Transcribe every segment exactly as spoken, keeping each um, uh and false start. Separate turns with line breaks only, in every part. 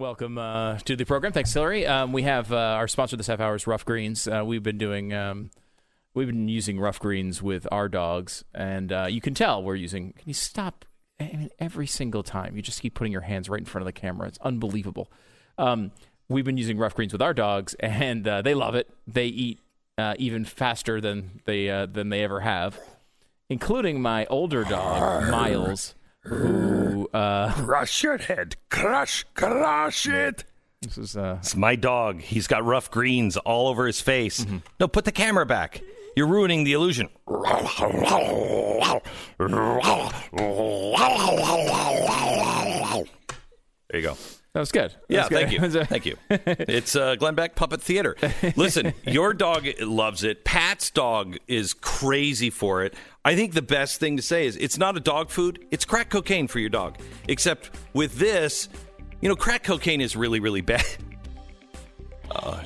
Welcome uh, to the program. Thanks, Hillary. Um, we have uh, our sponsor this half hour is Rough Greens. Uh, we've been doing, um, we've been using Rough Greens with our dogs, and uh, you can tell we're using. Can you stop? I mean, every single time you just keep putting your hands right in front of the camera. It's unbelievable. Um, we've been using Rough Greens with our dogs, and uh, they love it. They eat uh, even faster than they uh, than they ever have, including my older dog Miles. Who uh
crush your head, crush, crush it.
This is uh
it's my dog. He's got Rough Greens all over his face. Mm-hmm. No, put the camera back. You're ruining the illusion. There you go.
That was good. That
yeah,
was good.
thank you. Thank you. It's uh, Glenn Beck Puppet Theater. Listen, your dog loves it. Pat's dog is crazy for it. I think the best thing to say is it's not a dog food. It's crack cocaine for your dog. Except with this, you know, crack cocaine is really, really bad. Uh,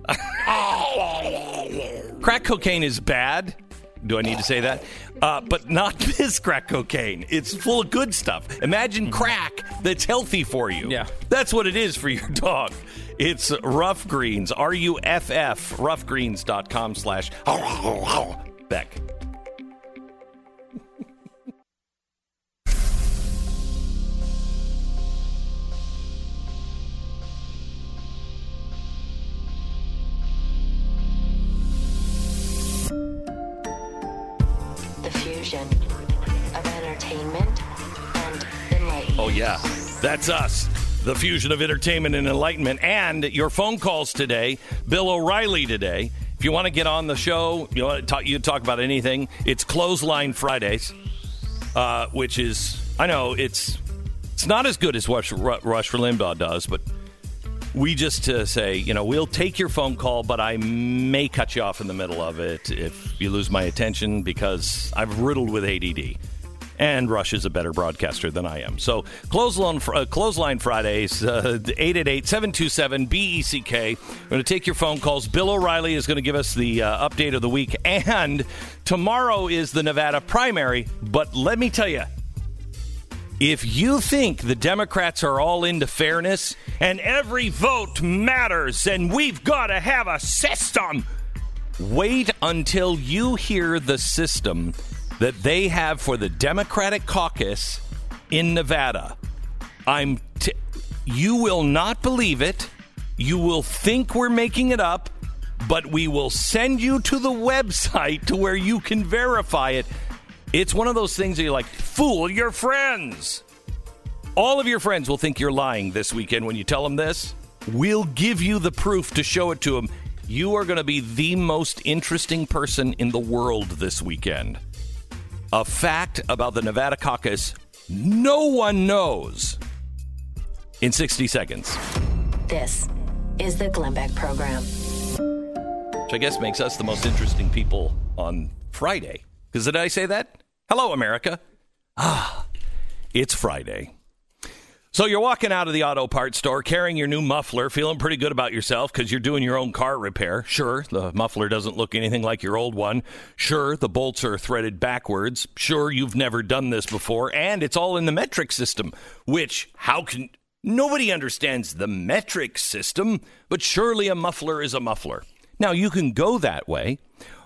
crack cocaine is bad. Do I need to say that? Uh, but not this crack cocaine. It's full of good stuff. Imagine crack that's healthy for you.
Yeah.
That's what it is for your dog. It's Rough Greens, R U F F, roughgreens.com slash Beck.
Of entertainment and enlightenment.
Oh, yeah. That's us. The fusion of entertainment and enlightenment. And your phone calls today. Bill O'Reilly today. If you want to get on the show, you want to talk, you talk about anything, it's Clothesline Fridays, uh, which is, I know, it's it's not as good as Rush, Rush for Limbaugh does, but we just uh, say, you know, we'll take your phone call, but I may cut you off in the middle of it if you lose my attention because I'm riddled with A D D. And Rush is a better broadcaster than I am. So, Clothesline, uh, Clothesline Fridays, uh, eight eight eight, seven two seven, B E C K. We're going to take your phone calls. Bill O'Reilly is going to give us the uh, update of the week. And tomorrow is the Nevada primary. But let me tell you, if you think the Democrats are all into fairness and every vote matters and we've got to have a system, wait until you hear the system that they have for the Democratic caucus in Nevada. I'm t- you will not believe it. You will think we're making it up, but we will send you to the website to where you can verify it. It's one of those things that you're like, fool your friends. All of your friends will think you're lying this weekend when you tell them this. We'll give you the proof to show it to them. You are going to be the most interesting person in the world this weekend. A fact about the Nevada caucus no one knows. In sixty seconds.
This is the Glenn Beck Program.
Which I guess makes us the most interesting people on Friday. Because did I say that? Hello, America. Ah, it's Friday. So you're walking out of the auto parts store carrying your new muffler, feeling pretty good about yourself because you're doing your own car repair. Sure, the muffler doesn't look anything like your old one. Sure, the bolts are threaded backwards. Sure, you've never done this before. And it's all in the metric system, which how can... Nobody understands the metric system, but surely a muffler is a muffler. Now, you can go that way,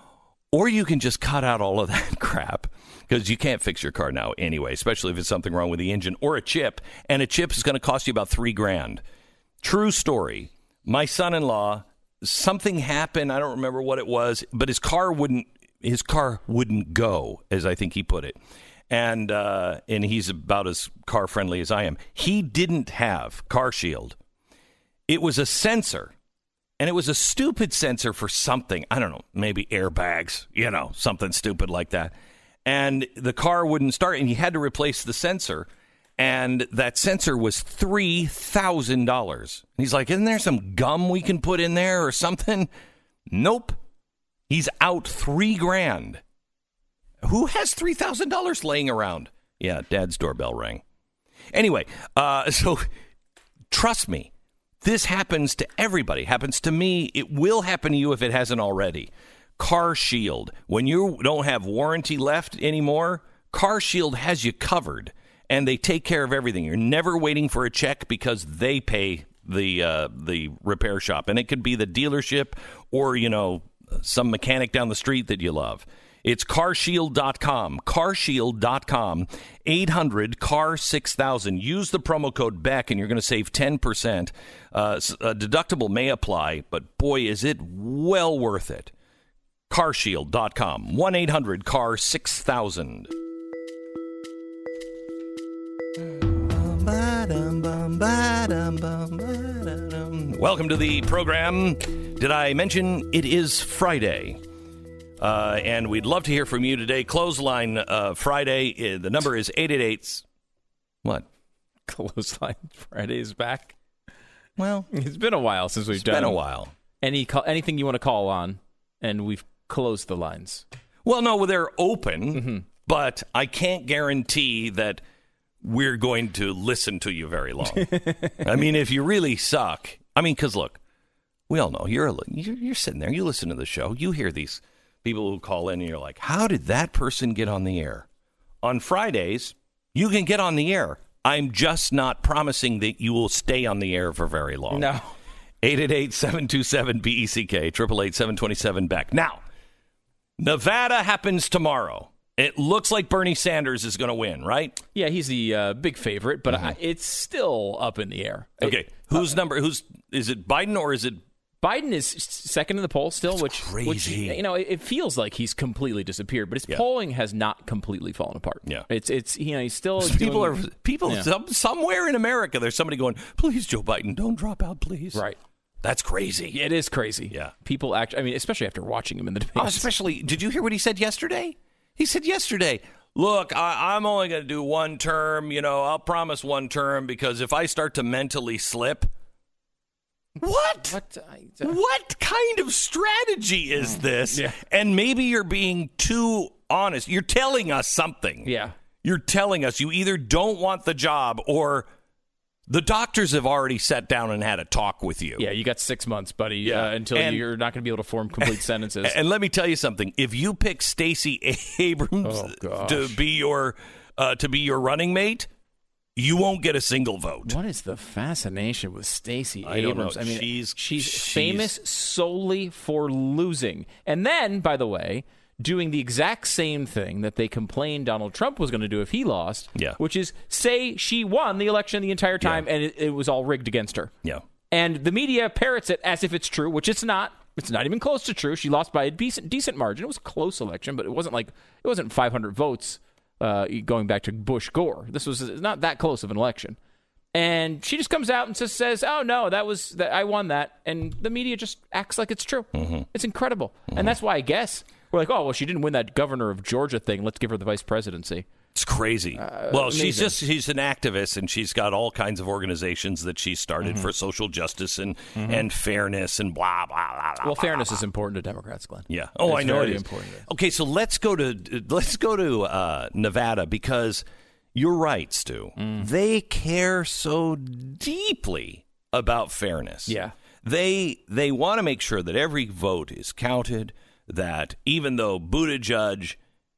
or you can just cut out all of that crap. Because you can't fix your car now anyway, especially if it's something wrong with the engine or a chip. And a chip is going to cost you about three grand. True story. My son-in-law, something happened. I don't remember what it was, but his car wouldn't. His car wouldn't go, as I think he put it. And uh, and he's about as car friendly as I am. He didn't have Car Shield. It was a sensor, and it was a stupid sensor for something. I don't know, maybe airbags. You know, something stupid like that. And the car wouldn't start, and he had to replace the sensor. And that sensor was three thousand dollars. He's like, isn't there some gum we can put in there or something? Nope. He's out three grand. Who has three thousand dollars laying around? Yeah, Dad's doorbell rang. Anyway, uh, so trust me, this happens to everybody. Happens to me. It will happen to you if it hasn't already. Car Shield. When you don't have warranty left anymore, Car Shield has you covered, and they take care of everything. You're never waiting for a check because they pay the uh, the repair shop, and it could be the dealership or, you know, some mechanic down the street that you love. It's car shield dot com, car shield dot com, eight hundred C A R six thousand. Use the promo code Beck, and you're going to save ten percent. Uh, a deductible may apply, but boy, is it well worth it. car shield dot com, one eight hundred C A R six thousand. Welcome to the program. Did I mention it is Friday? Uh, and we'd love to hear from you today. Clothesline uh, Friday. Uh, the number is eight eight eight. What?
Clothesline Friday is back.
Well,
it's been a while since we've
it's
done.
It's been a while.
Any call, anything you want to call on, and we've closed the lines.
Well, no, they're open,
mm-hmm.
but I can't guarantee that we're going to listen to you very long. I mean, if you really suck, I mean, because look, we all know you're, you're you're sitting there, you listen to the show, you hear these people who call in, and you're like, how did that person get on the air? On Fridays, you can get on the air. I'm just not promising that you will stay on the air for very long.
No.
eight eight eight, seven two seven, B E C K, eight eight eight, seven two seven, Beck. Now, Nevada happens tomorrow. It looks like Bernie Sanders is going to win, right?
Yeah, he's the uh, big favorite, but
Mm-hmm.
I, it's still up in the air.
Okay,
It,
who's
uh,
number? Who's is it? Biden or is it?
Biden is second in the poll still,
That's
which,
crazy.
which you know, it, it feels like he's completely disappeared, but his
Yeah.
polling has not completely fallen apart.
Yeah,
it's it's you know he's still
people
doing,
are people
yeah.
some, somewhere in America. There's somebody going, please, Joe Biden, don't drop out, please.
Right.
That's crazy.
It is crazy.
Yeah,
people act. I mean, especially after watching him in the debates.
Oh, especially, did you hear what he said yesterday? He said yesterday, look, I, I'm only going to do one term. You know, I'll promise one term because if I start to mentally slip. What?
What, I, uh,
what kind of strategy is this?
Yeah.
And maybe you're being too honest. You're telling us something.
Yeah.
You're telling us you either don't want the job or the doctors have already sat down and had a talk with you.
Yeah, you got six months, buddy,
Yeah.
uh, until
And-
you're not going to be able to form complete sentences.
And let me tell you something. If you pick Stacey Abrams
Oh, gosh.
to be your uh, to be your running mate, you won't get a single vote.
What is the fascination with Stacey
I don't
Abrams?
know.
I mean,
She's-
she's,
she's-
famous solely for losing. And then, by the way, doing the exact same thing that they complained Donald Trump was going to do if he lost,
Yeah.
which is say she won the election the entire time
Yeah.
and it, it was all rigged against her.
Yeah.
And the media parrots it as if it's true, which it's not. It's not even close to true. She lost by a decent, decent margin. It was a close election, but it wasn't like it wasn't five hundred votes uh, going back to Bush Gore. This was not that close of an election. And she just comes out and just says, "Oh no, that was that I won that," and the media just acts like it's true.
Mm-hmm.
It's incredible, mm-hmm. and that's why I guess we're like, "Oh well, she didn't win that governor of Georgia thing. Let's give her the vice presidency."
It's crazy.
Uh,
well, she's
amazing.
just she's an activist, and she's got all kinds of organizations that she started
Mm-hmm.
for social justice and and fairness and blah blah blah. blah
Well,
blah,
fairness
blah.
is important to Democrats, Glenn.
Yeah. Oh,
It's
I know
very
it is.
important.
Okay, so let's go to let's go to uh, Nevada because you're right, Stu.
Mm.
They care so deeply about fairness.
Yeah.
They they want to make sure that every vote is counted. That even though Buttigieg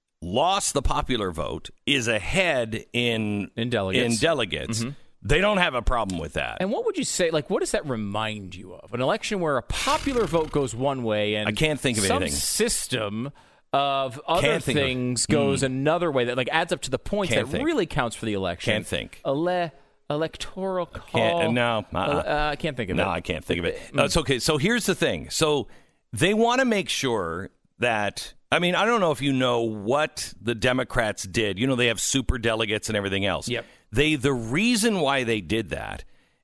lost the popular vote, is ahead in
In delegates.
in delegates.
Mm-hmm.
They don't have a problem with that.
And what would you say, like, what does that remind you of? An election where a popular vote goes one way and
I can't think of
some
anything.
system of other
Can't think of-
things goes another way that, like, adds up to the points
Can't
that
think.
really counts for the election.
Can't think.
Ele- electoral call.
Can't- no, uh-uh.
Uh, I can't think of it.
No, I can't think of it. No, it's okay. So here's the thing. So they want to make sure that, I mean, I don't know if you know what the Democrats did. You know, they have super delegates and everything else.
Yep.
They, the reason why they did that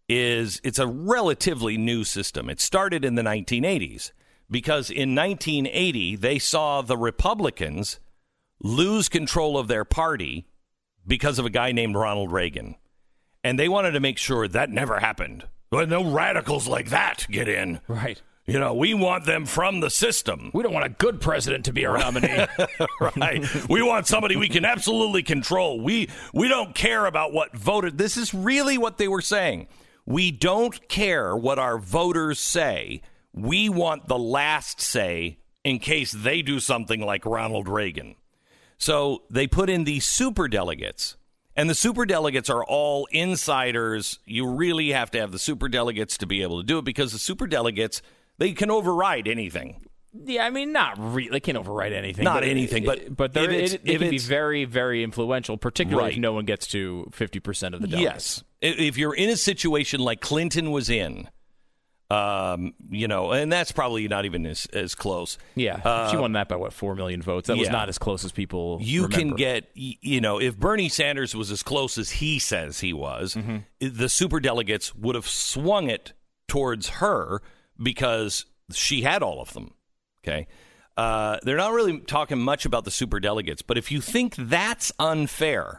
is it's a relatively new system. It started in the nineteen eighties because in nineteen eighty, they saw the Republicans lose control of their party because of a guy named Ronald Reagan. And they wanted to make sure that never happened. Well, no radicals like that get in.
Right.
You know, we want them from the system.
We don't want a good president to be our nominee.
Right. We want somebody we can absolutely control. We we don't care about what voted. This is really what they were saying. We don't care what our voters say. We want the last say in case they do something like Ronald Reagan. So they put in these super delegates. And the superdelegates are all insiders. You really have to have the superdelegates to be able to do it because the superdelegates, they can override anything.
Yeah, I mean, not really. They can't override anything.
Not
but
anything,
it,
but
it, but it,
if
it, it can be
it's,
very, very influential, particularly
right.
if no one gets to fifty percent of the delegates.
Yes. If you're in a situation like Clinton was in, um, you know, and that's probably not even as, as close.
Yeah,
uh,
she won that by, what, four million votes? That was
yeah.
not as close as people
You
remember.
can get, you know, if Bernie Sanders was as close as he says he was, mm-hmm. the superdelegates would have swung it towards her because she had all of them, okay? Uh, they're not really talking much about the superdelegates, but if you think that's unfair,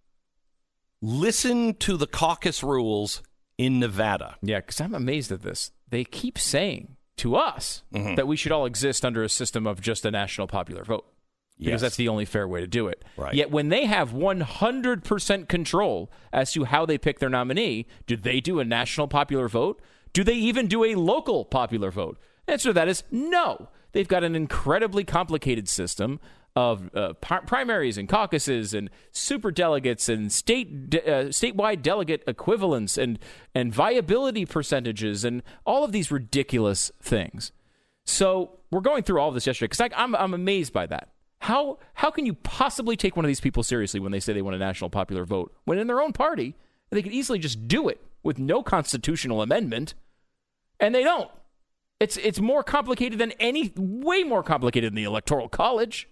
listen to the caucus rules in Nevada.
Yeah, because I'm amazed at this. They keep saying to us mm-hmm. that we should all exist under a system of just a national popular vote because
yes.
that's the only fair way to do it.
Right.
Yet when they have one hundred percent control as to how they pick their nominee, do they do a national popular vote? Do they even do a local popular vote? The answer to that is no. They've got an incredibly complicated system of uh, par- primaries and caucuses and superdelegates and state de- uh, statewide delegate equivalents and and viability percentages and all of these ridiculous things. So we're going through all of this yesterday because I'm I'm amazed by that. How how can you possibly take one of these people seriously when they say they want a national popular vote when in their own party they could easily just do it with no constitutional amendment, and they don't. It's it's more complicated than any, way more complicated than the Electoral College.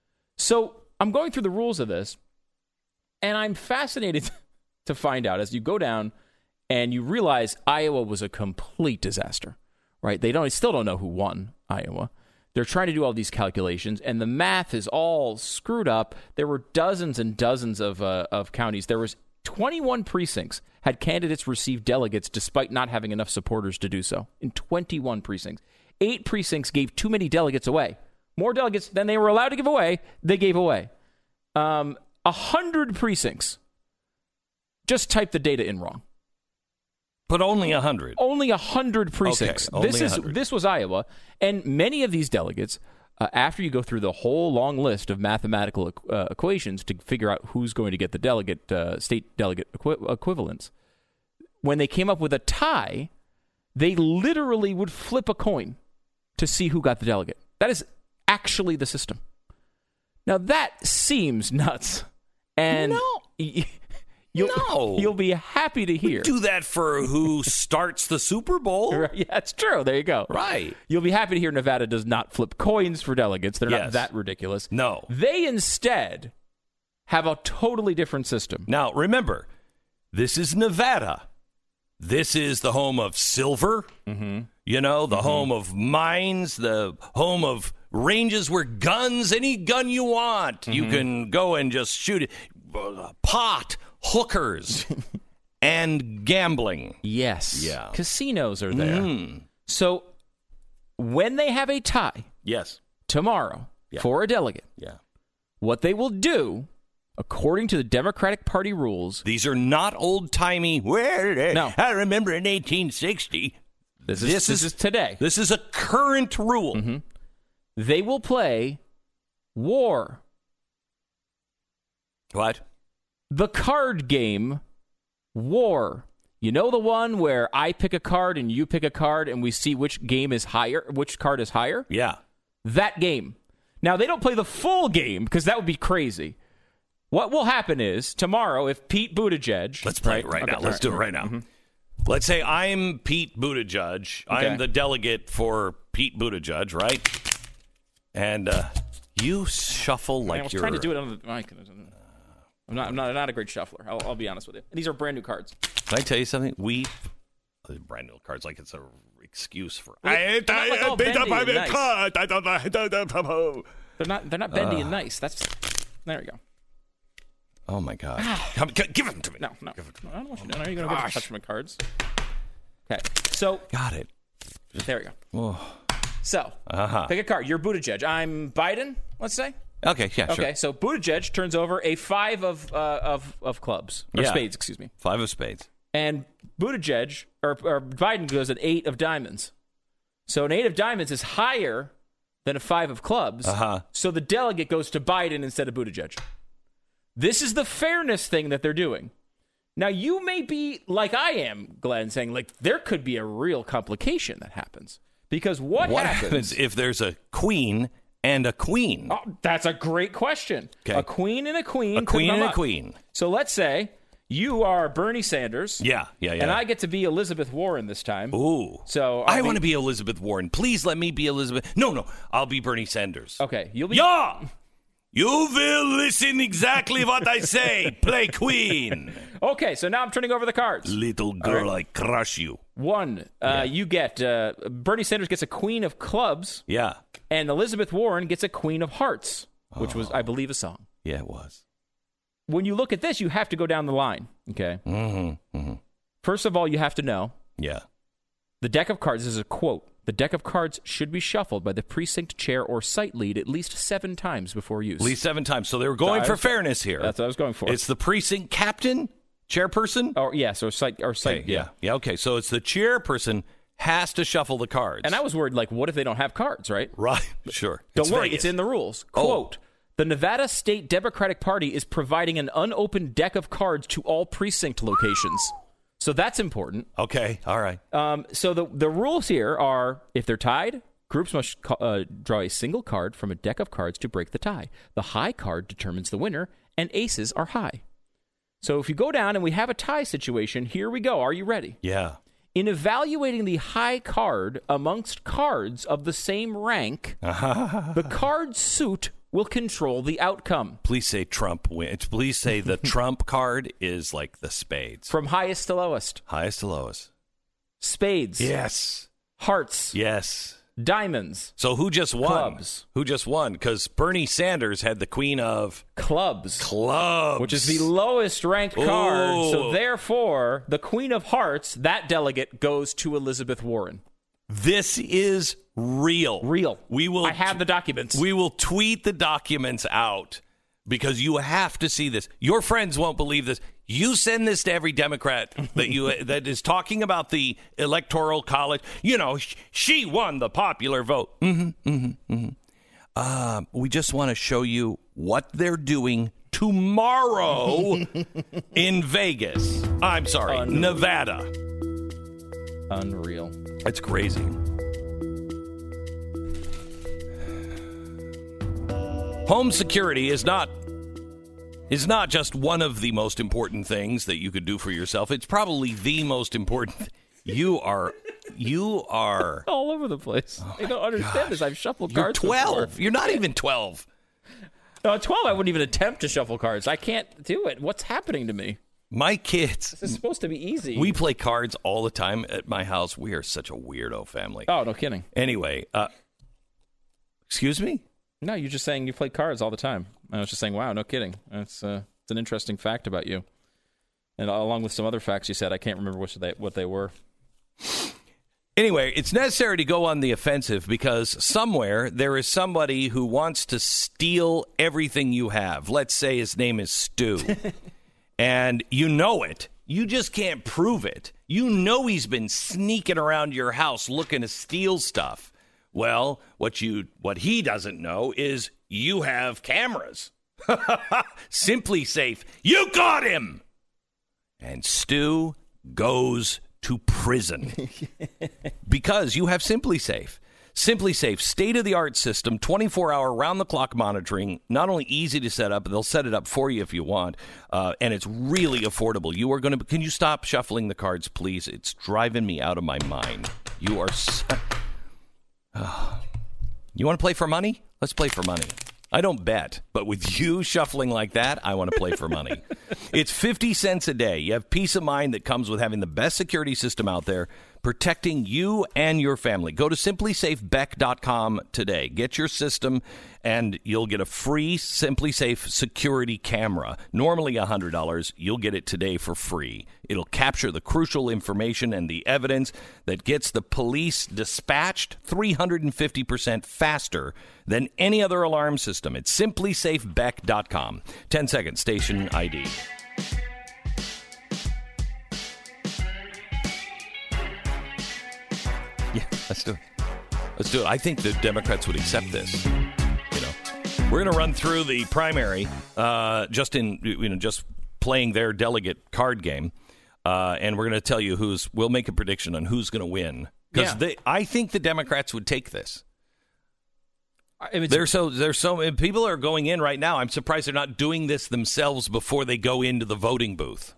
So I'm going through the rules of this, and I'm fascinated to find out as you go down and you realize Iowa was a complete disaster, right? They don't, still don't know who won Iowa. They're trying to do all these calculations, and the math is all screwed up. There were dozens and dozens of uh, of counties. There was twenty-one precincts had candidates receive delegates despite not having enough supporters to do so. In twenty-one precincts. Eight precincts gave too many delegates away. More delegates than they were allowed to give away, they gave away. Um, one hundred precincts just typed the data in wrong.
But only one hundred.
Only one hundred precincts.
Okay, only
this is
one hundred.
This was Iowa, and many of these delegates, uh, after you go through the whole long list of mathematical uh, equations to figure out who's going to get the delegate uh, state delegate equi- equivalents, when they came up with a tie, they literally would flip a coin to see who got the delegate. That is actually the system. Now that seems nuts, and
no.
y- You'll,
no.
You'll be happy to hear.
We do that for who starts the Super Bowl.
Right, yeah, it's true. There you go.
Right.
You'll be happy to hear Nevada does not flip coins for delegates. They're
yes.
not that ridiculous.
No.
They instead have a totally different system.
Now, remember, this is Nevada. This is the home of silver, mm-hmm. you know, the mm-hmm. home of mines, the home of ranges where guns, any gun you want, mm-hmm. you can go and just shoot it. Pot, hookers, and gambling.
Yes.
Yeah.
Casinos are there.
Mm.
So when they have a tie
yes.
tomorrow
yeah.
for a delegate,
yeah.
what they will do, according to the Democratic Party rules...
These are not old-timey, well,
no.
I remember in eighteen sixty.
This is, this is, is today.
This is a current rule.
Mm-hmm. They will play war.
What?
The card game, War. You know the one where I pick a card and you pick a card and we see which game is higher, which card is higher?
Yeah.
That game. Now, they don't play the full game because that would be crazy. What will happen is, tomorrow, if Pete Buttigieg...
Let's play it right
okay,
now. Let's
right.
do it right now. Mm-hmm. Let's say I'm Pete Buttigieg. Okay. I'm the delegate for Pete Buttigieg, right? And uh, you shuffle like
I was
you're...
trying to do it on the mic. I'm not, I'm not, I'm not a great shuffler. I'll, I'll be honest with you. And these are brand new cards.
Can I tell you something? We brand new cards like it's a excuse for.
Well, I, they're not like all bendy and nice. Card. I don't know. They're not. They're not bendy uh, and nice. That's. There you go.
Oh my God! Come, give them to me.
No, no. Give it to me. I don't want you to. Are you going to get touch my cards? Okay. So.
Got it.
There we go.
Oh.
So.
Uh-huh.
Pick a card. You're Buttigieg. I'm Biden. Let's say.
Okay, yeah, sure.
Okay, so Buttigieg turns over a five of uh, of of clubs or
yeah.
spades, excuse me.
Five of spades.
And Buttigieg or, or Biden goes an eight of diamonds. So an eight of diamonds is higher than a five of clubs.
Uh-huh.
So the delegate goes to Biden instead of Buttigieg. This is the fairness thing that they're doing. Now, you may be like I am, Glenn, saying, like, there could be a real complication that happens. Because what,
what
happens,
happens if there's a queen and a queen?
Oh, that's a great question.
Okay.
A queen and a queen.
A queen and a
up.
queen.
So let's say you are Bernie Sanders.
Yeah, yeah, yeah.
And I get to be Elizabeth Warren this time.
Ooh.
So I'll
I
be...
want to be Elizabeth Warren. Please let me be Elizabeth. No, no. I'll be Bernie Sanders.
Okay. You'll be.
Yeah! You will listen exactly what I say. Play queen.
Okay, so now I'm turning over the cards.
Little girl,
right.
I crush you.
One, uh,
Yeah.
you get, uh, Bernie Sanders gets a queen of clubs.
Yeah.
And Elizabeth Warren gets a queen of hearts, which oh. was, I believe, a song.
Yeah, it was.
When you look at this, you have to go down the line, okay?
Mm-hmm, mm-hmm.
First of all, you have to know.
Yeah.
The deck of cards is a quote. The deck of cards should be shuffled by the precinct chair or site lead at least seven times before use.
At least seven times. So they were going
so
for
was,
fairness here.
That's what I was going for.
It's the precinct captain, chairperson?
Oh, yes, or site. Or site
okay, yeah.
yeah.
Yeah, okay. So it's the chairperson has to shuffle the cards.
And I was worried, like, what if they don't have cards, right?
Right, sure.
Don't
it's
worry,
Vegas.
it's in the rules.
Oh.
Quote, the Nevada State Democratic Party is providing an unopened deck of cards to all precinct locations. So that's important.
Okay, all right.
Um, so the the rules here are, if they're tied, groups must uh, draw a single card from a deck of cards to break the tie. The high card determines the winner, and aces are high. So if you go down and we have a tie situation, here we go. Are you ready?
Yeah.
In evaluating the high card amongst cards of the same rank, the card suit will control the outcome.
Please say Trump wins. Please say the Trump card is like the spades.
From highest to lowest.
Highest to lowest.
Spades.
Yes.
Hearts.
Yes.
Diamonds.
So who just won?
Clubs.
Who just won? Because Bernie Sanders had the queen of
clubs.
Clubs.
Which is the lowest ranked card.
Ooh.
So therefore, the queen of hearts, that delegate goes to Elizabeth Warren.
This is real.
Real.
We will.
I have the documents.
We will tweet the documents out because you have to see this. Your friends won't believe this. You send this to every Democrat that you that is talking about the Electoral College. You know, sh- she won the popular vote. Mm-hmm, mm-hmm, mm-hmm. Uh, we just want to show you what they're doing tomorrow in Vegas. I'm sorry,
Unreal.
Nevada.
Unreal.
That's crazy. Home security is not is not just one of the most important things that you could do for yourself. It's probably the most important. Th- you are you are
all over the place. Oh I don't understand
gosh.
this. I've shuffled
You're
cards.
twelve.
Before.
You're not even twelve.
No, twelve. I wouldn't even attempt to shuffle cards. I can't do it. What's happening to me?
My kids.
This is supposed to be easy.
We play cards all the time at my house. We are such a weirdo family.
Oh, no kidding.
Anyway, uh, excuse me?
No, you're just saying you play cards all the time. I was just saying, wow, no kidding. That's uh, it's an interesting fact about you. And along with some other facts you said, I can't remember which they, what they were.
Anyway, it's necessary to go on the offensive because somewhere there is somebody who wants to steal everything you have. Let's say his name is Stu. And you know it. You just can't prove it. You know he's been sneaking around your house looking to steal stuff. Well, what you what he doesn't know is you have cameras. Simply Safe. You got him. And Stu goes to prison because you have Simply Safe. Simply Safe, state-of-the-art system, twenty-four hour, round-the-clock monitoring, not only easy to set up, they'll set it up for you if you want, uh, and it's really affordable. You are going to, can you stop shuffling the cards, please? It's driving me out of my mind. You are, so, oh. You want to play for money? Let's play for money. I don't bet, but with you shuffling like that, I want to play for money. It's fifty cents a day. You have peace of mind that comes with having the best security system out there, protecting you and your family. Go to simply safe beck dot com today. Get your system, and you'll get a free Simply Safe security camera. Normally one hundred dollars. You'll get it today for free. It'll capture the crucial information and the evidence that gets the police dispatched three hundred fifty percent faster than any other alarm system. It's simply safe beck dot com. ten seconds, station I D. Yeah, let's do it. Let's do it. I think the Democrats would accept this. You know. We're going to run through the primary, uh, just in you know, just playing their delegate card game, uh, and we're going to tell you who's. We'll make a prediction on who's going to win because
Yeah.
I think the Democrats would take this.
I mean,
There's so there's so people are going in right now. I'm surprised they're not doing this themselves before they go into the voting booth.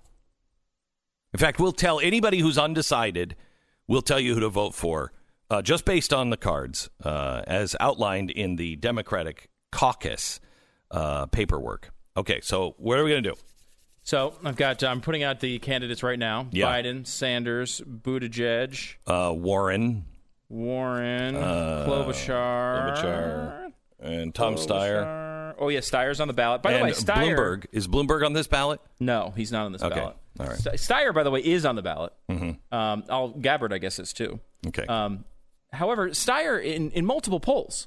In fact, we'll tell anybody who's undecided. We'll tell you who to vote for, uh, just based on the cards, uh, as outlined in the Democratic caucus uh, paperwork. Okay, so what are we going to do?
So I've got. I'm putting out the candidates right now.
Yeah.
Biden, Sanders, Buttigieg,
Uh, Warren,
Warren,
Uh,
Klobuchar,
Klobuchar, and Tom Steyer.
Steyer. Oh yeah, Steyer's on the ballot. By the
And
way, Steyer.
Bloomberg. Is Bloomberg on this ballot?
No, he's not on this
Okay.
ballot.
All right.
St- Steyer, by the way, is on the ballot.
Mm-hmm.
Um, I'll, Gabbard, I guess, is too.
Okay.
Um, however, Steyer in, in multiple polls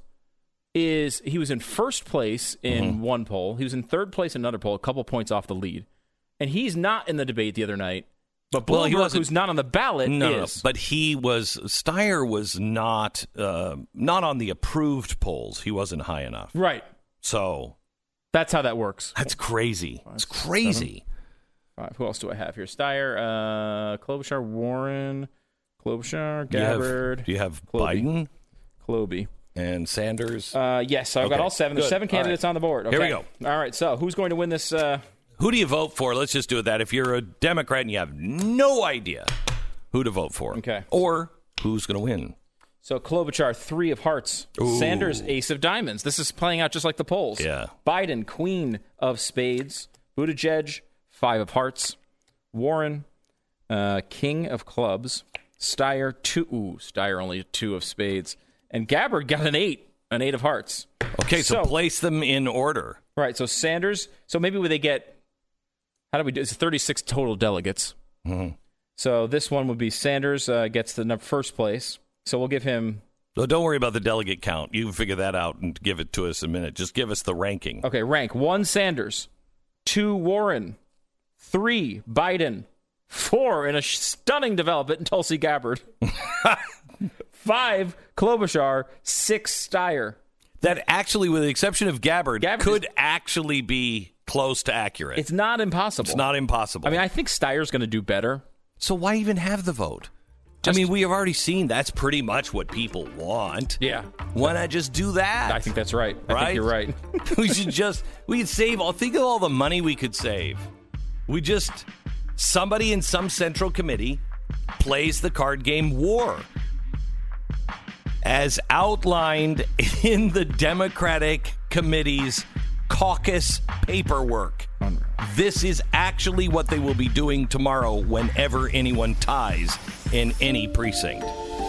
is he was in first place in
Mm-hmm.
one poll. He was in third place in another poll, a couple points off the lead, and he's not in the debate the other night. But Bloomberg,
Well, he wasn't-
who's not on the ballot,
No, no, no,
is.
but he was Steyer was not uh, not on the approved polls. He wasn't high enough.
Right.
So
That's how that works.
that's crazy. It's crazy.
Five. Who else do I have here? Steyer, uh, Klobuchar, Warren, Klobuchar,
Do you have-
Gabbard,
Do you have
Kloby.
Biden
Kloby.
and Sanders?
Uh, yes, so I've got
Okay,
all seven. There's
good.
seven
All
candidates
right.
on the board.
Here we
Okay. All right, so who's going to win this? Uh,
Who do you vote for? Let's just do that. If you're a Democrat and you have no idea who to vote for,
Okay.
or who's going to win.
so Klobuchar, three of hearts.
Ooh.
Sanders, ace of diamonds. This is playing out just like the polls.
Yeah.
Biden, queen of spades. Buttigieg, five of hearts. Warren, uh, king of clubs. Steyer, two. Ooh, Steyer only two of spades. And Gabbard got an eight, an eight of hearts.
Okay, so,
So-
place them in order.
Right, so Sanders, so maybe would they get, how do we do, it's thirty-six total delegates.
Mm-hmm.
So this one would be Sanders uh, gets the num- first place. So we'll give him,
So don't worry about the delegate count. You can figure that out and give it to us in a minute. Just give us the ranking.
okay, rank one Sanders, two Warren, three Biden, four in a stunning development in Tulsi Gabbard, five Klobuchar, six Steyer.
That actually, with the exception of Gabbard,
Gabbard
could
is-
actually be close to accurate.
It's not impossible.
It's not impossible.
I mean, I think Steyer's going to do better.
so why even have the vote?
Just-
I mean, we have already seen that's pretty much what people want.
Yeah,
Why not just do that?
I think that's right. I
Right?
think you're right.
we should just we could save all. Think of all the money we could save. We just somebody in some central committee plays the card game War, as outlined in the Democratic Committee's caucus paperwork. This is actually what they will be doing tomorrow whenever anyone ties in any precinct.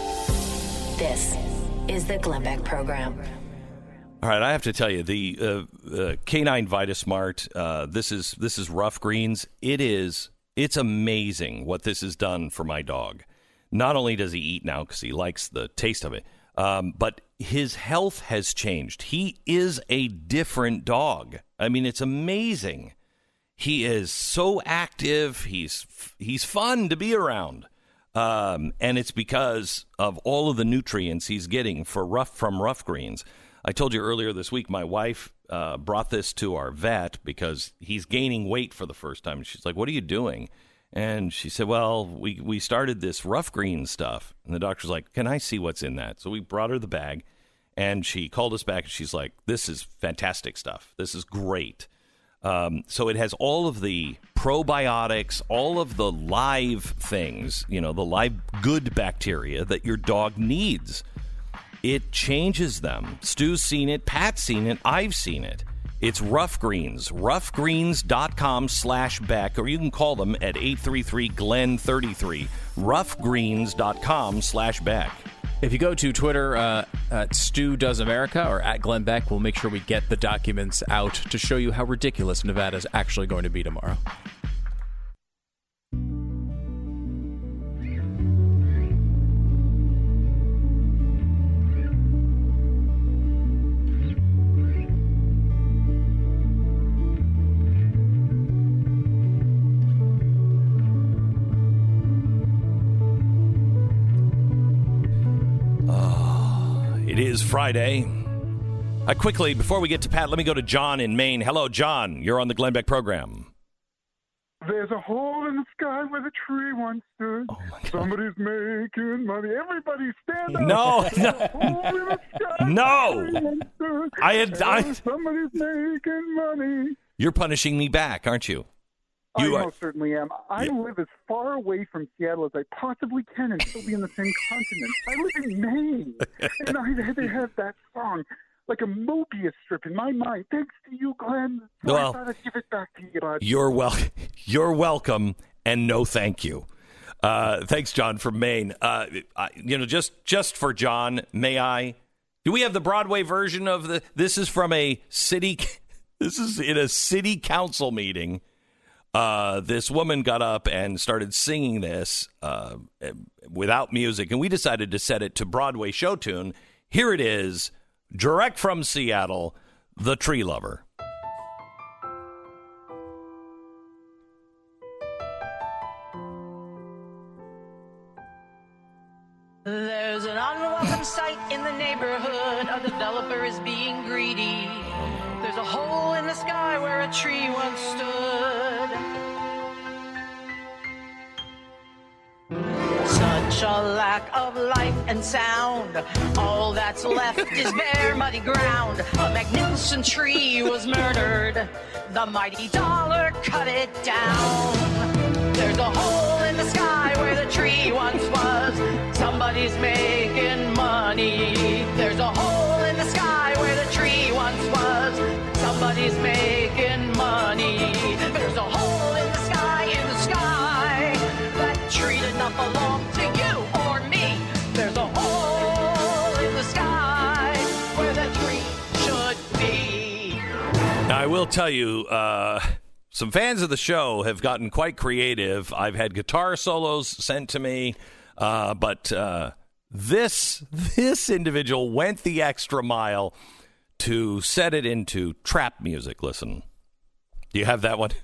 This is the Glenn Beck Program.
All right, I have to tell you, the uh, uh, Canine VitaSmart, uh, this is this is Rough Greens. It is it's amazing what this has done for my dog. Not only does he eat now because he likes the taste of it, um, but his health has changed. He is a different dog. I mean, it's amazing. He is so active. He's he's fun to be around. Um, and it's because of all of the nutrients he's getting for rough from Rough Greens. I told you earlier this week, my wife uh, brought this to our vet because he's gaining weight for the first time. She's like, "What are you doing?" And she said, "Well, we, we started this Rough Greens stuff." And the doctor's like, "Can I see what's in that?" So we brought her the bag, and she called us back, and she's like, "This is fantastic stuff. This is great." Um, so it has all of the probiotics, all of the live things, you know, the live good bacteria that your dog needs. It changes them. Stu's seen it. Pat's seen it. I've seen it. It's Rough Greens. roughgreens.com slash Beck, or you can call them at eight three three Glenn thirty-three. roughgreens.com slash Beck.
If you go to Twitter uh, at Stu Does America or at Glenn Beck, we'll make sure we get the documents out to show you how ridiculous Nevada's actually going to be tomorrow.
It is Friday. Uh, quickly, before we get to Pat, let me go to John in Maine. Hello, John. You're on the Glenn Beck program.
There's a hole in the sky where the tree once stood.
Oh my God.
Somebody's making money. Everybody stand up.
No,
There's a hole in the sky
no.
where the tree once stood.
I had. I,
Somebody's making money.
you're punishing me back, aren't you? You
I
are.
most certainly am. I
Yeah.
live as far away from Seattle as I possibly can and still be in the same continent. I live in Maine, and I they have that song like a Mobius strip in my mind. Thanks to you, Glenn. So
Well,
I thought I'd give it back to you, bud.
You're well. You're welcome, and no, thank you. Uh, thanks, John from Maine. Uh, I, you know, just just for John, may I? Do we have the Broadway version of the? This is from a city. This is in a city council meeting. Uh, this woman got up and started singing this uh, without music, and we decided to set it to Broadway show tune. Here it is, direct from Seattle, The Tree Lover.
There's an unwelcome sight in the neighborhood. A developer is being greedy. There's a hole in the sky where a tree once stood. Such a lack of life and sound. All that's left is bare, muddy ground. A magnificent tree was murdered. The mighty dollar cut it down. There's a hole in the sky where the tree once was. Somebody's making money. There's a hole in the sky where the tree once was. Somebody's making money. There's a hole in the sky, in the sky. That tree did not belong to you or me. There's a hole in the sky where the tree should be.
Now, I will tell you, uh, some fans of the show have gotten quite creative. I've had guitar solos sent to me, uh, but uh, this this individual went the extra mile to set it into trap music. Listen. Do you have that one?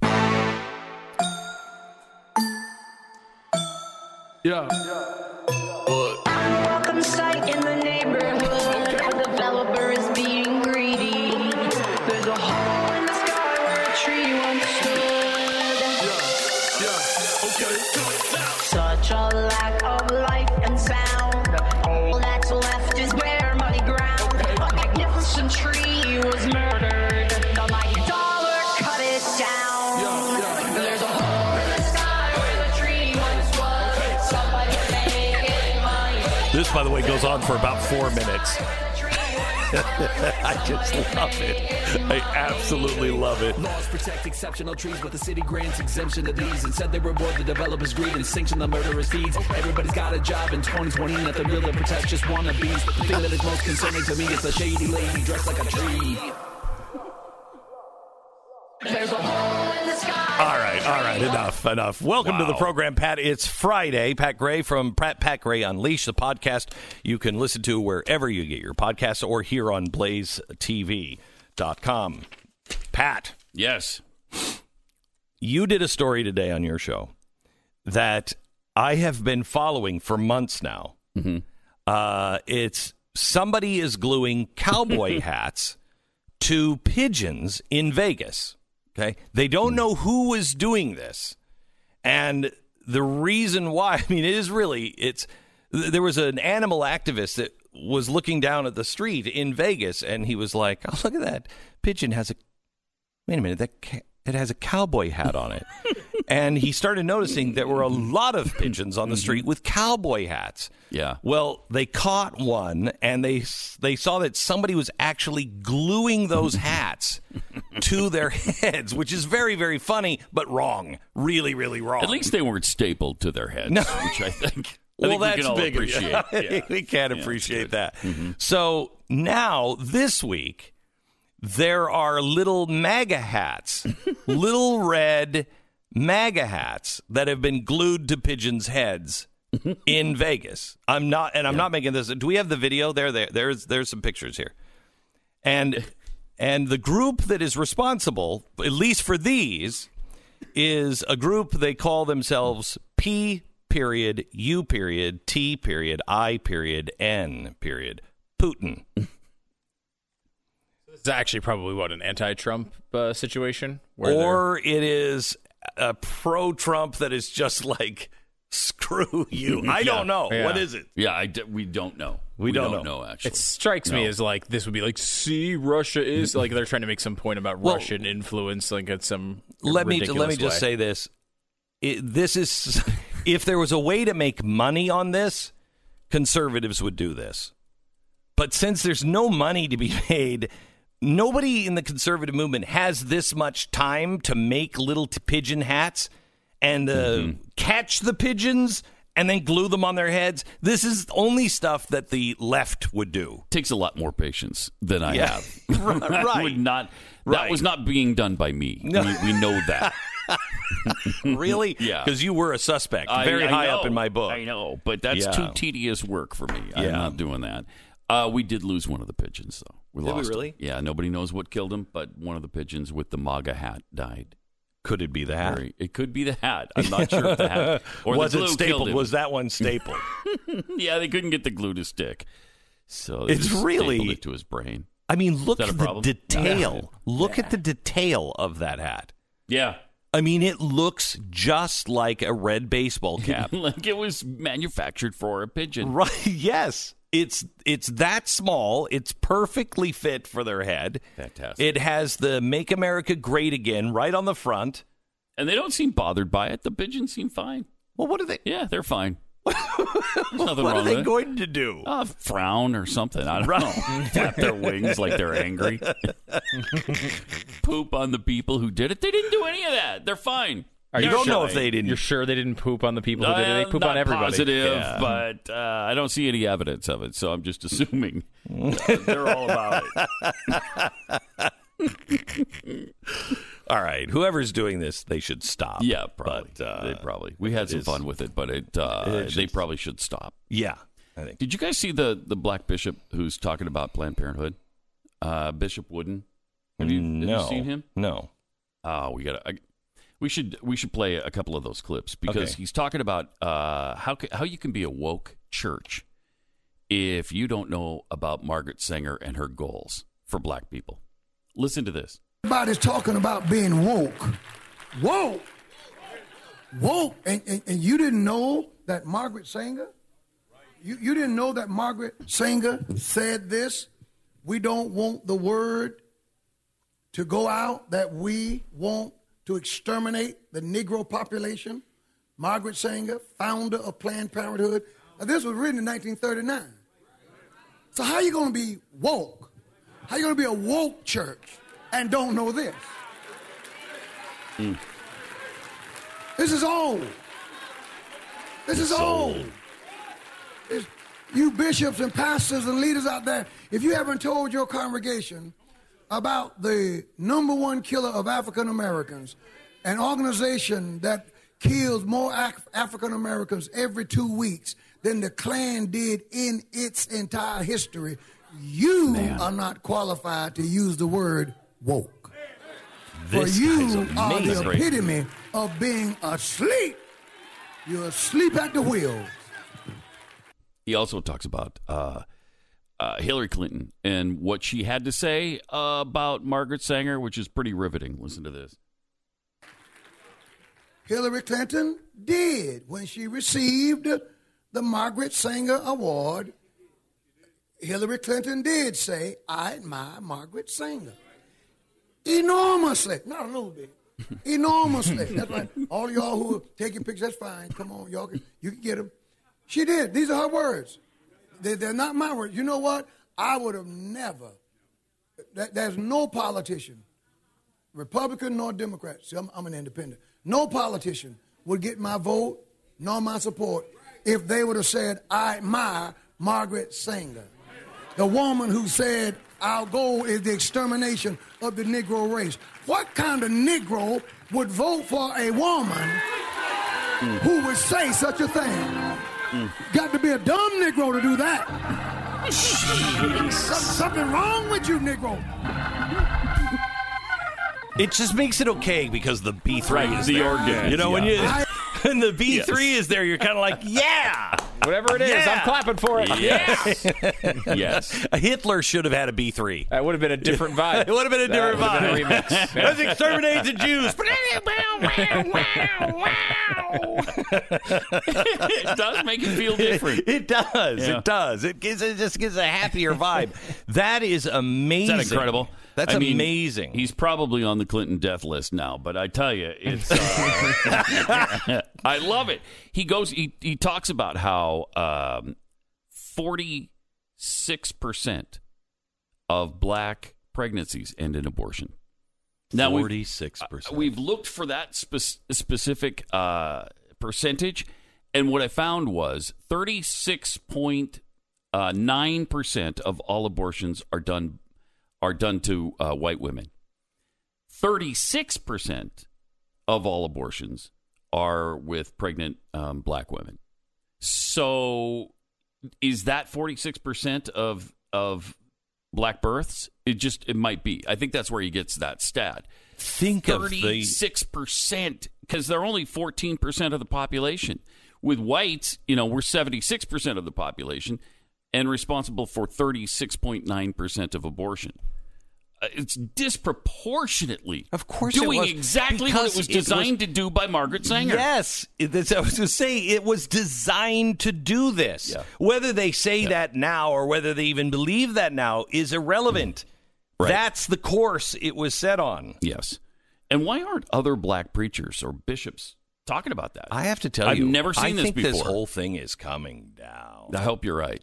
Yeah.
Unwelcome sight in the neighborhood. A developer is being greedy. There's a hole in the sky where a tree once stood.
Yeah. Okay.
Such a lack of life and sound. All that's left is bare, muddy ground. A magnificent tree was murdered. The mighty dollar cut it down.
Yeah, yeah.
There's a hole in the sky where the tree once was. Somebody's making money.
This, by the way, goes on for about four minutes. I just love it. I absolutely love it.
Laws protect exceptional trees, but the city grants exemption to these. Instead, they reward the developers' greed and sanction the murderous deeds. Everybody's got a job in twenty twenty, nothing real to protect, just wannabes. The thing that is most concerning to me is the shady lady dressed like a tree.
There's a hole in the sky.
All right, all right, enough, enough. Welcome to the program, Pat. It's Friday. Pat Gray from Pat, Pat Gray Unleashed, the podcast you can listen to wherever you get your podcasts or here on blaze T V dot com. Pat,
Yes.
you did a story today on your show that I have been following for months now.
Mm-hmm.
Uh, it's somebody is gluing cowboy hats to pigeons in Vegas. Okay, they don't know who is doing this, and the reason why. I mean, it is really it's. There was an animal activist that was looking down at the street in Vegas, and he was like, "Oh, look at that pigeon has a. Wait a minute, that ca- it has a cowboy hat on it." And he started noticing there were a lot of pigeons on the street with cowboy hats.
Yeah.
Well, they caught one, and they they saw that somebody was actually gluing those hats to their heads, which is very, very funny, but wrong. Really, really wrong.
At least they weren't stapled to their heads,
No.
which I think, I
well,
think
that's
we can all
big.
appreciate.
I
Yeah.
think we can
Yeah,
appreciate
that's
that.
Mm-hmm.
So now, this week, there are little MAGA hats, little red MAGA hats that have been glued to pigeons' heads in Vegas. I'm not, and I'm
Yeah.
not making this. Do we have the video there? There, there's, there's some pictures here, and and the group that is responsible, at least for these, is a group they call themselves P period U period T period I period N period Putin.
It's actually probably, what, an anti-Trump uh, situation? Where
or it is a pro-Trump that is just like, screw you. I
Yeah.
don't know.
Yeah.
What is it?
Yeah, I d- we don't know.
We don't know.
actually.
It strikes me
No.
as like this would be like, see, Russia is like they're trying to make some point about
Well,
Russian influence, like at some
Let me
ridiculous
let me just
way.
say this. It, this is if there was a way to make money on this, conservatives would do this. But since there's no money to be made, nobody in the conservative movement has this much time to make little t- pigeon hats and uh,
Mm-hmm.
catch the pigeons and then glue them on their heads. This is only stuff that the left would do.
Takes a lot more patience than I
Yeah.
have.
Right.
I would not. That
Right.
was not being done by me.
No.
We, we know that.
Really?
Yeah.
Because you were a suspect,
I-
very
I
high
know.
up in my book.
I know, but that's
Yeah.
too tedious work for me. I'm
Yeah.
not doing that. Uh, we did lose one of the pigeons, though. We
Did we
lost him.
really?
Yeah, nobody knows what killed him, but one of the pigeons with the MAGA hat died.
Could it be the hat?
Very- it could be the hat. I'm not sure if the hat or
was
the
it
glue
stapled?
killed him.
Was that one stapled?
Yeah, they couldn't get the glue to stick, so they
It's
just
really-
stapled it to his brain.
I mean, look
that
at
a
the
problem?
detail. Look at the detail of that hat.
Yeah,
I mean, it looks just like a red baseball cap.
like it was manufactured for a pigeon.
Right? Yes. It's it's that small. It's perfectly fit for their head.
Fantastic.
It has the "Make America Great Again" right on the front.
And they don't seem bothered by it. The pigeons seem fine.
Well, what are they?
Yeah, they're fine. There's nothing
What
wrong
are they
with it.
going to do?
Uh, frown or something. I don't know. Tap their wings like they're angry. Poop on the people who did it. They didn't do any of that. They're fine.
Are
You
you
don't
sure?
know if they didn't.
You're sure they didn't poop on the people who did it? They
Uh,
poop
not
on everybody.
positive,
Yeah.
but uh, I don't see any evidence of it, so I'm just assuming uh, they're all about it.
All right. Whoever's doing this, they should stop.
Yeah, probably.
But, uh,
they probably. We had some
is-
fun with it, but it, uh,
It
they
just-
probably should stop.
Yeah, I think.
Did you guys see the, the black bishop who's talking about Planned Parenthood? Uh, Bishop Wooden. Have you, have
no.
you seen him?
No.
Oh, we got to. We should we should play a couple of those clips because
Okay.
he's talking about uh, how ca- how you can be a woke church if you don't know about Margaret Sanger and her goals for black people. Listen to this.
Everybody's talking about being woke. Woke. Woke. And, and, and you didn't know that Margaret Sanger? You, you didn't know that Margaret Sanger said this? We don't want the word to go out that we want to exterminate the Negro population. Margaret Sanger, founder of Planned Parenthood. Now, this was written in nineteen thirty-nine. So how you going to be woke? How you going to be a woke church and don't know this?
Mm.
This is old. This is old. It's, you bishops and pastors and leaders out there, if you haven't told your congregation about the number one killer of African Americans, an organization that kills more Af- African Americans every two weeks than the Klan did in its entire history, you
Man.
are not qualified to use the word woke.
This
For you
guy's
are the
amazing.
epitome of being asleep. You're asleep at the wheel.
He also talks about uh, uh, Hillary Clinton and what she had to say uh, about Margaret Sanger, which is pretty riveting. Listen to this.
Hillary Clinton did when she received the Margaret Sanger Award. Hillary Clinton did say, I admire Margaret Sanger. Enormously. Not a little bit. Enormously. That's right. All y'all who are taking pictures, that's fine. Come on, y'all can, you can get them. She did. These are her words. They, they're not my words. You know what? I would have never, that, there's no politician, Republican nor Democrat, see, I'm, I'm an independent, no politician would get my vote nor my support if they would have said, I admire Margaret Sanger, the woman who said, our goal is the extermination of the Negro race. What kind of Negro would vote for a woman mm. who would say such a thing? Mm. Got to be a dumb Negro to do that. Some, something wrong with you, Negro.
It just makes it okay because the B three
Right,
is
the
there.
organ.
You know, when
Yeah.
you when the B three
Yes.
is there, you're kind of like, yeah.
Whatever it is,
Yeah.
I'm clapping for it.
Yes. Yes.
Hitler should have had a B three.
That would have been a different vibe.
It would have been a different
That
vibe.
would have been a remix.
Let's exterminate the Jews.
It does make it feel different.
It does.
Yeah.
It does. It gives. It just gives a happier vibe. That is amazing.
Is that incredible?
That's
I mean,
amazing.
He's probably on the Clinton death list now, but I tell you, it's. Uh, I love it. He goes. He he talks about how um, forty-six percent of black pregnancies end in abortion. Now we've-
forty-six percent.
We've looked for that spe- specific uh, percentage, and what I found was thirty-six point nine percent of all abortions are done are done to uh, white women. thirty-six percent of all abortions are with pregnant um, black women. So, is that forty-six percent of of black births? It just it might be. I think that's where he gets that stat.
Think of the
thirty-six percent, because they're only fourteen percent of the population. With whites, you know, we're seventy-six percent of the population and responsible for thirty-six point nine percent of abortion. Uh, It's disproportionately
Of course it
doing
was,
exactly what
because
it was
it was-
designed to do by Margaret Sanger.
Yes, it- that's, I was going to say it was designed to do this.
Yeah.
Whether they say that now or whether they even believe that now is irrelevant.
Right.
That's the course it was set on.
Yes. And why aren't other black preachers or bishops talking about that?
I have to tell
I've
you,
never seen
I
this
think
before.
this whole thing is coming down.
I hope you're right.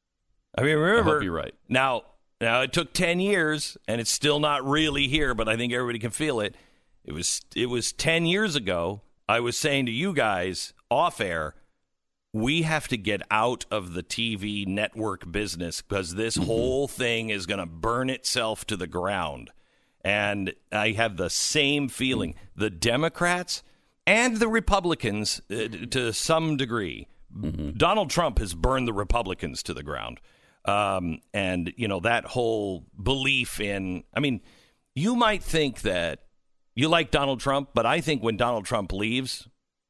I mean, remember,
I hope you're right.
Now, now it took ten years, and it's still not really here, but I think everybody can feel it. It was it was ten years ago. I was saying to you guys off air, we have to get out of the T V network business because this
Mm-hmm.
whole thing is going to burn itself to the ground. And I have the same feeling.
Mm-hmm.
The Democrats and the Republicans, uh, to some degree,
Mm-hmm.
Donald Trump has burned the Republicans to the ground. Um, and, you know, that whole belief in, I mean, you might think that you like Donald Trump, but I think when Donald Trump leaves,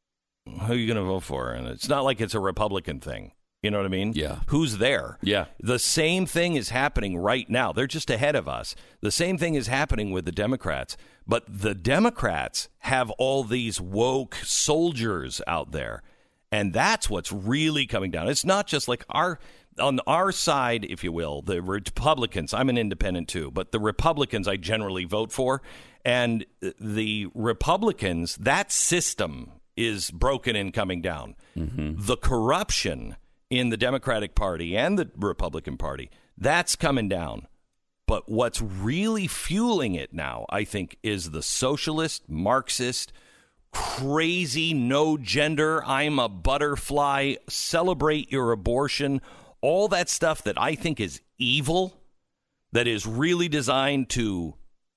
who are you going to vote for? And it's not like it's a Republican thing. You know what I mean?
Yeah.
Who's there?
Yeah.
The same thing is happening right now. They're just ahead of us. The same thing is happening with the Democrats. But the Democrats have all these woke soldiers out there. And that's what's really coming down. It's not just like our on our side, if you will, the Republicans. I'm an independent too, but the Republicans I generally vote for. And the Republicans, that system is broken and coming down. Mm-hmm. The corruption in the Democratic Party and the Republican Party, that's coming down. But what's really fueling it now, I think, is the socialist, Marxist, crazy, no gender, I'm a butterfly, celebrate your abortion, all that stuff that I think is evil, that is really designed to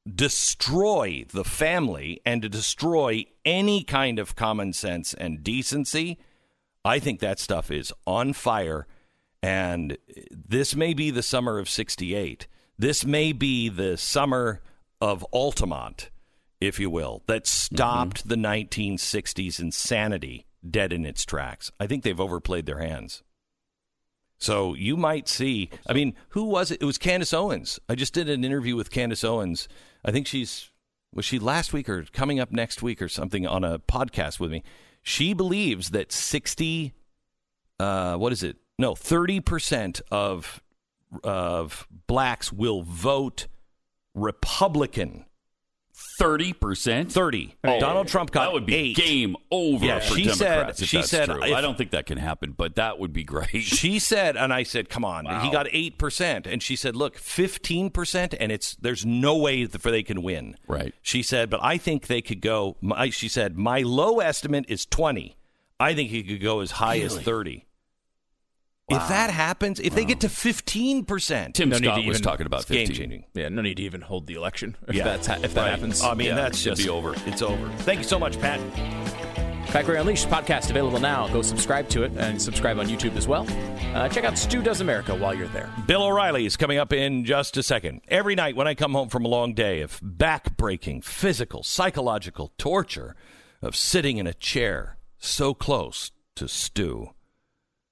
destroy the family and to destroy any kind of common sense and decency. I think that stuff is on fire, and this may be the summer of sixty-eight. This may be the summer of Altamont, if you will, that stopped mm-hmm. the nineteen sixties insanity dead in its tracks. I think they've overplayed their hands. So you might see, I mean, who was it? It was Candace Owens. I just did an interview with Candace Owens. I think she's, was she last week or coming up next week or something on a podcast with me? She believes that sixty, uh, what is it? No, thirty percent of of blacks will vote Republican.
Thirty percent,
thirty.
Oh,
Donald Trump got
that would be
eight.
Game over
Yeah,
for
she
Democrats.
said-
if
she
that's
said
true.
if-
I don't think that can happen, but that would be great.
She said, and I said, "Come on,
Wow.
he got eight percent." And she said, "Look, fifteen percent, and it's there's no way for they can win."
Right.
She said, "But I think they could go." My, she said, "My low estimate is twenty. I think he could go as high as
Really?
thirty."
Wow.
If that happens, if they get to fifteen percent,
Tim
No need
Scott
to
was
even-
talking about
it's game
fifteen.
changing.
Yeah, no need to even hold the election if
Yeah,
that's ha- if that
right.
happens.
I mean,
Yeah,
that's
it'd
just
be over.
It's over. Thank you so much, Pat.
Pat Gray Unleashed podcast available now. Go subscribe to it and subscribe on YouTube as well. Uh, check out Stu Does America while you're there.
Bill O'Reilly is coming up in just a second. Every night when I come home from a long day of back-breaking, physical, psychological torture of sitting in a chair so close to Stu,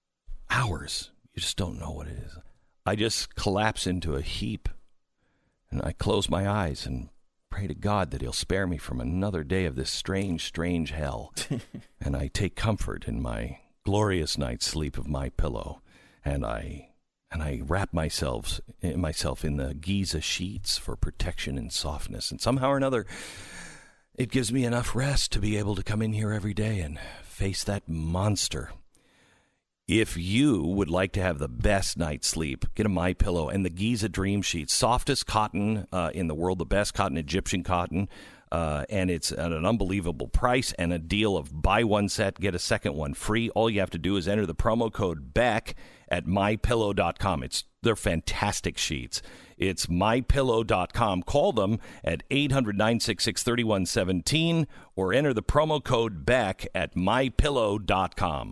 hours. You just don't know what it is. I just collapse into a heap, and I close my eyes and pray to God that he'll spare me from another day of this strange, strange hell. And I take comfort in my glorious night's sleep of my pillow, and I and I wrap myself myself in the Giza sheets for protection and softness. And somehow or another, it gives me enough rest to be able to come in here every day and face that monster. If you would like to have the best night's sleep, get a MyPillow and the Giza Dream Sheet. Softest cotton uh, in the world, the best cotton, Egyptian cotton. Uh, and it's at an unbelievable price and a deal of buy one set, get a second one free. All you have to do is enter the promo code Beck at my pillow dot com. It's they're fantastic sheets. It's my pillow dot com. Call them at eight hundred, nine six six, three one one seven or enter the promo code Beck at my pillow dot com.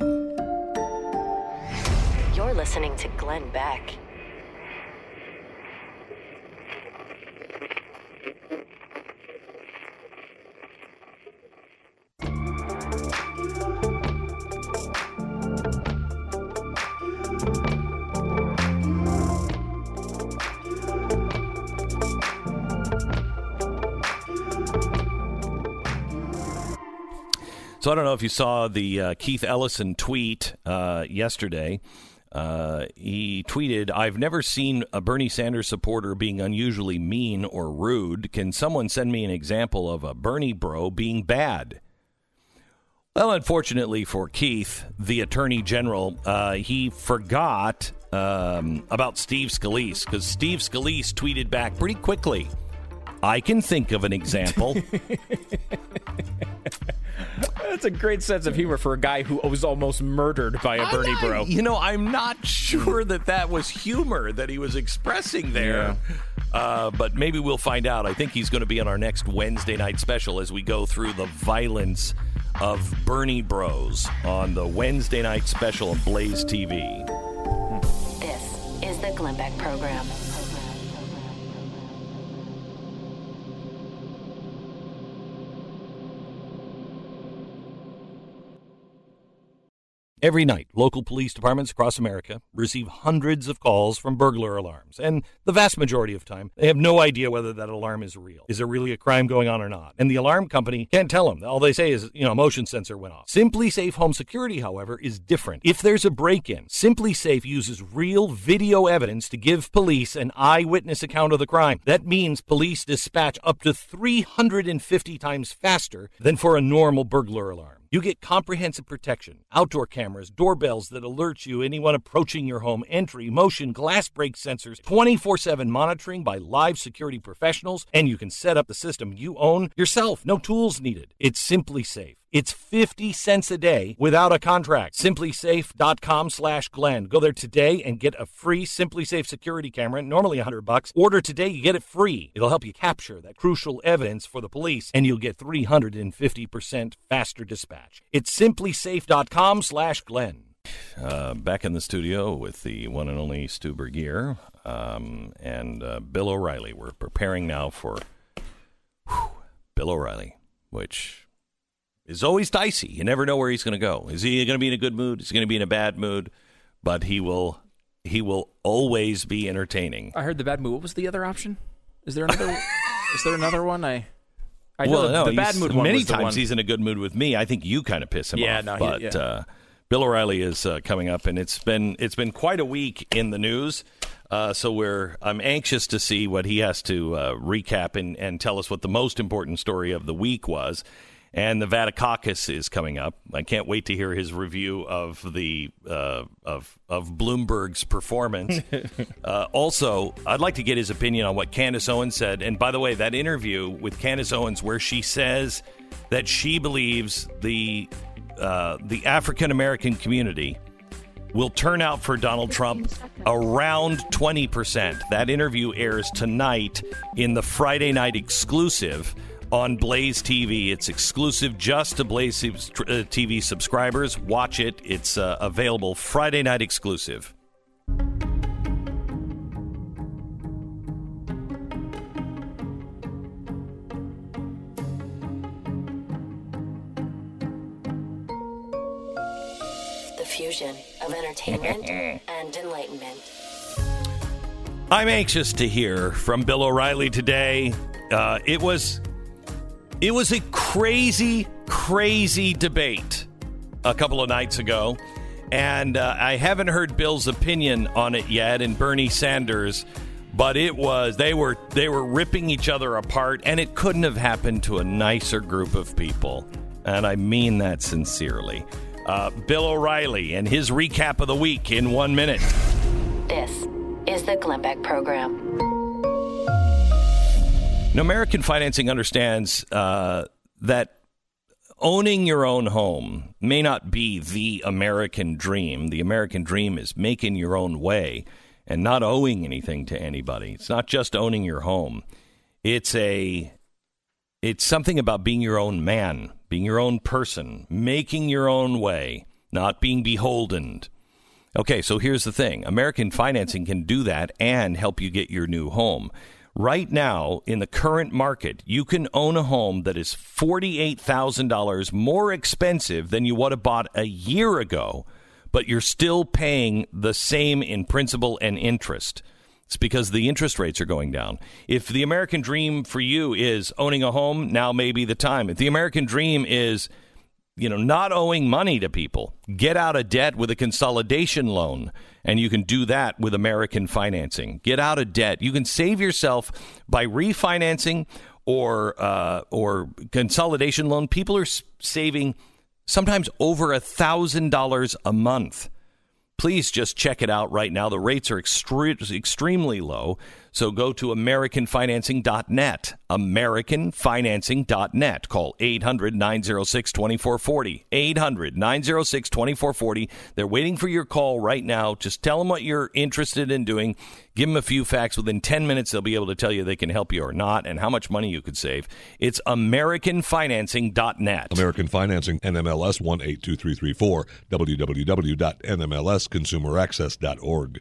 You're listening to Glenn Beck.
So I don't know if you saw the uh, Keith Ellison tweet uh, yesterday. Uh, he tweeted, "I've never seen a Bernie Sanders supporter being unusually mean or rude. Can someone send me an example of a Bernie bro being bad?" Well, unfortunately for Keith, the Attorney General, uh, he forgot um, about Steve Scalise, because Steve Scalise tweeted back pretty quickly, "I can think of an example."
That's a great sense of humor for a guy who was almost murdered by a Bernie
not,
bro.
You know, I'm not sure that that was humor that he was expressing there. Yeah. Uh, but maybe we'll find out. I think he's going to be on our next Wednesday night special as we go through the violence of Bernie bros on the Wednesday night special on Blaze T V.
This is the Glenn Beck Program.
Every night, local police departments across America receive hundreds of calls from burglar alarms, and the vast majority of time, they have no idea whether that alarm is real. Is there really a crime going on or not? And the alarm company can't tell them. All they say is, you know, a motion sensor went off. Simply Safe Home Security, however, is different. If there's a break-in, Simply Safe uses real video evidence to give police an eyewitness account of the crime. That means police dispatch up to three hundred fifty times faster than for a normal burglar alarm. You get comprehensive protection, outdoor cameras, doorbells that alert you anyone approaching your home, entry, motion, glass break sensors, twenty-four seven monitoring by live security professionals, and you can set up the system you own yourself. No tools needed. It's Simply Safe. It's fifty cents a day without a contract. simply safe dot com slash Glenn. Go there today and get a free Simply Safe security camera, normally one hundred bucks. Order today, you get it free. It'll help you capture that crucial evidence for the police, and you'll get three hundred fifty percent faster dispatch. It's simply safe dot com slash Glenn. Uh, back in the studio with the one and only Stu Burgier um, and uh, Bill O'Reilly. We're preparing now for whew, Bill O'Reilly, which is always dicey. You never know where he's going to go. Is he going to be in a good mood? Is he going to be in a bad mood? But he will he will always be entertaining.
I heard the bad mood. What was the other option? Is there another Is there another one? I I know
well,
the,
no,
the bad mood one
many
was the
times
one.
He's in a good mood with me. I think you kind of piss him
yeah,
off.
No,
but
he, yeah.
uh, Bill O'Reilly is uh, coming up, and it's been it's been quite a week in the news. Uh, so we're I'm anxious to see what he has to uh, recap and, and tell us what the most important story of the week was. And the Vaticaucus is coming up. I can't wait to hear his review of the uh, of of Bloomberg's performance. uh, also, I'd like to get his opinion on what Candace Owens said. And by the way, that interview with Candace Owens, where she says that she believes the uh, the African American community will turn out for Donald Trump around twenty percent. That interview airs tonight in the Friday night exclusive on Blaze T V. It's exclusive just to Blaze T V subscribers. Watch it. It's uh, available Friday night exclusive.
The fusion of entertainment and enlightenment.
I'm anxious to hear from Bill O'Reilly today. Uh, it was it was a crazy, crazy debate a couple of nights ago, and uh, I haven't heard Bill's opinion on it yet, and Bernie Sanders, but it was they were they were ripping each other apart, and it couldn't have happened to a nicer group of people, and I mean that sincerely. Uh, Bill O'Reilly and his recap of the week in one minute.
This is the Glenn Beck Program.
Now, American Financing understands uh, that owning your own home may not be the American dream. The American dream is making your own way and not owing anything to anybody. It's not just owning your home. It's a it's something about being your own man, being your own person, making your own way, not being beholden. Okay, so here's the thing. American Financing can do that and help you get your new home. Right now, in the current market, you can own a home that is forty-eight thousand dollars more expensive than you would have bought a year ago, but you're still paying the same in principal and interest. It's because the interest rates are going down. If the American dream for you is owning a home, now may be the time. If the American dream is, you know, not owing money to people, get out of debt with a consolidation loan. And you can do that with American Financing. Get out of debt. You can save yourself by refinancing or uh, or consolidation loan. People are saving sometimes over a thousand dollars a month. Please just check it out right now. The rates are extre- extremely low. So go to American Financing dot net. American Financing dot net. Call eight hundred, nine oh six, two four four oh. eight hundred, nine oh six, two four four oh. They're waiting for your call right now. Just tell them what you're interested in doing. Give them a few facts. Within ten minutes, they'll be able to tell you they can help you or not and how much money you could save. It's American Financing dot net.
American Financing, N M L S one eight two three three four, w w w dot n m l s consumer access dot org.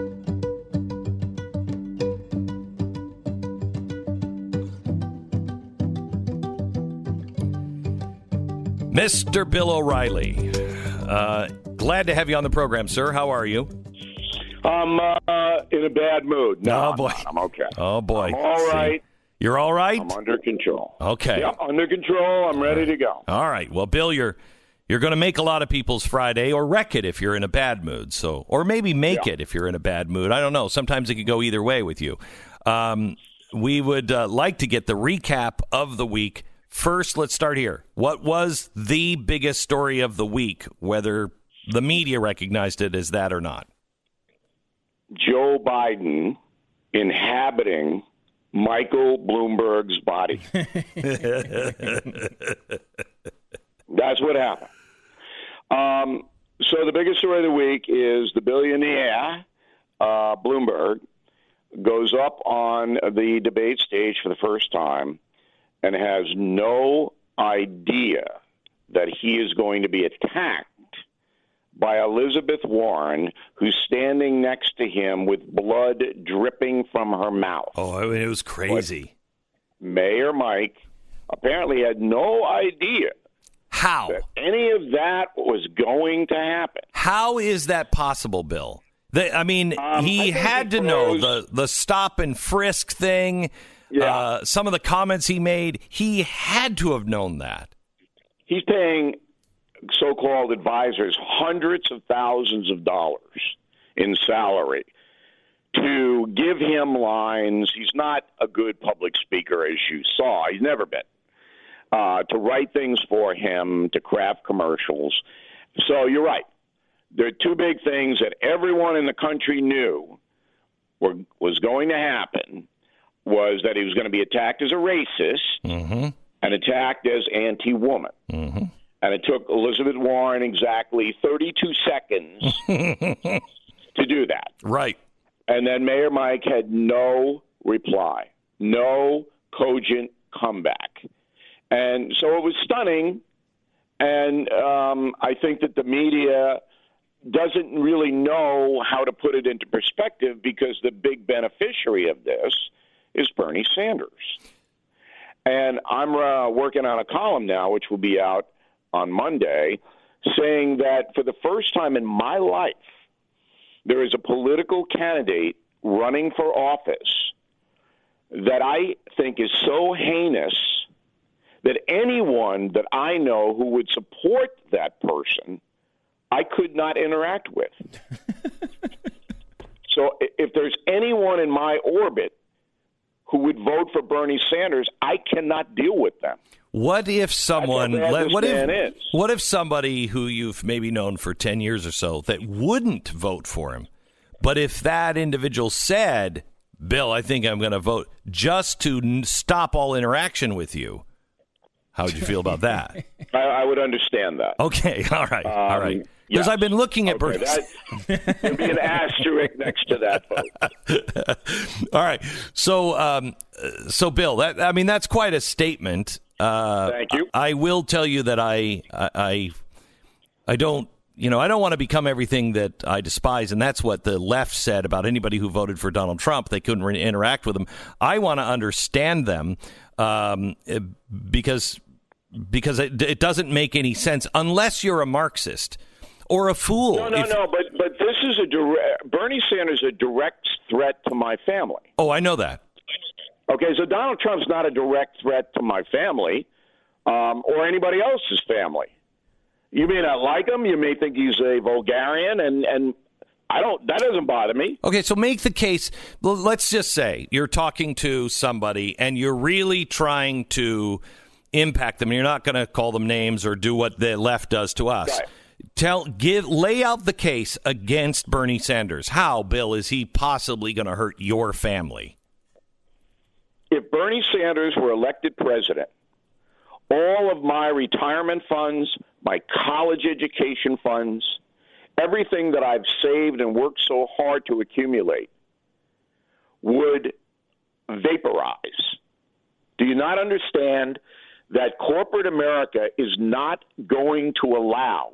Mister Bill O'Reilly, uh, glad to have you on the program, sir. How are you?
I'm uh, in a bad mood. No,
oh, boy.
I'm, I'm okay.
Oh, boy.
I'm all right.
You're all right?
I'm under control.
Okay.
Yep, under control. I'm ready to go.
All right. Well, Bill, you're you're going to make a lot of people's Friday, or wreck it if you're in a bad mood. So, or maybe make yeah. it if you're in a bad mood. I don't know. Sometimes it could go either way with you. Um, we would uh, like to get the recap of the week. First, let's start here. What was the biggest story of the week, whether the media recognized it as that or not?
Joe Biden inhabiting Michael Bloomberg's body. That's what happened. Um, so the biggest story of the week is the billionaire, uh, Bloomberg, goes up on the debate stage for the first time and has no idea that he is going to be attacked by Elizabeth Warren, who's standing next to him with blood dripping from her mouth.
Oh, I mean, it was crazy.
But Mayor Mike apparently had no idea
how
that any of that was going to happen.
How is that possible, Bill? The, I mean, um, he I had to know the, the stop and frisk thing. Yeah. Uh, some of the comments he made, he had to have known that.
He's paying so-called advisors hundreds of thousands of dollars in salary to give him lines. He's not a good public speaker, as you saw. He's never been. Uh, to write things for him, to craft commercials. So you're right. There are two big things that everyone in the country knew were, was going to happen. Was that he was going to be attacked as a racist
mm-hmm.
and attacked as anti-woman.
Mm-hmm.
And it took Elizabeth Warren exactly thirty-two seconds to do that.
Right.
And then Mayor Mike had no reply, no cogent comeback. And so it was stunning. And um, I think that the media doesn't really know how to put it into perspective because the big beneficiary of this is Bernie Sanders. And I'm uh, working on a column now, which will be out on Monday, saying that for the first time in my life, there is a political candidate running for office that I think is so heinous that anyone that I know who would support that person, I could not interact with. So if there's anyone in my orbit who would vote for Bernie Sanders, I cannot deal with them.
What if someone,
That's what,
what if,
is.
what if somebody who you've maybe known for ten years or so that wouldn't vote for him, but if that individual said, Bill, I think I'm going to vote just to n- stop all interaction with you, how would you feel about that?
I, I would understand that.
Okay, all right,
Um,
all right. Because
yes.
I've been looking at
Okay,
Bernie.
that would be an asterisk next to that vote.
All right, so um, so Bill, that I mean that's quite a statement. Uh,
Thank you.
I, I will tell you that I I I don't you know I don't want to become everything that I despise, and that's what the left said about anybody who voted for Donald Trump. They couldn't re- interact with him. I want to understand them um, because because it, it doesn't make any sense unless you're a Marxist. Or a fool.
No, no,
if,
no. But but this is a direct. Bernie Sanders is a direct threat to my family.
Oh, I know that.
Okay, so Donald Trump's not a direct threat to my family um, or anybody else's family. You may not like him. You may think he's a vulgarian, and and I don't. That doesn't bother me.
Okay, so make the case. Well, let's just say you're talking to somebody, and you're really trying to impact them. You're not going to call them names or do what the left does to us.
Right.
Tell, give, lay out the case against Bernie Sanders. How, Bill, is he possibly going to hurt your family?
If Bernie Sanders were elected president, all of my retirement funds, my college education funds, everything that I've saved and worked so hard to accumulate would vaporize. Do you not understand that corporate America is not going to allow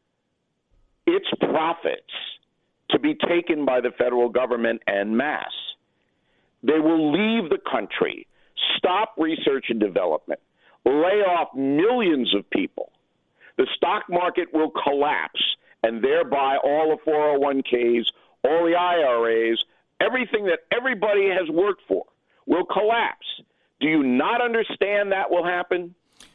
its profits to be taken by the federal government en masse? They will leave the country, stop research and development, lay off millions of people. The stock market will collapse, and thereby all the four oh one k's, all the I R A's, everything that everybody has worked for will collapse. Do you not understand that will happen?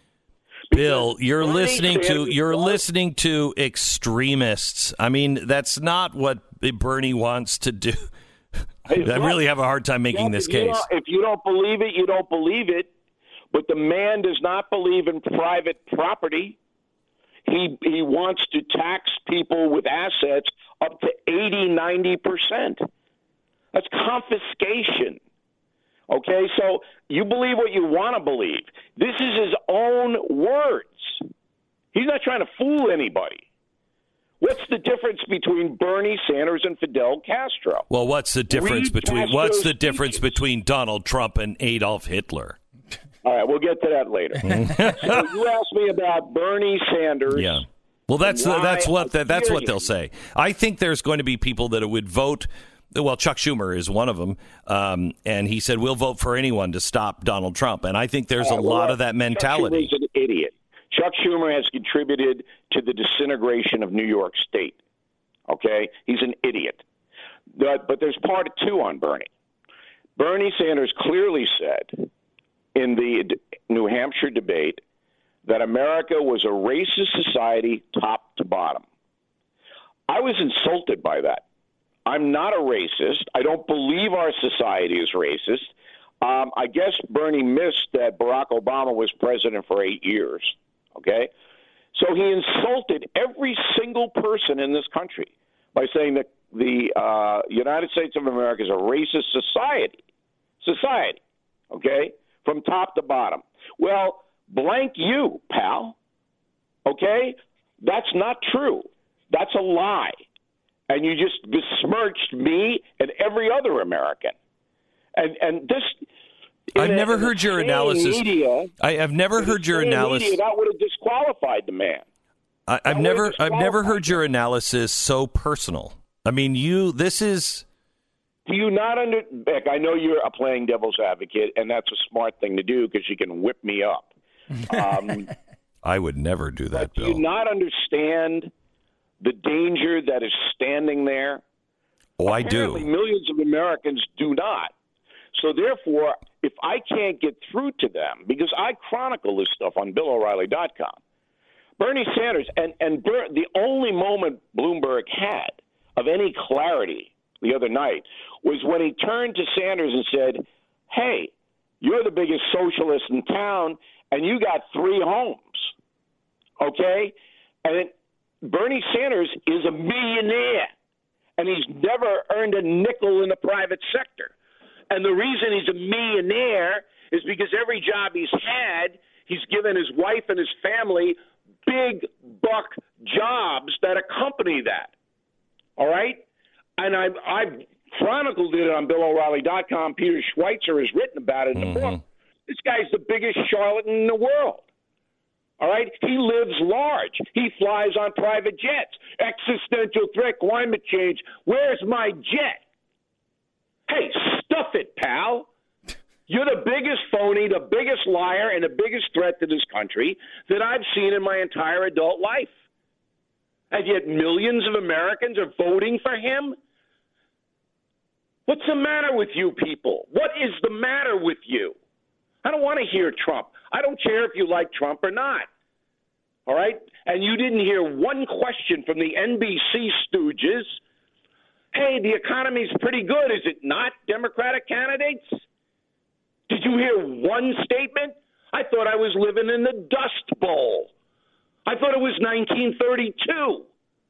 Bill, you're
Bernie
listening to
Sanders
you're
was-
listening to extremists. I mean, that's not what Bernie wants to do. I really have a hard time making
Yeah,
this
if you
case.
don't- If you don't believe it, you don't believe it. But the man does not believe in private property. He he wants to tax people with assets up to eighty, ninety percent. That's confiscation. Okay, so you believe what you want to believe. This is his own words. He's not trying to fool anybody. What's the difference between Bernie Sanders and Fidel Castro?
Well, what's the difference
Read
between
Castro's
what's the difference
speeches.
between Donald Trump and Adolf Hitler?
All right, we'll get to that later. So you asked me about Bernie Sanders.
Yeah. Well, that's
Why
that's what
I
that's
fear
what they'll
him.
say. I think there's going to be people that would vote. Well, Chuck Schumer is one of them, um, and he said we'll vote for anyone to stop Donald Trump. And I think there's a
Uh, well,
lot of that mentality.
Chuck Schumer's an idiot. Chuck Schumer has contributed to the disintegration of New York State. Okay, he's an idiot. But, but there's part two on Bernie. Bernie Sanders clearly said in the D- New Hampshire debate that America was a racist society top to bottom. I was insulted by that. I'm not a racist. I don't believe our society is racist. Um, I guess Bernie missed that Barack Obama was president for eight years. Okay? So he insulted every single person in this country by saying that the uh, United States of America is a racist society. Society. Okay? From top to bottom. Well, blank you, pal. Okay? That's not true. That's a lie. And you just besmirched me and every other American. And and this
I've
in
never
a, in
heard
the
your
same
analysis.
Media,
I, I've never
in the
heard your
same
analysis.
Media, that would have disqualified the man.
I, I've
That
never,
would've
I've never
disqualified
heard your analysis so personal. I mean, you. This is.
Do you not under Beck? I know you're a playing devil's advocate, and that's a smart thing to do because you can whip me up. Um,
I would never do that,
Do
Bill.
you not understand the danger that is standing there?
Oh, I
Apparently,
do.
millions of Americans do not. So therefore, if I can't get through to them, because I chronicle this stuff on Bill O'Reilly dot com, Bernie Sanders, and, and Ber- the only moment Bloomberg had of any clarity the other night was when he turned to Sanders and said, hey, you're the biggest socialist in town, and you got three homes, okay? And it, Bernie Sanders is a millionaire, and he's never earned a nickel in the private sector. And the reason he's a millionaire is because every job he's had, he's given his wife and his family big buck jobs that accompany that. All right? And I've, I've chronicled it on Bill O'Reilly dot com. Peter Schweitzer has written about it in
Mm-hmm.
the book. This guy's the biggest charlatan in the world. All right? He lives large. He flies on private jets. Existential threat, climate change. Where's my jet? Hey, stuff it, pal. You're the biggest phony, the biggest liar, and the biggest threat to this country that I've seen in my entire adult life. And yet millions of Americans are voting for him? What's the matter with you people? What is the matter with you? I don't want to hear Trump. I don't care if you like Trump or not. All right? And you didn't hear one question from the N B C stooges. Hey, the economy's pretty good, is it not, Democratic candidates? Did you hear one statement? I thought I was living in the Dust Bowl. I thought it was nineteen thirty-two.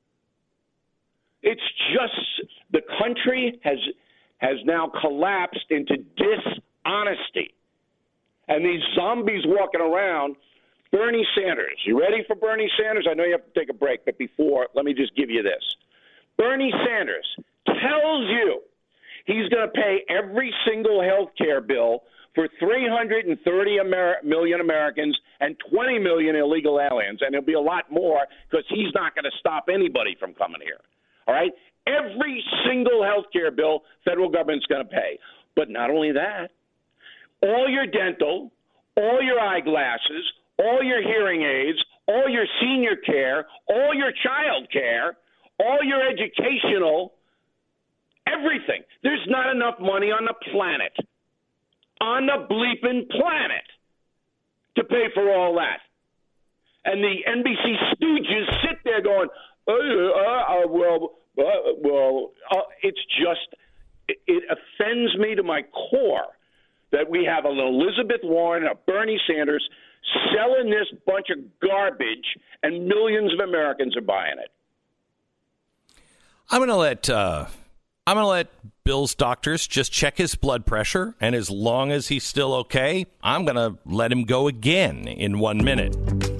It's just the country has has now collapsed into dishonesty. And these zombies walking around, Bernie Sanders. You ready for Bernie Sanders? I know you have to take a break, but before, let me just give you this. Bernie Sanders tells you he's going to pay every single health care bill for three hundred thirty Amer- million Americans and twenty million illegal aliens, and it'll be a lot more because he's not going to stop anybody from coming here. All right? Every single health care bill, federal government's going to pay. But not only that, all your dental, all your eyeglasses, all your hearing aids, all your senior care, all your child care, all your educational, everything. There's not enough money on the planet, on the bleeping planet, to pay for all that. And the N B C stooges sit there going, uh, uh, uh, well, uh, well, uh, it's just, it, it offends me to my core that we have an Elizabeth Warren, a Bernie Sanders selling this bunch of garbage, and millions of Americans are buying it.
I'm going to let uh, I'm going to let Bill's doctors just check his blood pressure, and as long as he's still okay, I'm going to let him go again in one minute.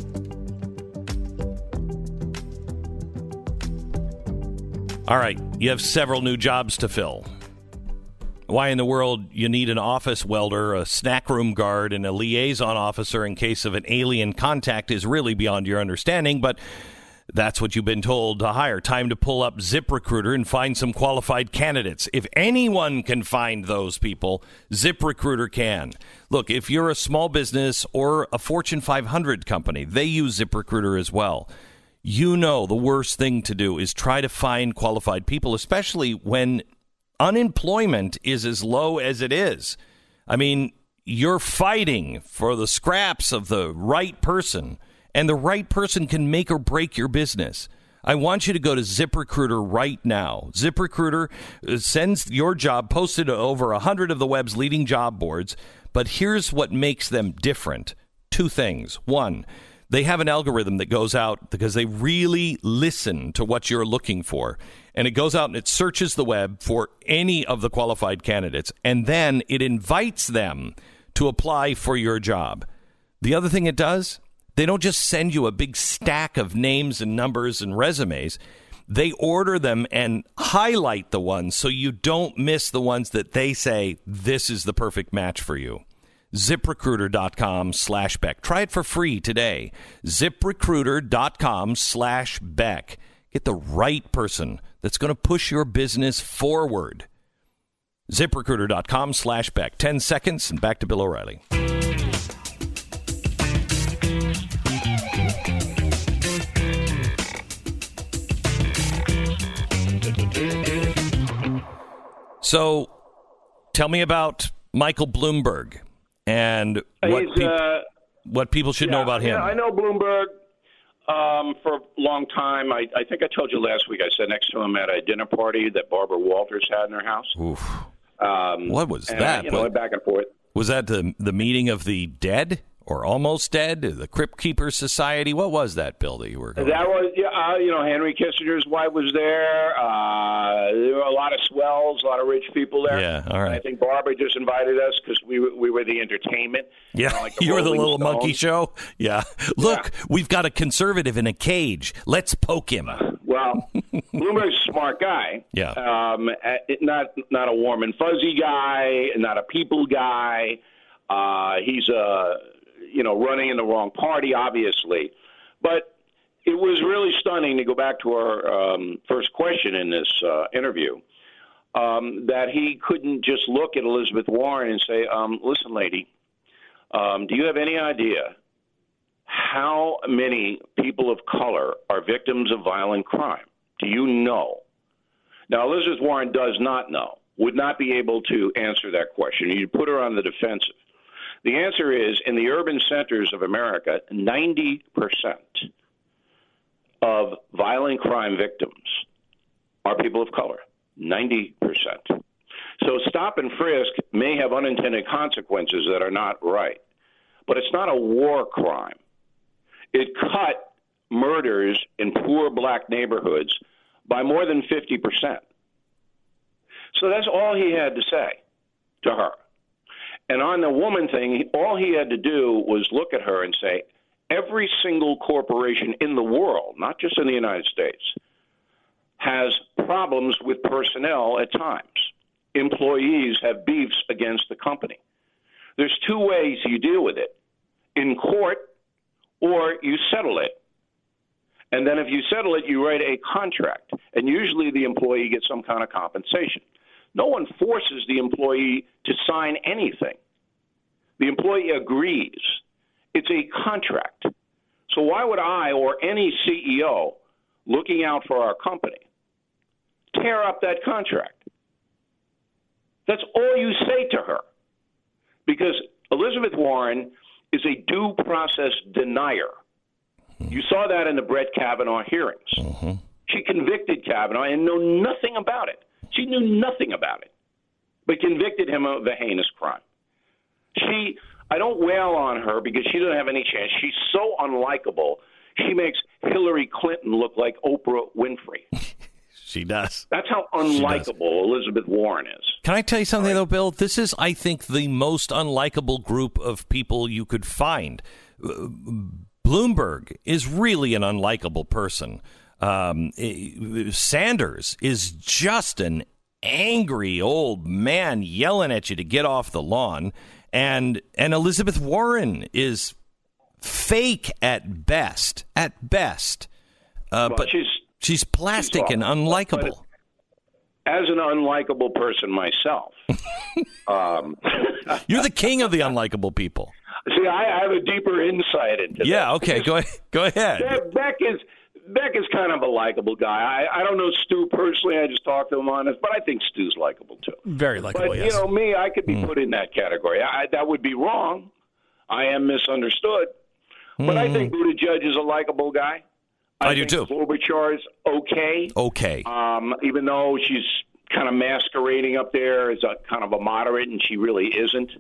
All right, you have several new jobs to fill. Why in the world you need an office welder, a snack room guard, and a liaison officer in case of an alien contact is really beyond your understanding, but that's what you've been told to hire. Time to pull up ZipRecruiter and find some qualified candidates. If anyone can find those people, ZipRecruiter can. Look, if you're a small business or a Fortune five hundred company, they use ZipRecruiter as well. You know the worst thing to do is try to find qualified people, especially when unemployment is as low as it is. I mean, you're fighting for the scraps of the right person, and the right person can make or break your business. I want you to go to ZipRecruiter right now. ZipRecruiter sends your job posted to over one hundred of the web's leading job boards, but here's what makes them different. Two things. One, they have an algorithm that goes out because they really listen to what you're looking for. And it goes out and it searches the web for any of the qualified candidates. And then it invites them to apply for your job. The other thing it does, they don't just send you a big stack of names and numbers and resumes. They order them and highlight the ones so you don't miss the ones that they say, this is the perfect match for you. ZipRecruiter.com slash Beck. Try it for free today. ZipRecruiter.com slash Beck. Get the right person that's going to push your business forward. ZipRecruiter.com slash Beck. Ten seconds and back to Bill O'Reilly. So tell me about Michael Bloomberg and what,
He's,
peop-
uh,
what people should
yeah,
know about him.
Yeah, I know Bloomberg um, for a long time. I, I think I told you last week I sat next to him at a dinner party that Barbara Walters had in her house.
Oof.
Um,
What was
and,
that?
You know,
What-
went back and forth.
Was that the the meeting of the dead or almost dead? The Crypt Keepers Society? What was that, Bill, that you were going
That was, yeah, uh, you know, Henry Kissinger's wife was there. Uh, there were a lot of swells, a lot of rich people there.
Yeah, all right.
I think Barbara just invited us because we were, we were the entertainment.
Yeah,
you know, like the
you were the
Rolling
little monkey
Stones.
show. Yeah. Look, we've got a conservative in a cage. Let's poke him.
Well, Bloomberg's a smart guy.
Yeah.
Um, uh, not not a warm and fuzzy guy, not a people guy. Uh, he's a you know running in the wrong party, obviously. But it was really stunning to go back to our um, first question in this uh, interview. Um, that he couldn't just look at Elizabeth Warren and say, um, "Listen, lady, um, do you have any idea how many people of color are victims of violent crime? Do you know?" Now, Elizabeth Warren does not know, would not be able to answer that question. You put her on the defensive. The answer is, in the urban centers of America, ninety percent of violent crime victims are people of color. ninety percent. So stop and frisk may have unintended consequences that are not right. But it's not a war crime. It cut murders in poor black neighborhoods by more than fifty percent. So that's all he had to say to her. And on the woman thing, all he had to do was look at her and say, every single corporation in the world, not just in the United States, has problems with personnel at times. Employees have beefs against the company. There's two ways you deal with it: in court, or you settle it. And then if you settle it, you write a contract. And usually the employee gets some kind of compensation. No one forces the employee to sign anything. The employee agrees. It's a contract. So why would I or any C E O looking out for our company tear up that contract? That's all you say to her. Because Elizabeth Warren is a due process denier. You saw that in the Brett Kavanaugh hearings.
Mm-hmm.
She convicted Kavanaugh and knew nothing about it. She knew nothing about it, but convicted him of a heinous crime. She, I don't wail on her because she doesn't have any chance. She's so unlikable. She makes Hillary Clinton look like Oprah Winfrey.
She does.
That's how unlikable Elizabeth Warren is.
Can I tell you something, though, Bill? This is, I think, the most unlikable group of people you could find. Uh, Bloomberg is really an unlikable person. Um, Sanders is just an angry old man yelling at you to get off the lawn. And and Elizabeth Warren is fake at best, at best. Uh,
Well,
but
she's,
she's plastic
she's
and
awful.
unlikable.
But as an unlikable person myself, um,
You're the king of the unlikable people.
see, I, I have a deeper insight into
Yeah,
that.
okay, go, go ahead.
Beck, Beck is Beck is kind of a likable guy. I, I don't know Stu personally. I just talked to him on this, but I think Stu's likable too.
Very likable,
But
yes.
you know, me, I could be put in that category. I, that would be wrong. I am misunderstood, but I think Buttigieg is a likable guy.
I, I do
think
too.
Klobuchar is okay.
Okay.
Um, even though she's kind of masquerading up there as a kind of a moderate, and she really isn't.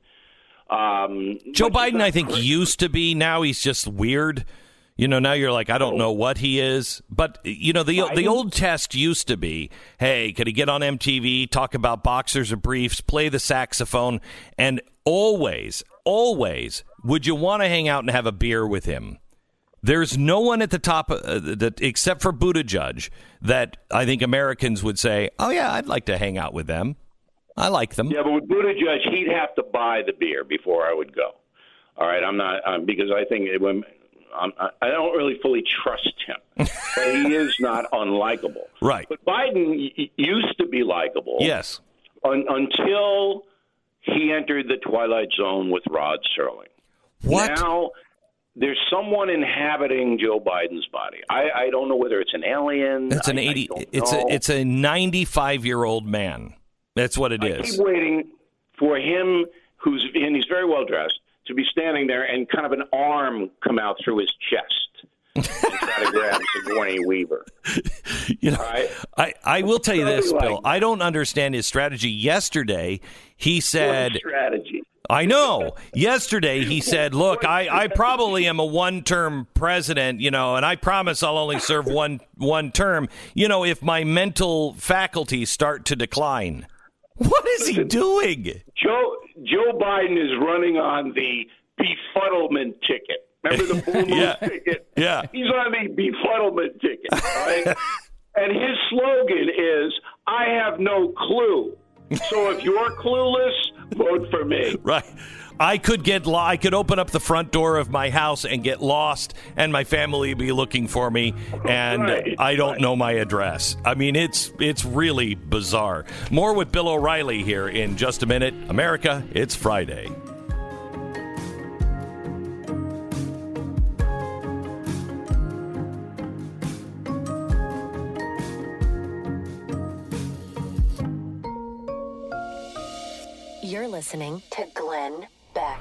Um,
Joe
but she's
Biden,
not
I think,
great.
used to be. Now he's just weird. You know, now you're like, I don't know what he is. But, you know, the the old test used to be, hey, could he get on M T V, talk about boxers or briefs, play the saxophone, and always, always would you want to hang out and have a beer with him? There's no one at the top, uh, that, except for Buttigieg, that I think Americans would say, oh, yeah, I'd like to hang out with them. I like them.
Yeah, but with Buttigieg, he'd have to buy the beer before I would go. All right, I'm not um, because I think it, when I'm, I don't really fully trust him, but he is not unlikable.
Right.
But Biden y- used to be likable.
Yes.
Un- until he entered the twilight zone with Rod Serling.
What?
Now there's someone inhabiting Joe Biden's body. I, I don't know whether it's an alien.
It's an
I- I
eighty.
don't
It's
know.
a it's a ninety-five year old man. That's what it
I
is.
keep waiting for him, who's and he's very well dressed, to be standing there and kind of an arm come out through his chest and try to grab Sigourney Weaver.
You know,
right?
I, I will tell you this,
Like,
Bill. I don't understand his strategy. Yesterday, he said...
What strategy?
I know. Yesterday, he said, look, I, I probably am a one-term president, you know, and I promise I'll only serve one one term, you know, if my mental faculties start to decline. What is he doing?
Joe Joe Biden is running on the befuddlement ticket. Remember the Blue Moon
Yeah.
ticket?
Yeah.
He's on the befuddlement ticket, right? And his slogan is, I have no clue. So if you're clueless, vote for me.
Right. I could get lo- I could open up the front door of my house and get lost, and my family would be looking for me, and
Right,
I don't
right.
know my address. I mean, it's it's really bizarre. More with Bill O'Reilly here in just a minute. America, it's Friday.
You're listening to Glenn Beck.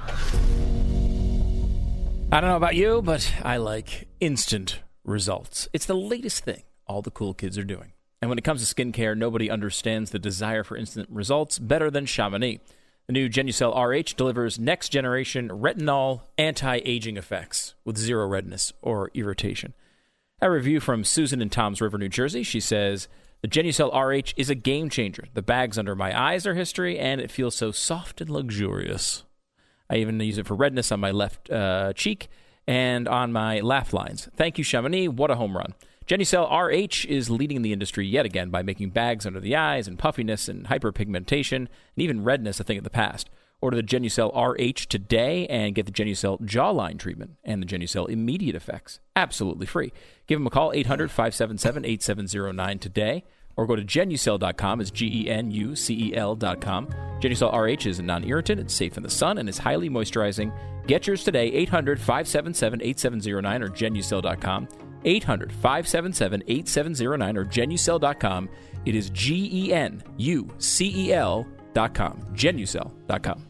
I don't know about you, but I like instant results. It's the latest thing all the cool kids are doing. And when it comes to skincare, nobody understands the desire for instant results better than Chamonix. The new Genucel R H delivers next-generation retinol anti-aging effects with zero redness or irritation. A review from Susan in Toms River, New Jersey. She says, the Genucel R H is a game changer. The bags under my eyes are history, and it feels so soft and luxurious. I even use it for redness on my left uh, cheek and on my laugh lines. Thank you, Chamonix. What a home run. Genucel R H is leading the industry yet again by making bags under the eyes and puffiness and hyperpigmentation and even redness a thing of the past. Order the Genucel R H today and get the Genucel jawline treatment and the Genucel immediate effects absolutely free. Give them a call, eight hundred, five seven seven, eight seven zero nine today, or go to genucel dot com. It's G E N U C E L dot com. Genucel R H is a non-irritant, it's safe in the sun, and is highly moisturizing. Get yours today, eight hundred, five seven seven, eight seven zero nine or genucel dot com. eight hundred, five seven seven, eight seven zero nine or genucel dot com. It is G E N U C E L dot com. genucel dot com.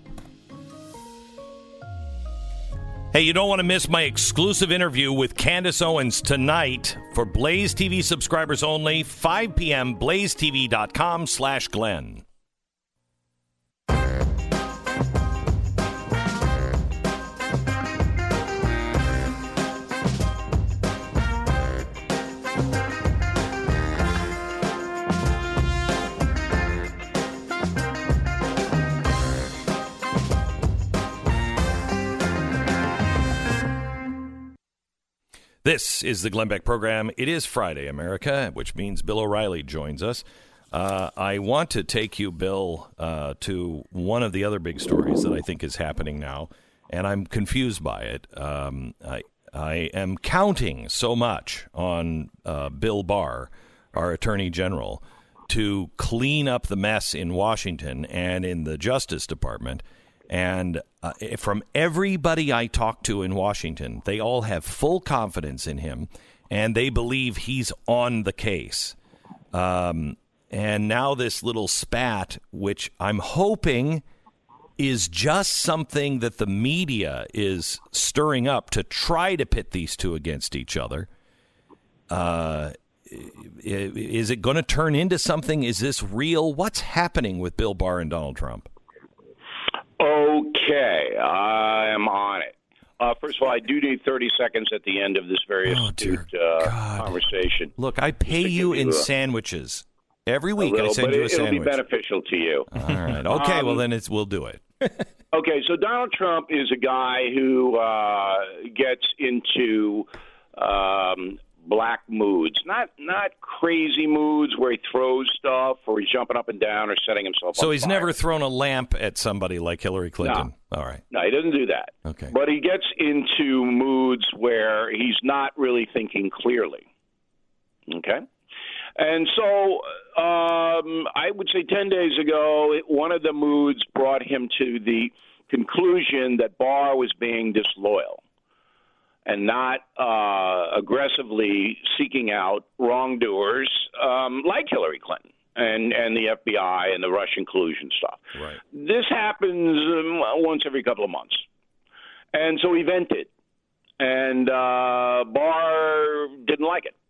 Hey, you don't want to miss my exclusive interview with Candace Owens tonight for Blaze T V subscribers only, five p.m., blaze t v dot com slash Glenn. This is the Glenn Beck program. It is Friday, America, which means Bill O'Reilly joins us. Uh, I want to take you, Bill, uh, to one of the other big stories that I think is happening now, and I'm confused by it. Um, I, I am counting so much on uh, Bill Barr, our Attorney General, to clean up the mess in Washington and in the Justice Department. And uh, from everybody I talk to in Washington, they all have full confidence in him, and they believe he's on the case. Um, and now this little spat, which I'm hoping is just something that the media is stirring up to try to pit these two against each other. Uh, is it going to turn into something? Is this real? What's happening with Bill Barr and Donald Trump?
Okay, I'm on it. Uh, first of all, I do need thirty seconds at the end of this very
Oh,
astute
dear
uh,
God.
conversation.
Look, I pay
Just to
you
give
in
you a-
sandwiches. Every
A
week I
little,
send
but
you a
it, it'll be
sandwich.
beneficial to you.
All right. Okay,
Um,
well, then it's we'll do it.
Okay, so Donald Trump is a guy who uh, gets into um, black moods, not not crazy moods where he throws stuff or he's jumping up and down or setting himself
So
on
he's
fire.
never thrown a lamp at somebody like Hillary Clinton. All right.
No, he doesn't do that.
Okay.
But he gets into moods where he's not really thinking clearly. Okay? And so um, I would say ten days ago, it, one of the moods brought him to the conclusion that Barr was being disloyal and not uh, aggressively seeking out wrongdoers um, like Hillary Clinton. and, and the F B I and the Russian collusion stuff.
Right.
This happens um, once every couple of months. And so he vented. And uh, Barr didn't like it.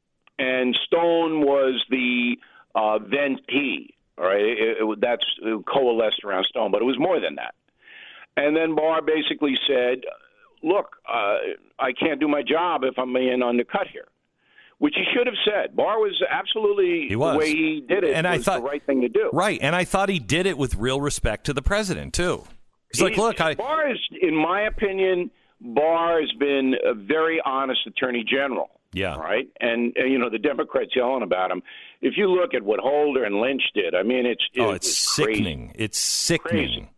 And Stone was the uh, ventee. All right, it, it, that's it coalesced around Stone, but it was more than that. And then Barr basically said, look, uh, I can't do my job if I'm being undercut here, which he should have said. Barr was absolutely,
he was.
the way he did it
and
was
I thought,
the right thing to do.
Right, and I thought he did it with real respect to the president, too. He's
he,
like, look, I...
Barr is, in my opinion, Barr has been a very honest attorney general.
Yeah.
Right? And, and, you know, the Democrats yelling about him. If you look at what Holder and Lynch did, I mean, it's it
Oh, it's sickening.
Crazy.
It's sickening.
Crazy.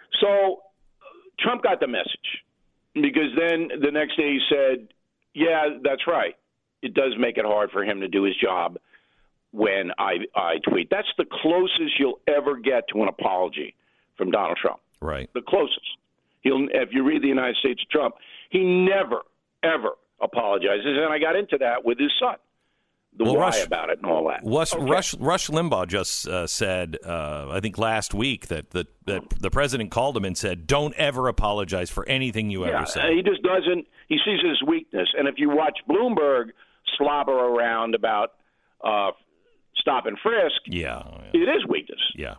So Trump got the message because then the next day he said, yeah, that's right. It does make it hard for him to do his job when I, I tweet. That's the closest you'll ever get to an apology from Donald Trump.
Right.
The closest. He'll, if you read the United States of Trump, he never, ever apologizes. And I got into that with his son, the
well,
why
Rush,
about it and all that.
Rush,
okay.
Rush, Rush Limbaugh just uh, said, uh, I think last week, that, that, that the president called him and said, don't ever apologize for anything you
yeah,
ever say.
He just doesn't. He sees his weakness. And if you watch Bloomberg slobber around about uh, stop and frisk,
yeah,
yeah, it is weakness.
Yeah.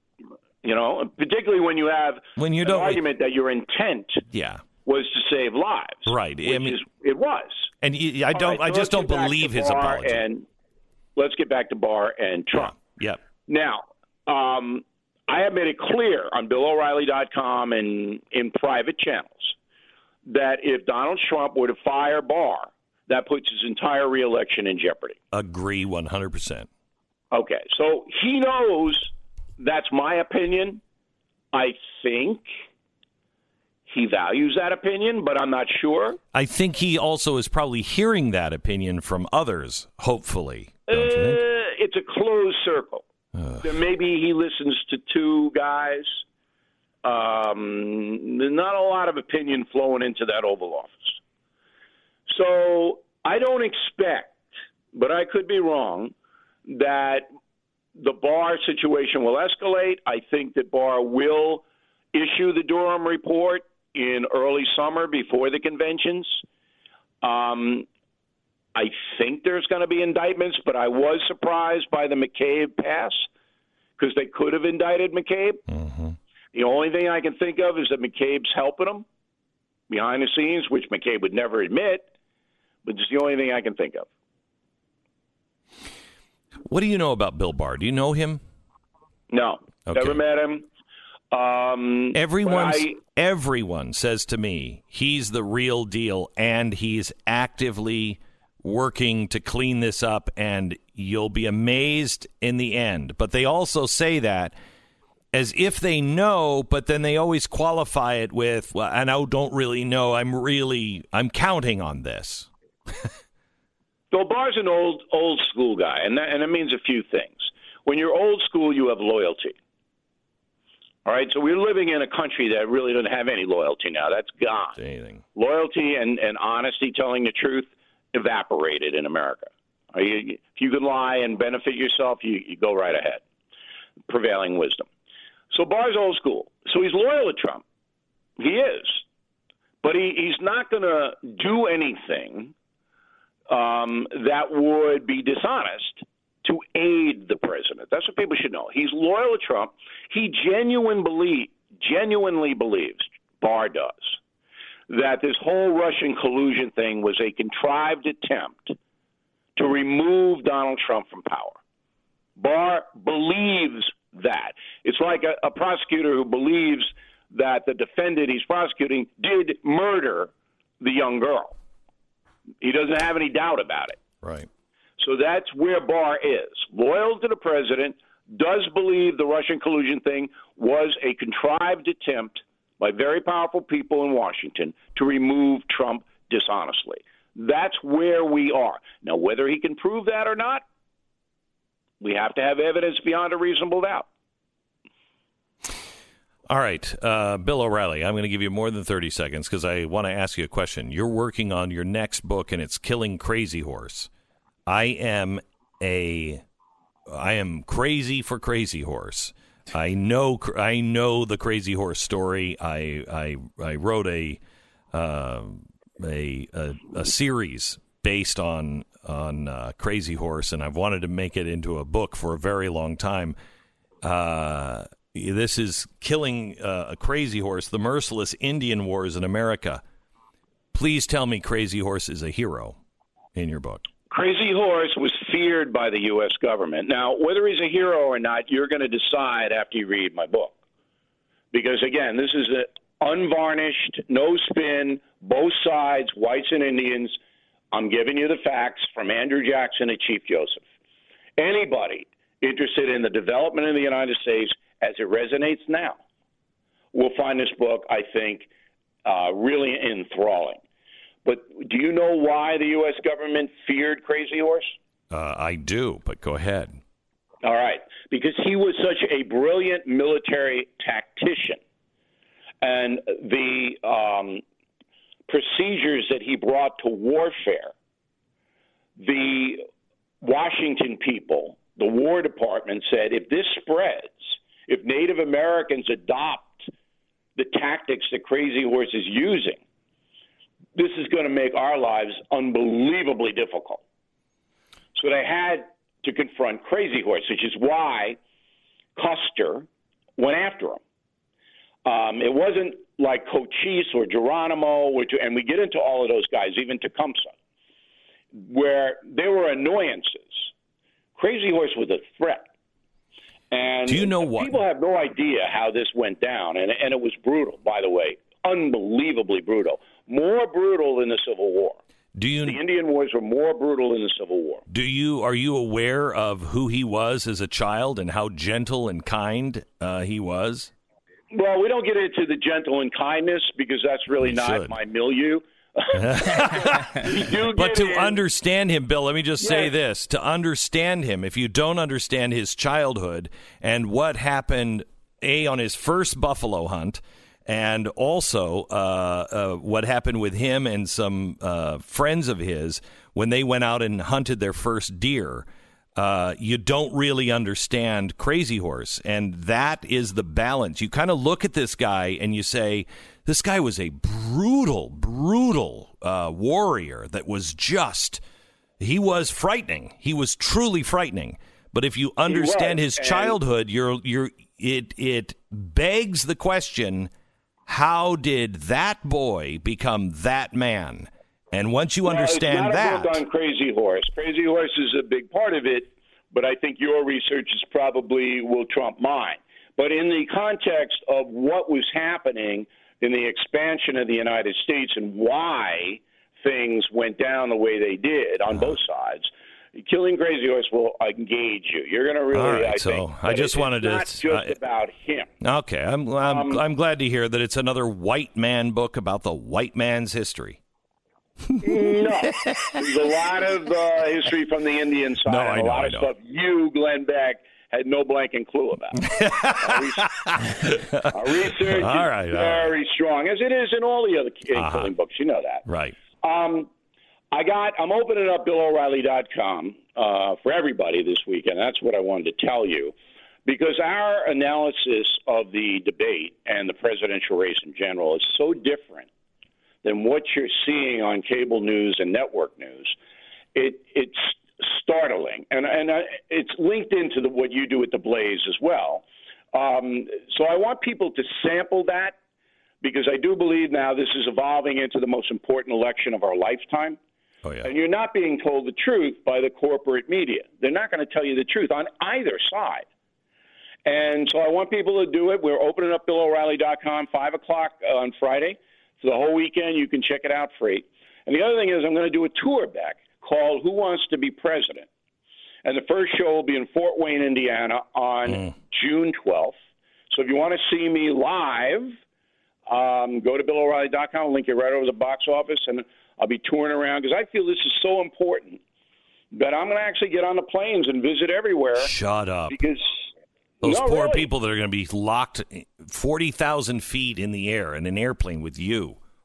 You know, particularly when you have
when you
an
don't,
argument that your intent
yeah.
was to save lives.
Right.
Which
I mean,
is, it was.
And he, I don't.
Right, so
I just don't believe his
Barr
apology.
And let's get back to Barr and Trump.
Yep.
Now, um, I have made it clear on Bill O'Reilly dot com and in private channels that if Donald Trump were to fire Barr, that puts his entire reelection in jeopardy.
Agree one hundred percent.
Okay, so he knows that's my opinion. I think he values that opinion, but I'm not sure.
I think he also is probably hearing that opinion from others, hopefully. Don't you think?
Uh, it's a closed circle. Then maybe he listens to two guys. Um, there's not a lot of opinion flowing into that Oval Office. So I don't expect, but I could be wrong, that the Barr situation will escalate. I think that Barr will issue the Durham report in early summer before the conventions. Um, I think there's going to be indictments, but I was surprised by the McCabe pass because they could have indicted McCabe.
Mm-hmm.
The only thing I can think of is that McCabe's helping him behind the scenes, which McCabe would never admit, but it's the only thing I can think of.
What do you know about Bill Barr? Do you know him?
No,
okay.
Never met him. Um,
everyone,
I,
everyone says to me he's the real deal, and he's actively working to clean this up, and you'll be amazed in the end. But they also say that as if they know, but then they always qualify it with, well, I know, don't really know. I'm really, I'm counting on this.
Bill Barr's an old old school guy, and that, and it means a few things. When you're old school, you have loyalty. All right, so we're living in a country that really doesn't have any loyalty now. That's gone.
Anything.
Loyalty and, and honesty, telling the truth, evaporated in America. You, if you can lie and benefit yourself, you, you go right ahead. Prevailing wisdom. So Barr's old school. So he's loyal to Trump. He is. But he, he's not going to do anything um, that would be dishonest to aid the president. That's what people should know. He's loyal to Trump. He genuine believe, genuinely believes, Barr does, that this whole Russian collusion thing was a contrived attempt to remove Donald Trump from power. Barr believes that. It's like a, a prosecutor who believes that the defendant he's prosecuting did murder the young girl. He doesn't have any doubt about it.
Right.
So that's where Barr is. Loyal to the president, does believe the Russian collusion thing was a contrived attempt by very powerful people in Washington to remove Trump dishonestly. That's where we are. Now, whether he can prove that or not, we have to have evidence beyond a reasonable doubt.
All right, uh, Bill O'Reilly, I'm going to give you more than thirty seconds because I want to ask you a question. You're working on your next book, and it's Killing Crazy Horse. I am a I am crazy for Crazy Horse. I know I know the Crazy Horse story. I I I wrote a uh, a, a a series based on on uh, Crazy Horse, and I've wanted to make it into a book for a very long time. Uh, this is Killing uh, a Crazy Horse: The Merciless Indian Wars in America. Please tell me Crazy Horse is a hero in your book.
Crazy Horse was feared by the U S government. Now, whether he's a hero or not, you're going to decide after you read my book. Because, again, this is an unvarnished, no spin, both sides, whites and Indians. I'm giving you the facts from Andrew Jackson and Chief Joseph. Anybody interested in the development of the United States as it resonates now will find this book, I think, uh, really enthralling. But do you know why the U S government feared Crazy Horse?
Uh, I do, but go ahead.
All right. Because he was such a brilliant military tactician. And the um, procedures that he brought to warfare, the Washington people, the War Department said, if this spreads, if Native Americans adopt the tactics that Crazy Horse is using, this is going to make our lives unbelievably difficult. So they had to confront Crazy Horse, which is why Custer went after him. Um, it wasn't like Cochise or Geronimo, which, and we get into all of those guys, even Tecumseh, where there were annoyances. Crazy Horse was a threat. And
do you know what?
People have no idea how this went down, and, and it was brutal, by the way, unbelievably brutal. More brutal than the Civil War.
Do you?
The Indian Wars were more brutal than the Civil War.
Do you? Are you aware of who he was as a child and how gentle and kind uh, he was?
Well, we don't get into the gentle and kindness because that's really
we
not
should.
my milieu.
But to
in.
understand him, Bill, let me just
yes.
say this. To understand him, if you don't understand his childhood and what happened, A, on his first buffalo hunt, and also uh, uh, what happened with him and some uh, friends of his when they went out and hunted their first deer, uh, you don't really understand Crazy Horse. And that is the balance. You kind of look at this guy and you say, this guy was a brutal, brutal uh, warrior that was just, he was frightening. He was truly frightening. But if you understand his childhood, you're, you're, it, it begs the question, how did that boy become that man? And once you
well,
understand
it's not
that,
a book on Crazy Horse. Crazy Horse is a big part of it, but I think your research is probably will trump mine. But in the context of what was happening in the expansion of the United States and why things went down the way they did on both sides, Killing Crazy Horse will engage you. You're going to really,
all right,
I
so
think.
I just
it,
wanted
it's
to.
not just
uh,
about him.
Okay, I'm I'm,
Um,
I'm glad to hear that it's another white man book about the white man's history.
No, there's a lot of uh, history from the Indian side.
No,
and
I
a
know,
lot
I
of
know.
stuff you, Glenn Beck, had no blanking clue about. Our research, our research
All right,
is
all right.
very strong, as it is in all the other killing
Uh-huh.
books. You know that,
Right.
Um, I got. I'm opening up Bill O'Reilly dot com uh, for everybody this weekend. That's what I wanted to tell you, because our analysis of the debate and the presidential race in general is so different than what you're seeing on cable news and network news. It, it's startling, and and uh, it's linked into the, what you do at the Blaze as well. Um, so I want people to sample that, because I do believe now this is evolving into the most important election of our lifetime.
Oh, yeah.
And you're not being told the truth by the corporate media. They're not going to tell you the truth on either side. And so I want people to do it. We're opening up Bill O'Reilly dot com, five o'clock on Friday. For the whole weekend, you can check it out free. And the other thing is I'm going to do a tour back called Who Wants to Be President? And the first show will be in Fort Wayne, Indiana on
Mm.
June twelfth. So if you want to see me live, um, go to Bill O'Reilly dot com. I'll link you right over the box office, and I'll be touring around because I feel this is so important that I'm going to actually get on the planes and visit everywhere.
Shut up.
Because
Those
no,
poor
really.
people that are going to be locked forty thousand feet in the air in an airplane with you.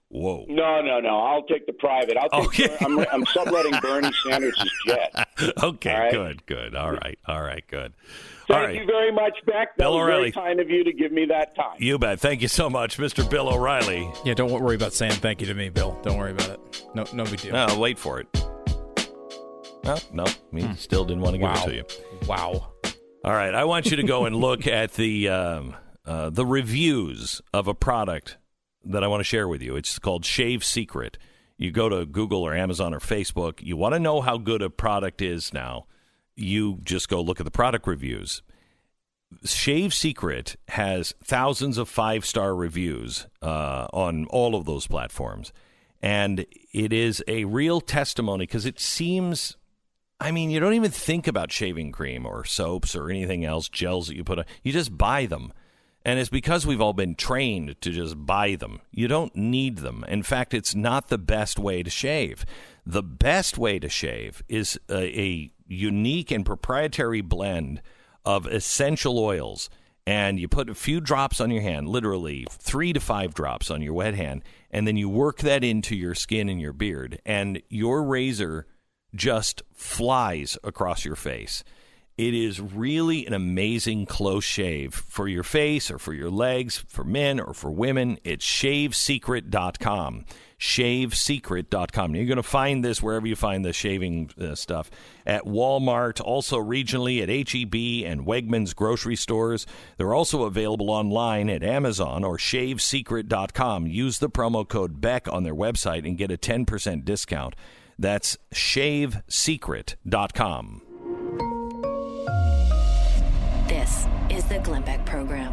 Whoa.
No, no, no. I'll take the private. I'll take.
Okay.
I'm, I'm subletting Bernie Sanders' jet.
Okay,
All right?
good, good. All right, all right, good.
Thank
all right.
you very much, Beck. That
Bill
was
O'Reilly.
very kind of you to give me that time.
You bet. Thank you so much, Mister Bill O'Reilly.
Yeah, don't worry about saying thank you to me, Bill. Don't worry about it. No, no big deal.
No, wait for it. No, no, he
Hmm.
still didn't want to give
Wow.
it to you.
Wow.
All right, I want you to go and look at the um, uh, the reviews of a product that I want to share with you. It's called Shave Secret. You go to Google or Amazon or Facebook. You want to know how good a product is now. You just go look at the product reviews. Shave Secret has thousands of five-star reviews uh, on all of those platforms. And it is a real testimony because it seems, I mean, you don't even think about shaving cream or soaps or anything else, gels that you put on. You just buy them. And it's because we've all been trained to just buy them. You don't need them. In fact, it's not the best way to shave. The best way to shave is a, a unique and proprietary blend of essential oils. And you put a few drops on your hand, literally three to five drops on your wet hand, and then you work that into your skin and your beard, and your razor just flies across your face. It is really an amazing close shave for your face or for your legs, for men or for women. It's shave secret dot com. shave secret dot com. You're going to find this wherever you find the shaving uh, stuff. At Walmart, also regionally at H E B and Wegmans grocery stores. They're also available online at Amazon or shave secret dot com. Use the promo code Beck on their website and get a ten percent discount. That's shave secret dot com.
This is the Glenn Beck Program.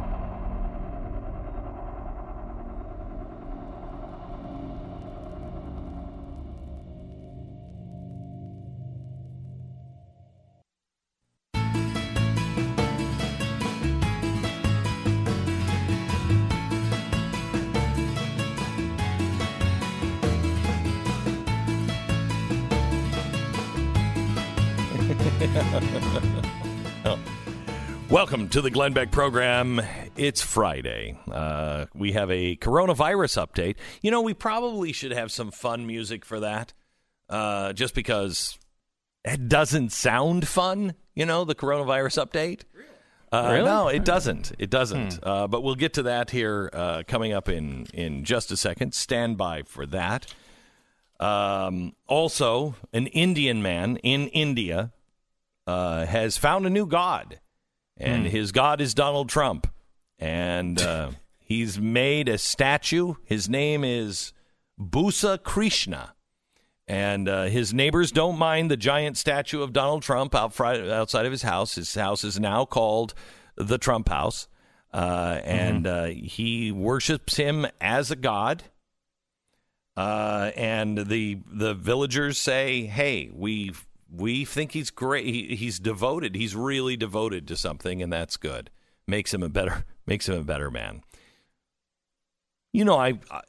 Oh. Welcome to the Glenn Beck Program. It's Friday. Uh, we have a coronavirus update. You know, we probably should have some fun music for that, uh, just because it doesn't sound fun, you know, the coronavirus update. Uh,
Really?
No, it doesn't. It doesn't. Uh, but we'll get to that here uh, coming up in, in just a second. Stand by for that. Um, also, an Indian man in India uh, has found a new god. And
Hmm.
his god is Donald Trump. And uh, he's made a statue. His name is Busa Krishna. And uh, his neighbors don't mind the giant statue of Donald Trump out fri- outside of his house. His house is now called the Trump House. Uh, and uh, he worships him as a god. Uh, and the the villagers say, hey, we we think he's great. He, he's devoted. He's really devoted to something, and that's good. Makes him a better makes him a better man. You know, I, I,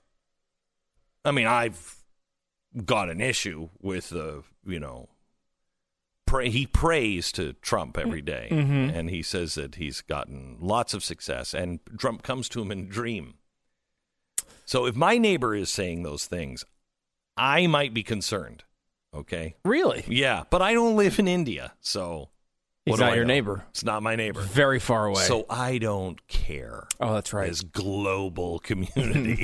I mean, I've got an issue with the, you know, pray, he prays to Trump every day,
Mhm.
and he says that he's gotten lots of success, and Trump comes to him in a dream. So if my neighbor is saying those things, I might be concerned. Okay.
Really?
Yeah, but I don't live in India, so
He's
what do
not
I
your
know?
neighbor.
It's not my neighbor.
Very far away.
So I don't care.
Oh, that's right.
This global community.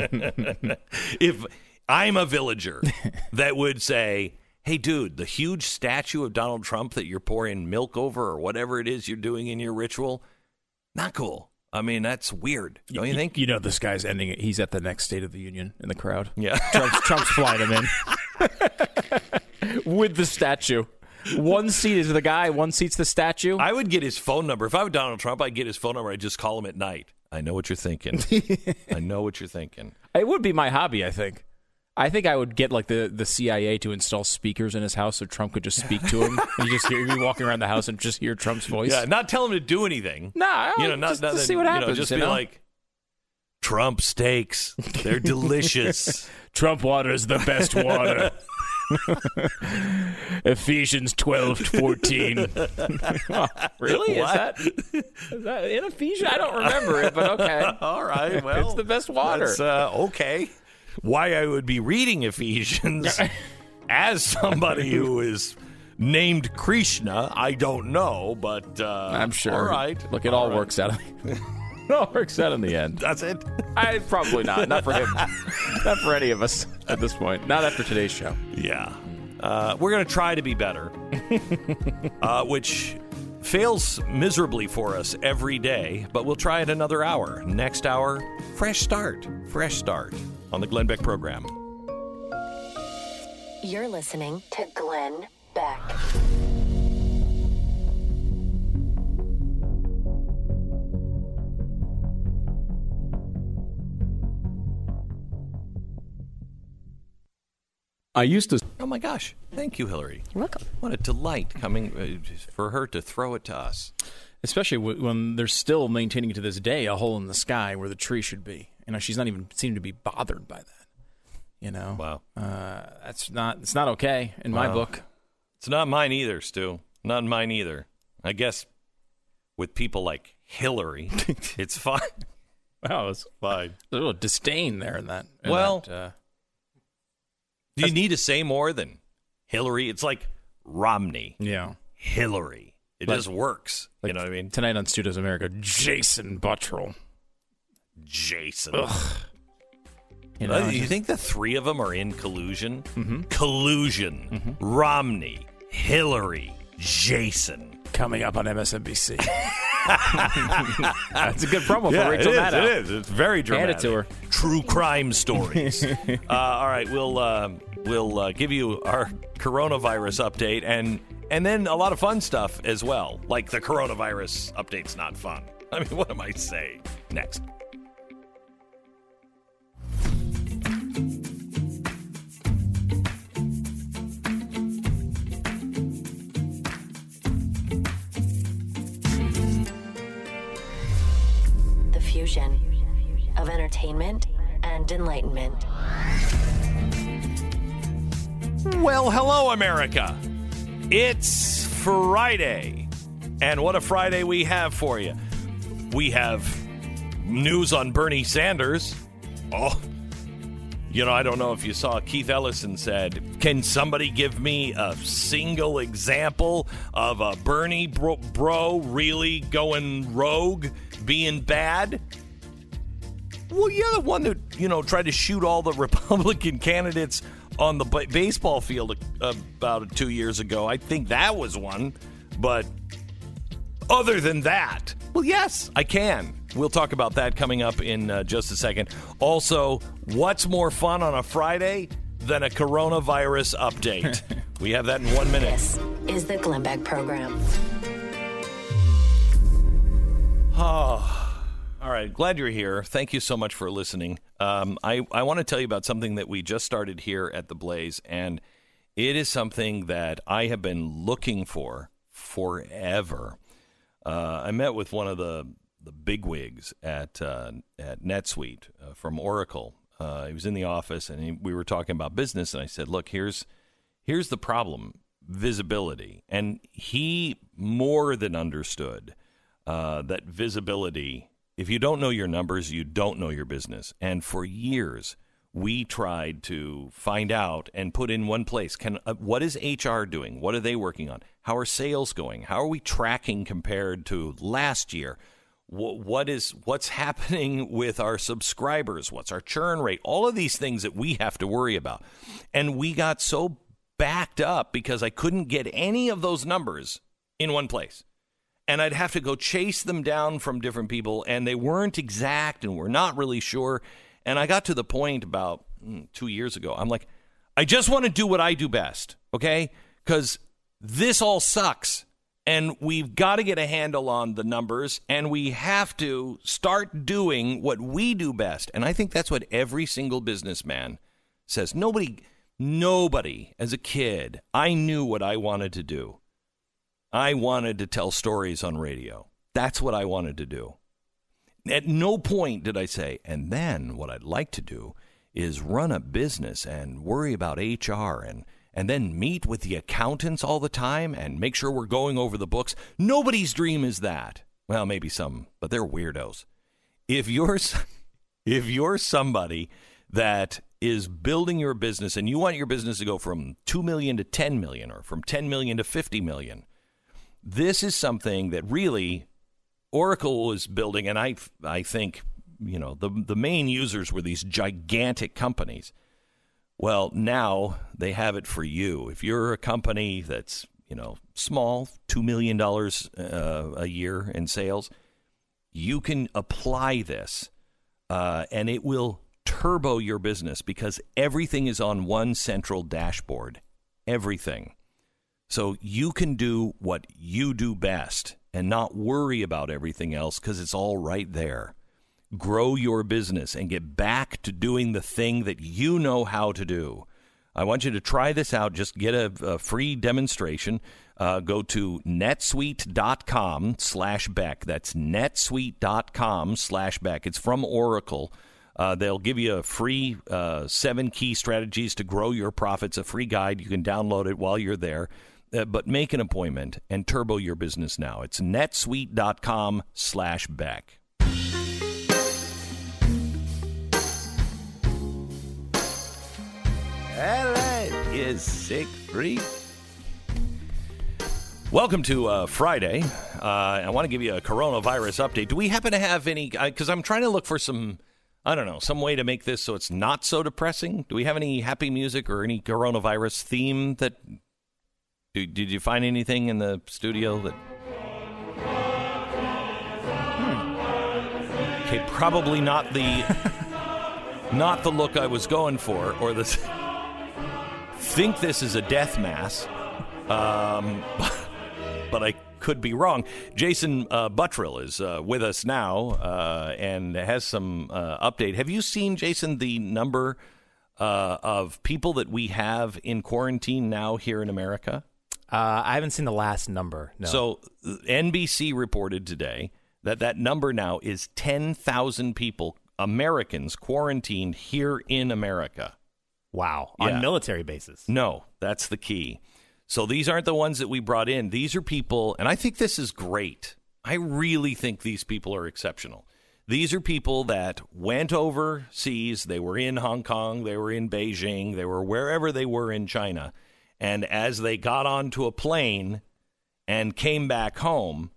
If I'm a villager that would say, hey, dude, the huge statue of Donald Trump that you're pouring milk over or whatever it is you're doing in your ritual, not cool. I mean, that's weird. Don't you think?
You know, this guy's ending it. He's at the next State of the Union in the crowd.
Yeah.
Trump's, Trump's flying him in with the statue. One seat is the guy, one seat's the statue.
I would get his phone number. If I were Donald Trump, I'd get his phone number. I'd just call him at night. I know what you're thinking. I know what you're thinking.
It would be my hobby, I think. I think I would get like the, the C I A to install speakers in his house so Trump could just speak to him. And you just hear me walking around the house and just hear Trump's voice.
Yeah, not tell him to do anything.
Nah,
you know, not,
just,
not
just see what
you
happens.
Know, just
you
be
know?
like, Trump steaks. They're delicious.
Trump water is the best water. Ephesians twelve fourteen. Oh, really? Is
What?
that, is that in Ephesians? I don't remember it, but okay.
All right, well.
It's the best water.
That's, uh, okay. Why I would be reading Ephesians as somebody who is named Krishna, I don't know, but uh,
I'm sure.
All right.
Look, it all, all right. works out. It all works out in the end.
Does it?
I probably not. Not for him. Not for any of us at this point. Not after today's show.
Yeah. Uh, we're going to try to be better, uh, which fails miserably for us every day, but we'll try it another hour. Next hour, fresh start. Fresh start on the Glenn Beck program.
You're listening to Glenn Beck.
I used to...
Oh, my gosh. Thank you, Hillary.
You're welcome.
What a delight coming uh, for her to throw it to us.
Especially w- when they're still maintaining to this day a hole in the sky where the tree should be. You know, she's not even seemed to be bothered by that. You know?
Wow.
Uh, that's not, it's not okay in
wow.
my book.
It's not mine either, Stu. Not mine either. I guess with people like Hillary, it's fine.
Wow, it's
fine.
There's a little disdain there in that. In
well...
that, uh,
Do you need to say more than Hillary? It's like Romney.
Yeah.
Hillary. It
like,
just works.
Like
you know what I mean?
Tonight on Stu Does America, Jason Buttrill.
Jason.
Ugh.
You, know, uh, you think the three of them are in collusion?
Mm-hmm.
Collusion.
Mm-hmm.
Romney. Hillary. Jason.
Coming up on M S N B C. That's a good promo
yeah,
for Rachel
it is,
Maddow.
It is. It's very dramatic.
Hand it to her.
True crime stories. uh, all right, we'll uh, we'll uh, give you our coronavirus update and and then a lot of fun stuff as well. Like the coronavirus update's not fun. I mean, what am I saying? Next.
Fusion of entertainment and enlightenment.
Well, hello, America. It's Friday. And what a Friday we have for you. We have news on Bernie Sanders. Oh, you know, I don't know if you saw Keith Ellison said, can somebody give me a single example of a Bernie bro, bro really going rogue, being bad? Well, you're the one that, you know, tried to shoot all the Republican candidates on the b- baseball field about two years ago. I think that was one. But other than that, well, yes, I can. We'll talk about that coming up in uh, just a second. Also, what's more fun on a Friday than a coronavirus update? We have that in one minute.
This is the Glenn Beck program.
Oh, all right. Glad you're here. Thank you so much for listening. Um, I, I want to tell you about something that we just started here at The Blaze, and it is something that I have been looking for forever. Uh, I met with one of the the bigwigs at uh, at NetSuite uh, from Oracle. Uh, he was in the office, and he, we were talking about business. And I said, "Look, here's here's the problem: visibility." And he more than understood uh, that visibility. If you don't know your numbers, you don't know your business. And for years, we tried to find out and put in one place. Can uh, what is H R doing? What are they working on? How are sales going? How are we tracking compared to last year? What is what's happening with our subscribers? What's our churn rate? All of these things that we have to worry about. And we got so backed up because I couldn't get any of those numbers in one place. And I'd have to go chase them down from different people, and they weren't exact, and we're not really sure. And I got to the point about mm, two years ago. I'm like, I just want to do what I do best, okay? Because this all sucks. And we've got to get a handle on the numbers, and we have to start doing what we do best. And I think that's what every single businessman says. Nobody, nobody, as a kid, I knew what I wanted to do. I wanted to tell stories on radio. That's what I wanted to do. At no point did I say, and then what I'd like to do is run a business and worry about H R and and then meet with the accountants all the time and make sure we're going over the books. Nobody's dream is that. Well, maybe some, but they're weirdos. If you're, if you're somebody that is building your business and you want your business to go from two million dollars to ten million dollars or from ten million dollars to fifty million dollars, this is something that really Oracle was building, and I I think, you know, the the main users were these gigantic companies. Well, now they have it for you. If you're a company that's, you know, small, two million dollars uh, a year in sales, you can apply this, uh, and it will turbo your business because everything is on one central dashboard. Everything. So you can do what you do best and not worry about everything else because it's all right there. Grow your business and get back to doing the thing that you know how to do. I want you to try this out. Just get a, a free demonstration. Uh, go to netsuite.com slash Beck. That's netsuite.com slash Beck. It's from Oracle. Uh, they'll give you a free uh, seven key strategies to grow your profits, a free guide. You can download it while you're there. Uh, but make an appointment and turbo your business now. It's netsuite.com slash Beck. All right, is sick free. Welcome to uh, Friday. Uh, I want to give you a coronavirus update. Do we happen to have any? Because I'm trying to look for some, I don't know, some way to make this so it's not so depressing. Do we have any happy music or any coronavirus theme that? Do, did you find anything in the studio that? Hmm. Okay, probably not the, not the look I was going for, or the. Think this is a death mass, um, but I could be wrong. Jason uh, Buttrill is uh, with us now uh, and has some uh, update. Have you seen, Jason, the number uh, of people that we have in quarantine now here in America?
Uh, I haven't seen the last number, no.
So N B C reported today that that number now is ten thousand people, Americans, quarantined here in America.
Wow.
Yeah.
On military bases.
No, that's the key. So these aren't the ones that we brought in. These are people, and I think this is great. I really think these people are exceptional. These are people that went overseas. They were in Hong Kong. They were in Beijing. They were wherever they were in China. And as they got onto a plane and came back home,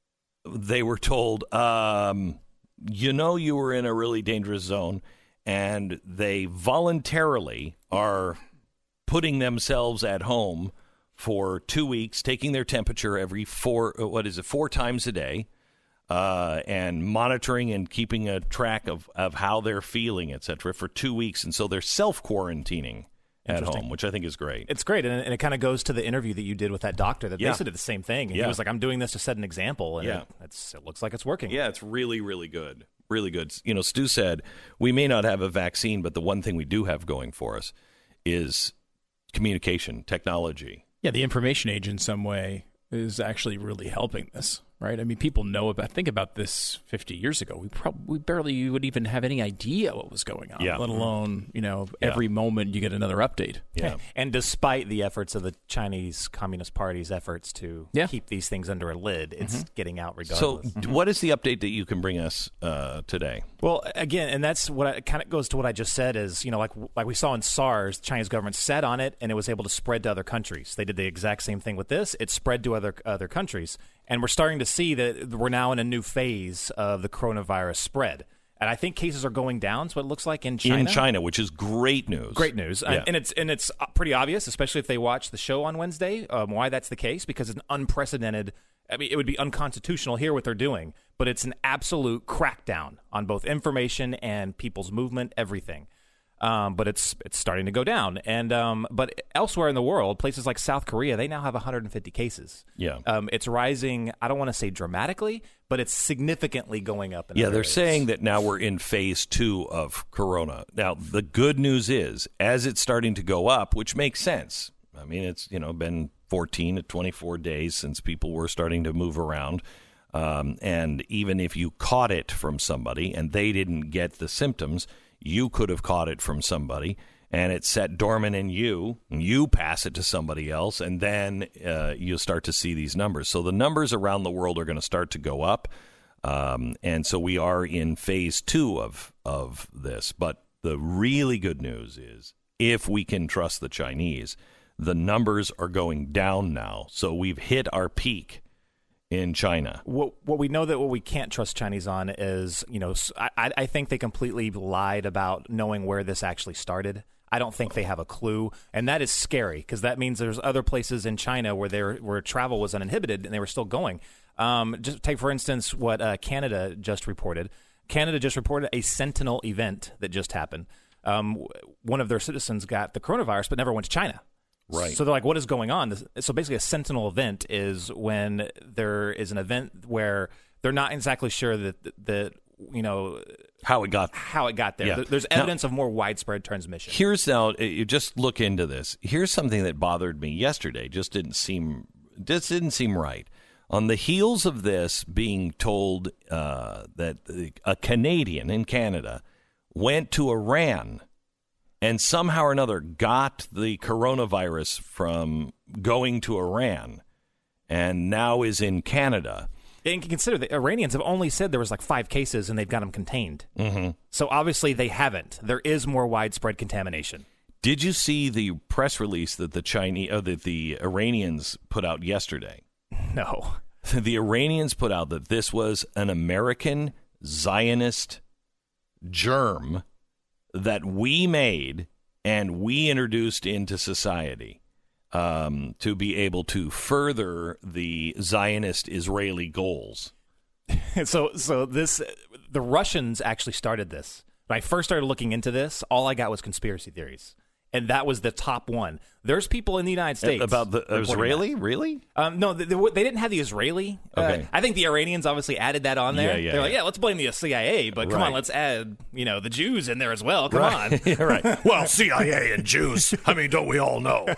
they were told, um, you know, you were in a really dangerous zone. And they voluntarily are putting themselves at home for two weeks, taking their temperature every four, what is it, four times a day, uh, and monitoring and keeping a track of, of how they're feeling, et cetera, for two weeks. And so they're self-quarantining at home, which I think is great.
It's great, and, and it kind of goes to the interview that you did with that doctor that
Yeah.
basically did the same thing. And
Yeah.
he was like, I'm doing this to set an example, and
Yeah.
it, it's, it looks like it's working.
Yeah, it's really, really good. Really good. You know, Stu said, we may not have a vaccine, but the one thing we do have going for us is communication, technology.
Yeah, the information age in some way is actually really helping this, right? I mean, people know about, think about this fifty years ago. We probably we barely would even have any idea what was going on,
Yeah.
let alone, you know,
Yeah.
every moment you get another update.
Yeah.
And despite the efforts of the Chinese Communist Party's efforts to
Yeah.
keep these things under a lid, it's getting out
So,
regardless.
what is the update that you can bring us uh, today?
Well, again, and that's what I, kind of goes to what I just said is, you know, like like we saw in SARS, the Chinese government sat on it and it was able to spread to other countries. They did the exact same thing with this. It spread to other other countries. And we're starting to see that we're now in a new phase of the coronavirus spread. And I think cases are going down, so it looks like in China.
In China, which is great news.
Great news.
Yeah.
And it's and it's pretty obvious, especially if they watch the show on Wednesday, um, why that's the case, because it's an unprecedented, I mean, it would be unconstitutional here what they're doing, but it's an absolute crackdown on both information and people's movement, everything. Um, but it's it's starting to go down. And um, but elsewhere in the world, places like South Korea, they now have one hundred fifty cases.
Yeah.
Um, it's rising, I don't want to say dramatically, but it's significantly going up. In
Yeah,
other
they're
areas.
saying that now we're in phase two of corona. Now, the good news is, as it's starting to go up, which makes sense. I mean, it's, you know, been fourteen to twenty-four days since people were starting to move around. Um, and even if you caught it from somebody and they didn't get the symptoms, you could have caught it from somebody. and it's set dormant in you, and you pass it to somebody else, and then uh, you'll start to see these numbers. So the numbers around the world are going to start to go up, um, and so we are in phase two of of this. But the really good news is, if we can trust the Chinese, the numbers are going down now. So we've hit our peak in China.
What, what we know that what we can't trust Chinese on is, you know, I, I think they completely lied about knowing where this actually started. I don't think they have a clue, and that is scary because that means there's other places in China where there where travel was uninhibited and they were still going. Um, just take, for instance, what uh, Canada just reported. Canada just reported a Sentinel event that just happened. Um, one of their citizens got the coronavirus but never went to China.
Right.
So they're like, what is going on? So basically a Sentinel event is when there is an event where they're not exactly sure that, that you know,
how it got
how it got there.
Yeah.
There's evidence now, of more widespread transmission.
Here's now, you just look into this. Here's something that bothered me yesterday. Just didn't seem, just didn't seem right. On the heels of this being told uh, that a Canadian in Canada went to Iran and somehow or another got the coronavirus from going to Iran and now is in Canada.
And consider the Iranians have only said there was like five cases and they've got them contained.
Mm-hmm.
So obviously they haven't. There is more widespread contamination.
Did you see the press release that the Chinese, uh, that the Iranians put out yesterday?
No.
The Iranians put out that this was an American Zionist germ that we made and we introduced into society um, to be able to further the Zionist Israeli goals.
so, so this, the Russians actually started this. When I first started looking into this, all I got was conspiracy theories. And that was the top one. There's people in the United States
about the Israeli, that. Really?
Um, no, they, they didn't have the Israeli.
Okay.
Uh, I think the Iranians obviously added that on there.
Yeah, yeah,
They're
yeah.
like, yeah, let's blame the C I A, but come
right.
on, let's add, you know, the Jews in there as well. Come
right.
on,
right?
Well, C I A and Jews. I mean, don't we all know?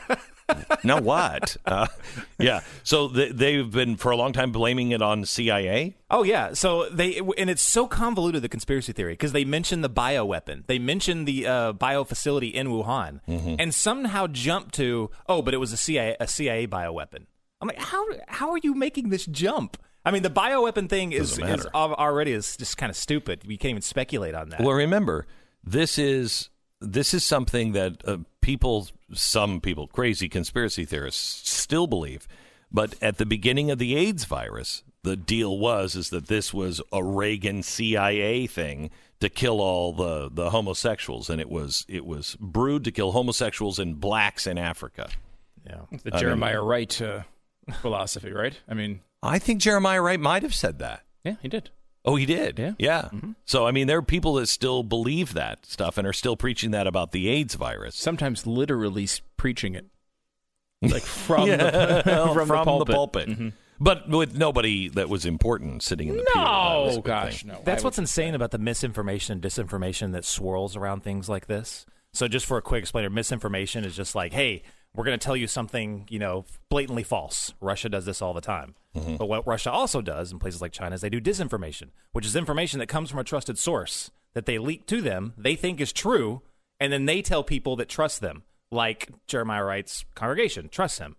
Now what? Uh, yeah. So they, they've been for a long time blaming it on C I A.
Oh yeah. So they and it's so convoluted, the conspiracy theory, because they mentioned the bioweapon, they mentioned the uh, bio facility in Wuhan,
mm-hmm.
and somehow jumped to oh, but it was a C I A, a C I A bioweapon. I'm like, how how are you making this jump? I mean, the bioweapon thing is, is already is just kind of stupid. We can't even speculate on that.
Well, remember, this is this is something that uh, people, some people, crazy conspiracy theorists still believe. But at the beginning of the AIDS virus, the deal was is that this was a Reagan C I A thing to kill all the, the homosexuals, and it was it was brewed to kill homosexuals and blacks in Africa.
Yeah,
the
I
Jeremiah
mean,
Wright uh, philosophy, right? I mean,
I think Jeremiah Wright might have said that.
Yeah, he did.
Oh, he did?
Yeah.
Yeah.
Mm-hmm.
So, I mean, there are people that still believe that stuff and are still preaching that about the AIDS virus.
Sometimes literally preaching it. Like from,
yeah,
the,
well,
from,
from
the pulpit.
The pulpit.
Mm-hmm.
But with nobody that was important sitting in the pew.
No, gosh, no.
That's what's insane about the misinformation and disinformation that swirls around things like this. So just for a quick explainer, misinformation is just like, hey, we're going to tell you something, you know, blatantly false. Russia does this all the time.
Mm-hmm.
But what Russia also does in places like China is they do disinformation, which is information that comes from a trusted source that they leak to them, they think is true, and then they tell people that trust them, like Jeremiah Wright's congregation trusts him,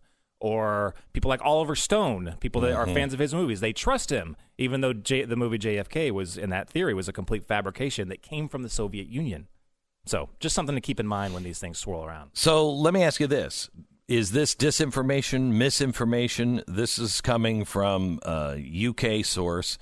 or people like Oliver Stone, people that
mm-hmm.
are fans of his movies, they trust him, even though J- the movie J F K was, in that theory, was a complete fabrication that came from the Soviet Union. So just something to keep in mind when these things swirl around.
So let me ask you this. Is this disinformation, misinformation? This is coming from a U K source.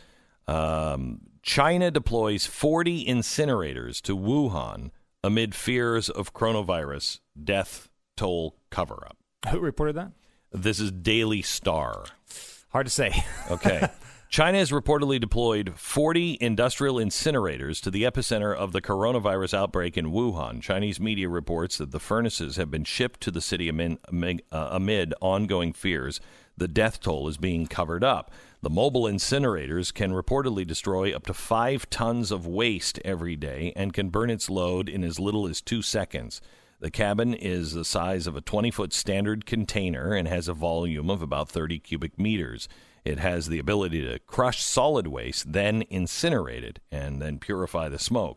Um, China deploys forty incinerators to Wuhan amid fears of coronavirus death toll cover-up.
Who reported that?
This is Daily Star.
Hard to say.
Okay. China has reportedly deployed forty industrial incinerators to the epicenter of the coronavirus outbreak in Wuhan. Chinese media reports that the furnaces have been shipped to the city amid, amid, uh, amid ongoing fears the death toll is being covered up. The mobile incinerators can reportedly destroy up to five tons of waste every day and can burn its load in as little as two seconds. The cabin is the size of a twenty-foot standard container and has a volume of about thirty cubic meters. It has the ability to crush solid waste, then incinerate it, and then purify the smoke.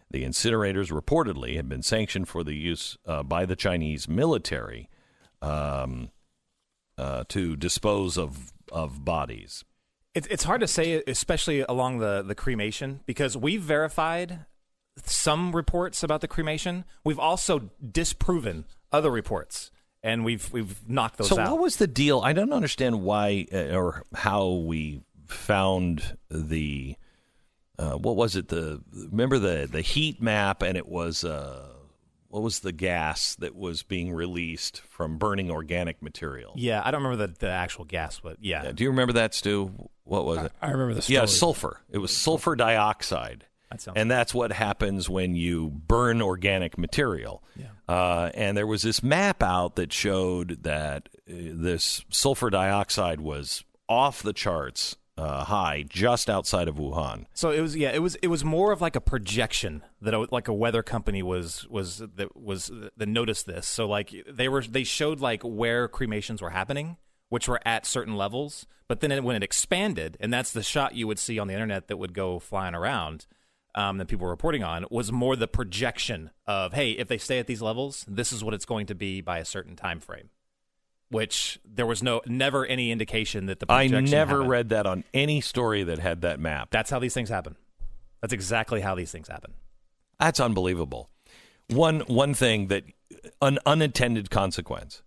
The incinerators reportedly had been sanctioned for the use uh, by the Chinese military um, uh, to dispose of of bodies.
It's it's hard to say, especially along the, the cremation, because we've verified some reports about the cremation. We've also disproven other reports, and we've we've knocked those
so
out.
So what was the deal? I don't understand why uh, or how we found the uh, what was it? The remember the the heat map, and it was uh, what was the gas that was being released from burning organic material?
Yeah, I don't remember the, the actual gas, but yeah.
yeah. Do you remember that, Stu? What was it?
I remember the story.
Yeah, sulfur. It was sulfur dioxide.
That sounds
and that's what happens when you burn organic material.
Yeah.
Uh, and there was this map out that showed that uh, this sulfur dioxide was off the charts uh, high just outside of Wuhan.
So it was yeah, it was it was more of like a projection that a, like a weather company was was that was that noticed this. So like they were they showed like where cremations were happening, which were at certain levels, but then it, when it expanded, and that's the shot you would see on the internet that would go flying around. Um, that people were reporting on was more the projection of, hey, if they stay at these levels, this is what it's going to be by a certain time frame. Which there was no never any indication that the projection
I never
happened.
read that on any story that had that map.
That's how these things happen. That's exactly how these things happen.
That's unbelievable. One one thing that an unintended consequence.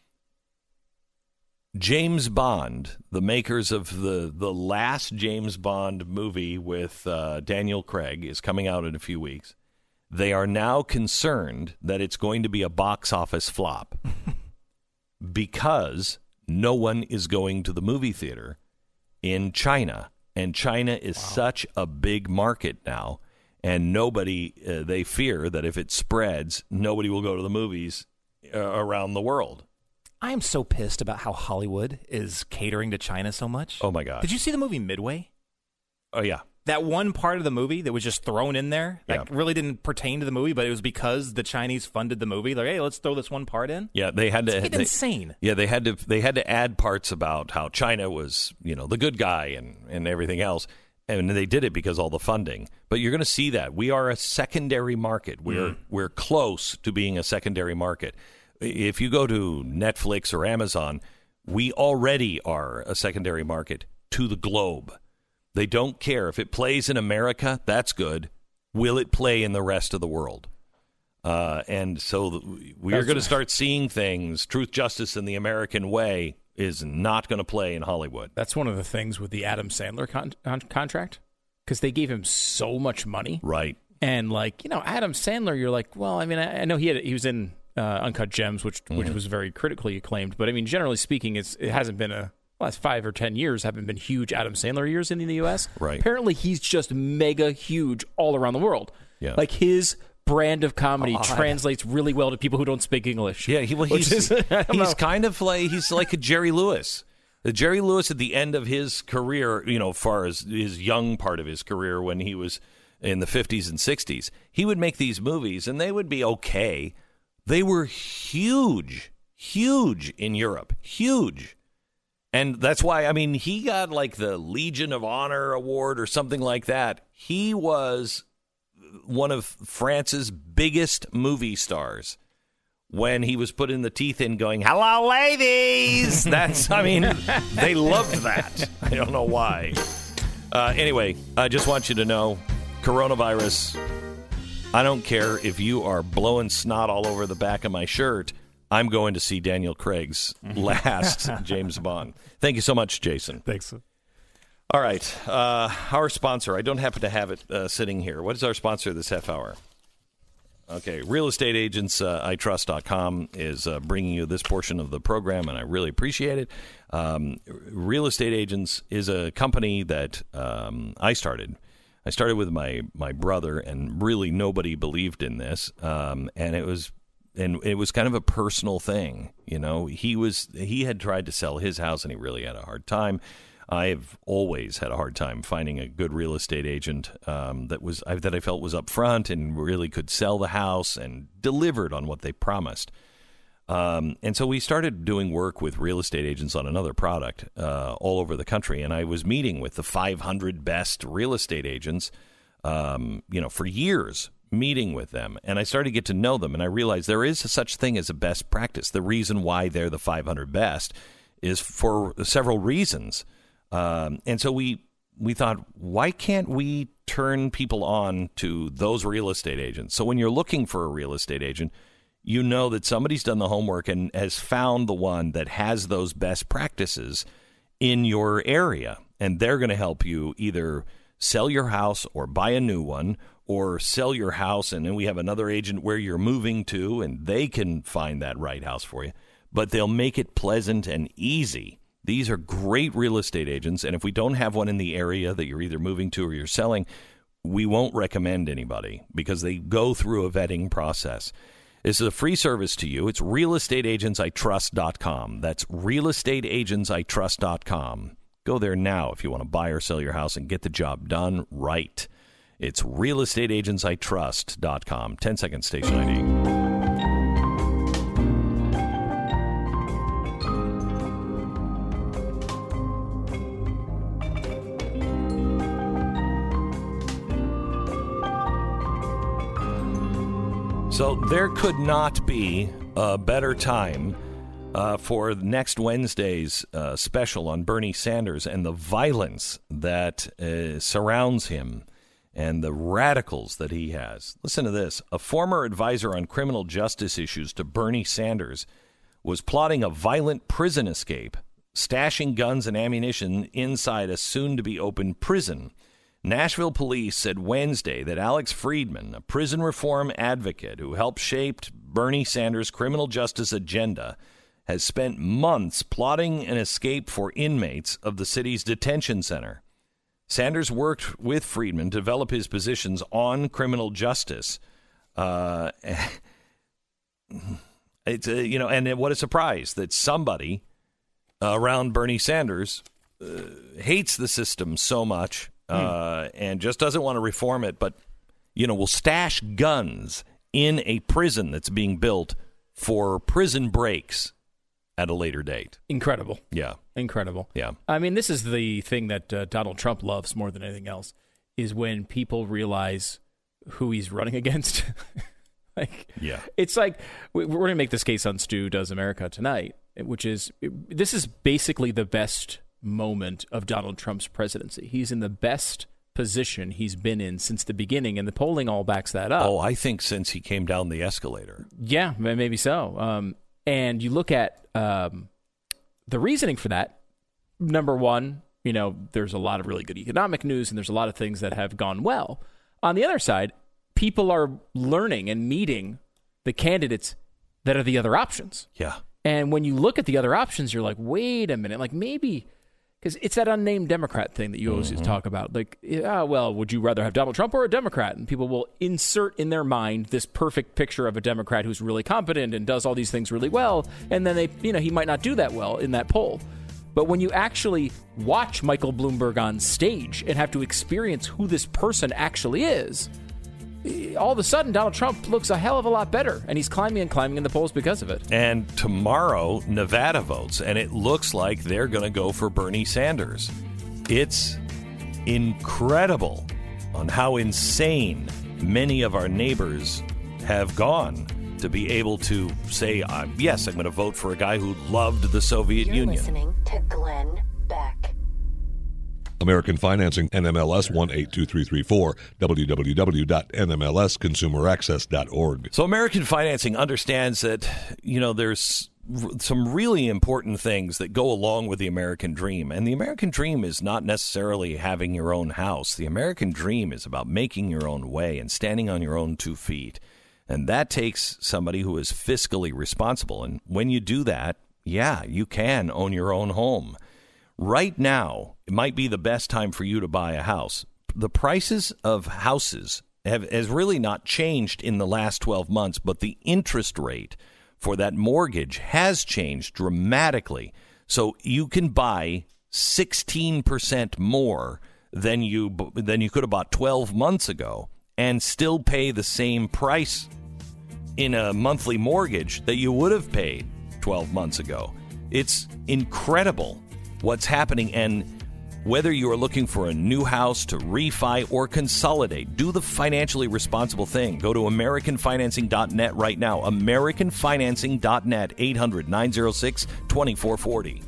James Bond, the makers of the, the last James Bond movie with uh, Daniel Craig, is coming out in a few weeks. They are now concerned that it's going to be a box office flop because no one is going to the movie theater in China. And China is wow. such a big market now, and nobody, uh, they fear that if it spreads, nobody will go to the movies uh, around the world.
I am so pissed about how Hollywood is catering to China so much.
Oh, my God.
Did you see the movie Midway?
Oh, yeah.
That one part of the movie that was just thrown in there that
yeah.
really didn't pertain to the movie, but it was because the Chinese funded the movie. Like, hey, let's throw this one part in.
Yeah, they had to.
It's
they,
insane.
Yeah, they had to. They had to add parts about how China was, you know, the good guy and, and everything else. And they did it because all the funding. But you're going to see that we are a secondary market. We're mm. we're close to being a secondary market. If you go to Netflix or Amazon, we already are a secondary market to the globe. They don't care. If it plays in America, that's good. Will it play in the rest of the world? Uh, and so we're going to start seeing things. Truth, Justice, and the American Way is not going to play in Hollywood.
That's one of the things with the Adam Sandler con- con- contract, because they gave him so much money.
Right.
And, like, you know, Adam Sandler, you're like, well, I mean, I, I know he had he was in... Uh, Uncut Gems, which which mm-hmm. was very critically acclaimed, but I mean, generally speaking, it's it hasn't been a last five or ten years haven't been huge Adam Sandler years in the U S.
Right.
Apparently, he's just mega huge all around the world.
Yeah.
Like his brand of comedy
oh,
translates really well to people who don't speak English.
Yeah, he, well, he's
is,
he's kind of like he's like a Jerry Lewis. The Jerry Lewis at the end of his career, you know, as far as his young part of his career when he was in the fifties and sixties, he would make these movies and they would be okay. They were huge, huge in Europe, huge. And that's why, I mean, he got like the Legion of Honor Award or something like that. He was one of France's biggest movie stars when he was putting the teeth in going, hello, ladies. That's, I mean, they loved that. I don't know why. Uh, anyway, I just want you to know, coronavirus... I don't care if you are blowing snot all over the back of my shirt. I'm going to see Daniel Craig's last James Bond. Thank you so much, Jason.
Thanks.
All right. Uh, our sponsor, I don't happen to have it uh, sitting here. What is our sponsor this half hour? Okay. Real Estate Agents uh, I Trust dot com is uh, bringing you this portion of the program, and I really appreciate it. Um, Real Estate Agents is a company that um, I started. I started with my, my brother, and really nobody believed in this. Um, and it was and it was kind of a personal thing. You know, he was he had tried to sell his house, and he really had a hard time. I've always had a hard time finding a good real estate agent um, that was that I felt was upfront and really could sell the house and delivered on what they promised. Um, and so we started doing work with real estate agents on another product uh, all over the country. And I was meeting with the five hundred best real estate agents, um, you know, for years meeting with them, and I started to get to know them, and I realized there is such thing as a best practice. The reason why they're the five hundred best is for several reasons. Um, and so we we thought, why can't we turn people on to those real estate agents? So when you're looking for a real estate agent, you know that somebody's done the homework and has found the one that has those best practices in your area, and they're going to help you either sell your house or buy a new one, or sell your house, and then we have another agent where you're moving to, and they can find that right house for you. But they'll make it pleasant and easy. These are great real estate agents, and if we don't have one in the area that you're either moving to or you're selling, we won't recommend anybody because they go through a vetting process. This is a free service to you. It's real estate agents I trust dot com. That's real estate agents I trust dot com. Go there now if you want to buy or sell your house and get the job done right. It's real estate agents I trust dot com. ten second station I D. So there could not be a better time uh, for next Wednesday's uh, special on Bernie Sanders and the violence that uh, surrounds him and the radicals that he has. Listen to this. A former advisor on criminal justice issues to Bernie Sanders was plotting a violent prison escape, stashing guns and ammunition inside a soon-to-be-open prison. Nashville police said Wednesday that Alex Friedman, a prison reform advocate who helped shape Bernie Sanders' criminal justice agenda, has spent months plotting an escape for inmates of the city's detention center. Sanders worked with Friedman to develop his positions on criminal justice. Uh, it's a, you know, and what a surprise that somebody around Bernie Sanders uh, hates the system so much uh, hmm. and just doesn't want to reform it, but you know, will stash guns in a prison that's being built for prison breaks at a later date.
Incredible.
Yeah.
Incredible.
Yeah.
I mean, this is the thing that uh, Donald Trump loves more than anything else, is when people realize who he's running against. like,
yeah.
It's like, we're going to make this case on Stu Does America Tonight, which is, this is basically the best moment of Donald Trump's presidency. He's in the best position he's been in since the beginning, and the polling all backs that up.
Oh, I think since he came down the escalator.
Yeah, maybe so. Um, and you look at um, the reasoning for that. Number one, you know, there's a lot of really good economic news, and there's a lot of things that have gone well. On the other side, people are learning and meeting the candidates that are the other options.
Yeah.
And when you look at the other options, you're like, wait a minute, like maybe... Because it's that unnamed Democrat thing that you always mm-hmm. talk about. Like, ah, well, would you rather have Donald Trump or a Democrat? And people will insert in their mind this perfect picture of a Democrat who's really competent and does all these things really well. And then they, you know, he might not do that well in that poll. But when you actually watch Michael Bloomberg on stage and have to experience who this person actually is, all of a sudden, Donald Trump looks a hell of a lot better, and he's climbing and climbing in the polls because of it.
And tomorrow, Nevada votes, and it looks like they're going to go for Bernie Sanders. It's incredible on how insane many of our neighbors have gone to be able to say, uh, yes, I'm going to vote for a guy who loved the Soviet
You're
Union.
Listening to Glenn Beck.
American Financing, N M L S one eight two three three four, w w w dot n m l s consumer access dot org.
So American Financing understands that, you know, there's r- some really important things that go along with the American dream. And the American dream is not necessarily having your own house. The American dream is about making your own way and standing on your own two feet. And that takes somebody who is fiscally responsible. And when you do that, yeah, you can own your own home. Right now, it might be the best time for you to buy a house. The prices of houses have has really not changed in the last twelve months, but the interest rate for that mortgage has changed dramatically. So you can buy sixteen percent more than you than you could have bought twelve months ago and still pay the same price in a monthly mortgage that you would have paid twelve months ago. It's incredible what's happening, and Whether you are looking for a new house to refi or consolidate, do the financially responsible thing. Go to American Financing dot net right now. American Financing dot net, eight hundred, nine oh six, two four four oh.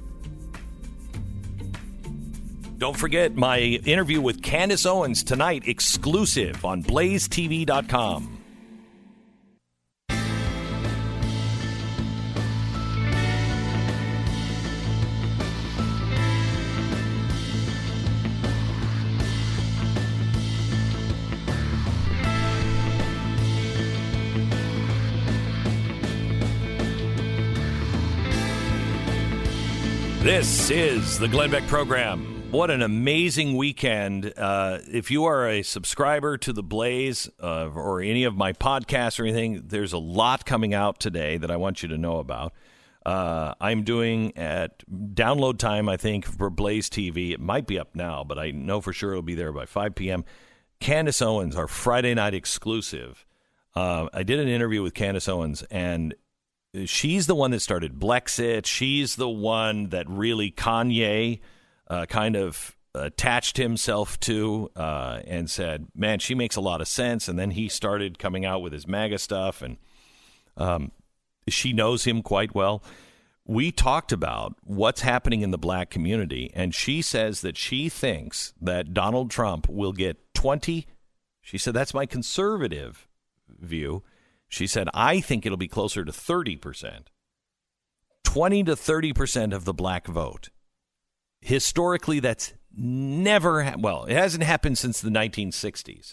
Don't forget my interview with Candace Owens tonight, exclusive on Blaze T V dot com. This is the Glenn Beck Program. What an amazing weekend. Uh, if you are a subscriber to the Blaze uh, or any of my podcasts or anything, there's a lot coming out today that I want you to know about. Uh, I'm doing at download time, I think, for Blaze T V. It might be up now, but I know for sure it'll be there by five p.m. Candace Owens, our Friday night exclusive. Uh, I did an interview with Candace Owens, and she's the one that started Blexit. She's the one that really Kanye uh, kind of attached himself to uh, and said, man, she makes a lot of sense. And then he started coming out with his MAGA stuff, and um, she knows him quite well. We talked about what's happening in the black community, and she says that she thinks that Donald Trump will get twenty. She said, that's my conservative view. She said, I think it'll be closer to thirty percent. twenty to thirty percent of the black vote. Historically, that's never, ha- well, it hasn't happened since the nineteen sixties.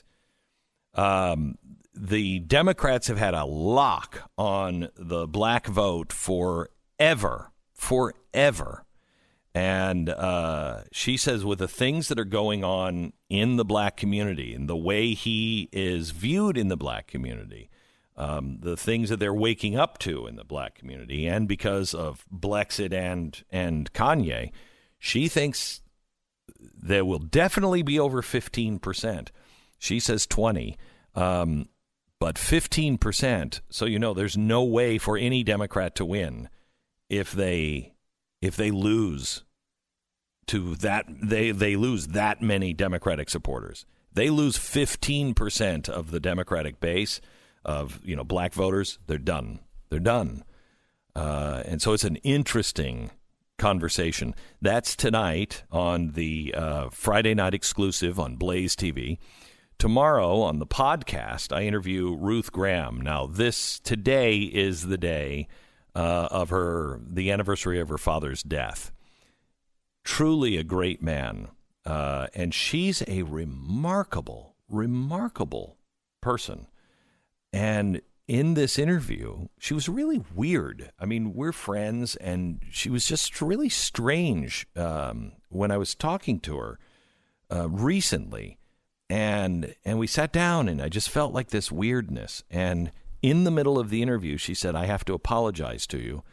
Um, the Democrats have had a lock on the black vote forever, forever. And uh, she says with the things that are going on in the black community and the way he is viewed in the black community, Um, the things that they're waking up to in the black community, and because of Blexit and and Kanye, she thinks there will definitely be over fifteen percent. She says twenty, um, but fifteen percent. So you know, there's no way for any Democrat to win if they if they lose to that they they lose that many Democratic supporters. They lose fifteen percent of the Democratic base. Of, you know, black voters, they're done. They're done. Uh, and so it's an interesting conversation. That's tonight on the uh, Friday night exclusive on Blaze T V. Tomorrow on the podcast, I interview Ruth Graham. Now, this today is the day uh, of her, the anniversary of her father's death. Truly a great man. Uh, and she's a remarkable, remarkable person. And in this interview, she was really weird. I mean, we're friends, and she was just really strange um, when I was talking to her uh, recently. And and we sat down, and I just felt like this weirdness. And in the middle of the interview, she said, I have to apologize to you.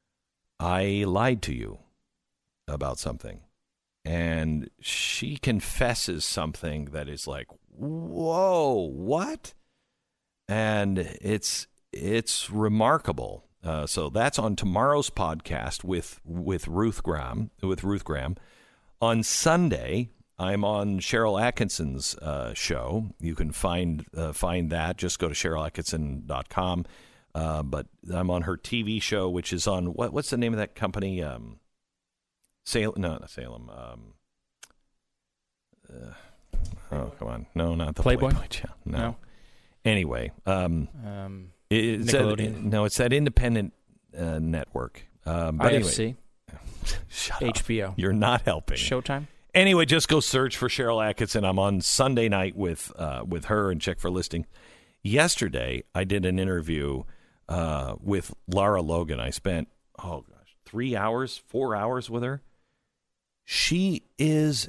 I lied to you about something. And she confesses something that is like, whoa, what? And it's it's remarkable. Uh, so that's on tomorrow's podcast with with Ruth Graham. With Ruth Graham, on Sunday, I'm on Cheryl Atkinson's uh, show. You can find uh, find that. Just go to Cheryl Atkinson dot com. Uh, but I'm on her T V show, which is on what what's the name of that company? Um, Salem? No, not Salem. Um, uh, oh, come on! No, not the
Playboy.
Playboy channel. No. no. Anyway, um,
um,
it's
Nickelodeon.
That, no, it's that independent uh, network. Um, but
I F C.
Anyway, shut
H B O.
Up. You're not helping.
Showtime.
Anyway, just go search for Cheryl Atkinson. I'm on Sunday night with uh, with her and check for listing. Yesterday, I did an interview uh, with Lara Logan. I spent, oh gosh, three hours, four hours with her. She is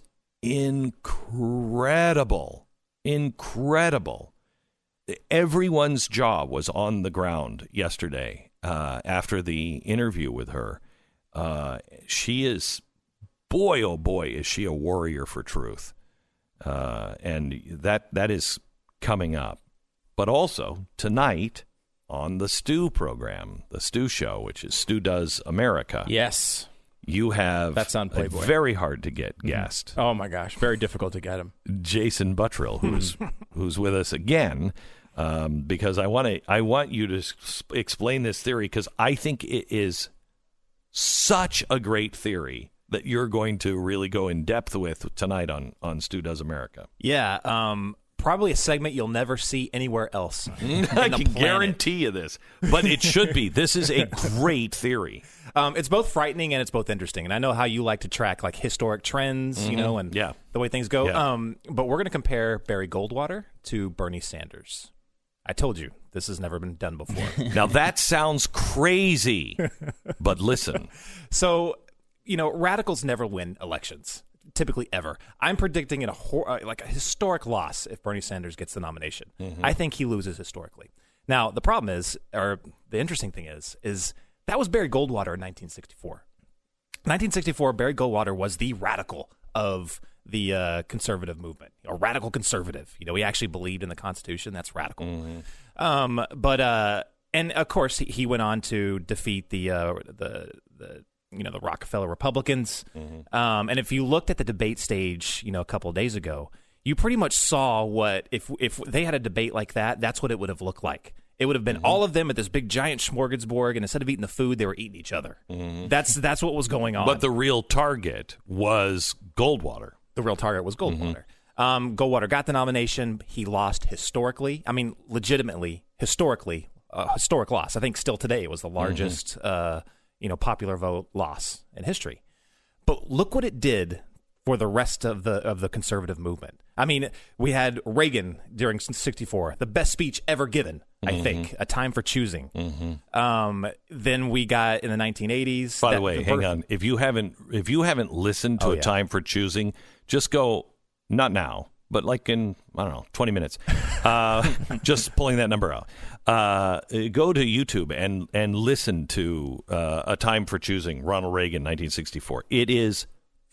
incredible, incredible. Everyone's jaw was on the ground yesterday uh, after the interview with her. Uh, she is, boy, oh boy, is she a warrior for truth. Uh, and that that is coming up. But also tonight on the Stu program, the Stu Show, which is Stu Does America.
Yes.
you have
That's on Playboy.
a very hard to get guest.
Oh my gosh, very difficult to get him.
Jason Buttrill, who's who's with us again, um, because I want to I want you to s- explain this theory, because I think it is such a great theory that you're going to really go in depth with tonight on on Stu Does America.
Yeah, um, probably a segment you'll never see anywhere else.
I can guarantee you this, but it should be. This is a great theory.
Um, it's both frightening and it's both interesting. And I know how you like to track like historic trends,
Mm-hmm.
you know, and
yeah.
the way things go.
Yeah.
Um, but we're going to compare Barry Goldwater to Bernie Sanders. I told you, this has never been done before.
Now, that sounds crazy, but listen.
So, you know, radicals never win elections, typically ever. I'm predicting in a hor- uh, like a historic loss if Bernie Sanders gets the nomination.
Mm-hmm.
I think he loses historically. Now, the problem is, or the interesting thing is, is that was Barry Goldwater in nineteen sixty-four. nineteen sixty-four, Barry Goldwater was the radical of the uh, conservative movement, a radical conservative. You know, he actually believed in the Constitution. That's radical.
Mm-hmm.
Um, but uh, and of course, he, he went on to defeat the uh, the the you know the Rockefeller Republicans.
Mm-hmm.
Um, and if you looked at the debate stage, you know, a couple of days ago, you pretty much saw what if if they had a debate like that, that's what it would have looked like. It would have been
Mm-hmm.
all of them at this big giant smorgasbord, and instead of eating the food, they were eating each other.
Mm-hmm.
That's that's what was going on.
But the real target was Goldwater.
The real target was Goldwater.
Mm-hmm.
Um, Goldwater got the nomination. He lost historically. I mean, legitimately, historically, uh, historic loss. I think still today it was the largest,
Mm-hmm.
uh, you know, popular vote loss in history. But look what it did for the rest of the of the conservative movement. I mean, we had Reagan during sixty-four, the best speech ever given, I
Mm-hmm.
think, A Time for Choosing.
Mm-hmm.
Um, then we got in the nineteen eighties.
By
that-
the way,
the
hang
birth-
on. If you haven't if you haven't listened to
Oh,
A
yeah.
Time for Choosing, just go, not now, but like in, I don't know, twenty minutes. Uh, just pulling that number out. Uh, go to YouTube and, and listen to uh, A Time for Choosing, Ronald Reagan, nineteen sixty-four. It is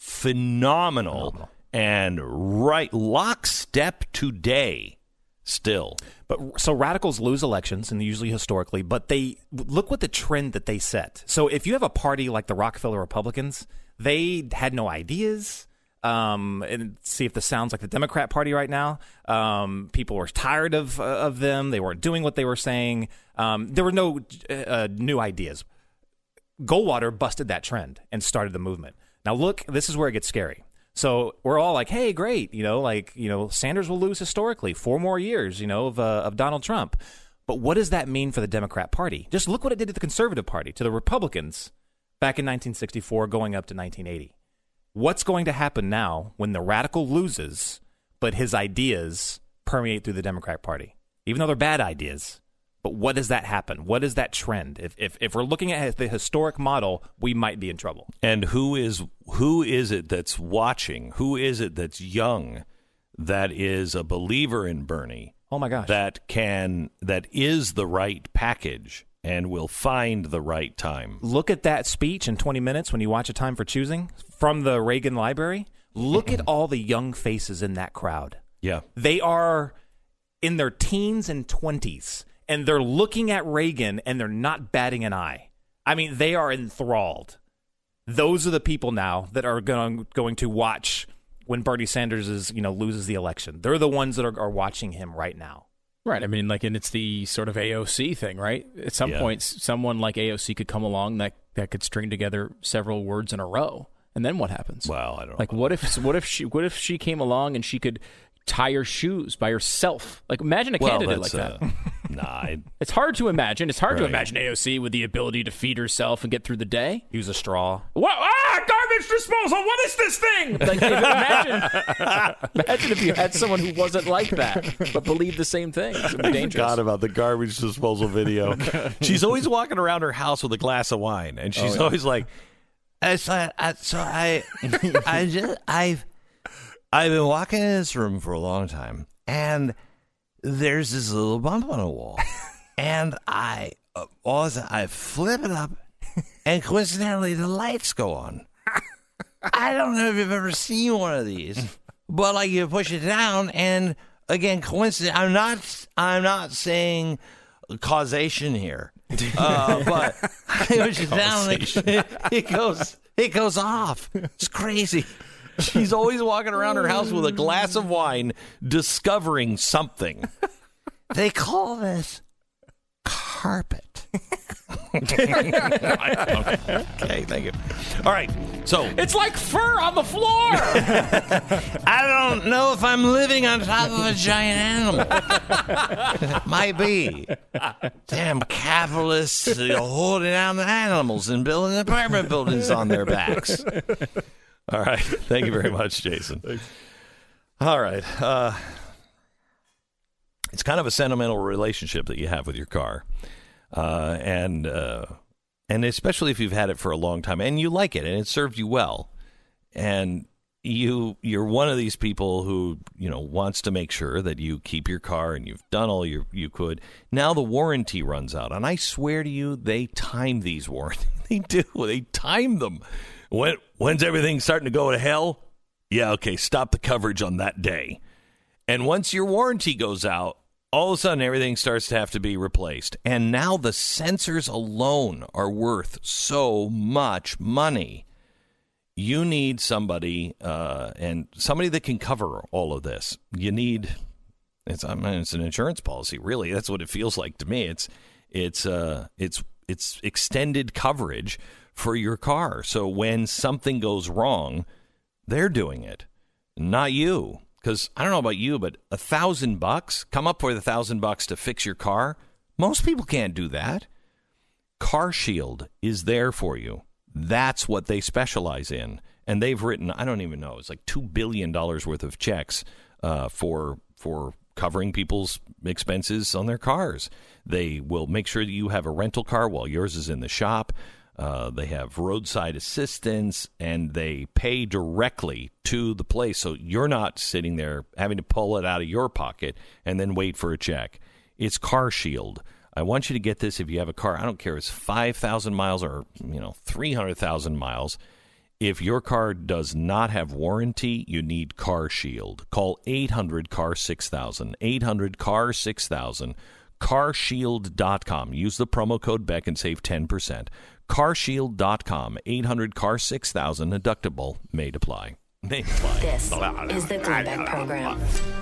phenomenal, phenomenal. and right lockstep today still.
But so radicals lose elections, and usually historically, but they look what the trend that they set. So if you have a party like the Rockefeller Republicans, they had no ideas. Um, and see if this sounds like the Democrat Party right now. Um, people were tired of uh, of them. They weren't doing what they were saying. Um, there were no uh, new ideas. Goldwater busted that trend and started the movement. Now look, this is where it gets scary. So we're all like, hey, great, you know, like, you know, Sanders will lose historically four more years, you know, of uh, of Donald Trump. But what does that mean for the Democrat Party? Just look what it did to the Conservative Party, to the Republicans back in nineteen sixty-four going up to nineteen eighty. What's going to happen now when the radical loses, but his ideas permeate through the Democrat Party? Even though they're bad ideas. But what does that happen? What is that trend? If, if if we're looking at the historic model, we might be in trouble.
And who is who is it that's watching? Who is it that's young that is a believer in Bernie?
Oh my gosh.
That can that is the right package and will find the right time.
Look at that speech in twenty minutes when you watch A Time for Choosing from the Reagan Library. Look at all the young faces in that crowd.
Yeah.
They are in their teens and twenties. And they're looking at Reagan, and they're not batting an eye. I mean, they are enthralled. Those are the people now that are going going to watch when Bernie Sanders is, you know, loses the election. They're the ones that are, are watching him right now.
Right. I mean, like, and it's the sort of A O C thing, right? At some
Yeah.
point, someone like A O C could come along that, that could string together several words in a row, and then what happens?
Well, I don't know.
Like, what if what if she what if she came along and she could tie her shoes by herself? Like, imagine a
well,
candidate like
that's,
that.
Uh, nah, I,
It's hard to imagine. It's hard to
Right.
imagine A O C with the ability to feed herself and get through the day.
Use a straw.
What? Ah, garbage disposal. What is this thing? Like, if, imagine, imagine if you had someone who wasn't like that but believed the same thing. It would be
I
dangerous.
forgot about the garbage disposal video. She's always walking around her house with a glass of wine, and she's
Oh, yeah.
always like,
I, so, I, so I, I just, I've, I've been walking in this room for a long time, and there's this little bump on the wall, and I, uh, all of a sudden, I flip it up, and coincidentally, the lights go on. I don't know if you've ever seen one of these, but like you push it down, and again, coincident. I'm not, I'm not saying causation here. Uh, but it was just down. Like, it goes, it goes off. It's crazy. She's always walking around her house with a glass of wine, discovering something. They call this carpet. Okay, thank you. All right, so
it's like fur on the floor.
I don't know if I'm living on top of a giant animal. Might be. Damn capitalists holding down the animals and building apartment buildings on their backs.
All right, thank you very much, Jason. Thanks. All right, uh, it's kind of a sentimental relationship that you have with your car. Uh, and uh, and especially if you've had it for a long time and you like it and it served you well, and you you're one of these people who you know wants to make sure that you keep your car and you've done all you you could. Now the warranty runs out, and I swear to you, they time these warranties. They do. They time them. When when's everything starting to go to hell? Yeah, okay. Stop the coverage on that day, and once your warranty goes out, all of a sudden, everything starts to have to be replaced. And now the sensors alone are worth so much money. You need somebody, uh, and somebody that can cover all of this. You need, it's, I mean, it's an insurance policy, really. That's what it feels like to me. It's, it's, uh, it's, it's extended coverage for your car. So when something goes wrong, they're doing it, not you. Because I don't know about you, but a thousand bucks, come up with a thousand bucks to fix your car. Most people can't do that. CarShield is there for you. That's what they specialize in. And they've written, I don't even know, it's like two billion dollars worth of checks uh, for for covering people's expenses on their cars. They will make sure that you have a rental car while yours is in the shop. Uh, they have roadside assistance, and they pay directly to the place. So you're not sitting there having to pull it out of your pocket and then wait for a check. It's CarShield. I want you to get this if you have a car. I don't care if it's five thousand miles or, you know, three hundred thousand miles. If your car does not have warranty, you need CarShield. Call eight hundred C A R six thousand, eight hundred C A R six thousand, car shield dot com. Use the promo code Beck and save ten percent. car shield dot com, eight hundred C A R six thousand, deductible may apply. May apply.
This is the Glenn Beck Program.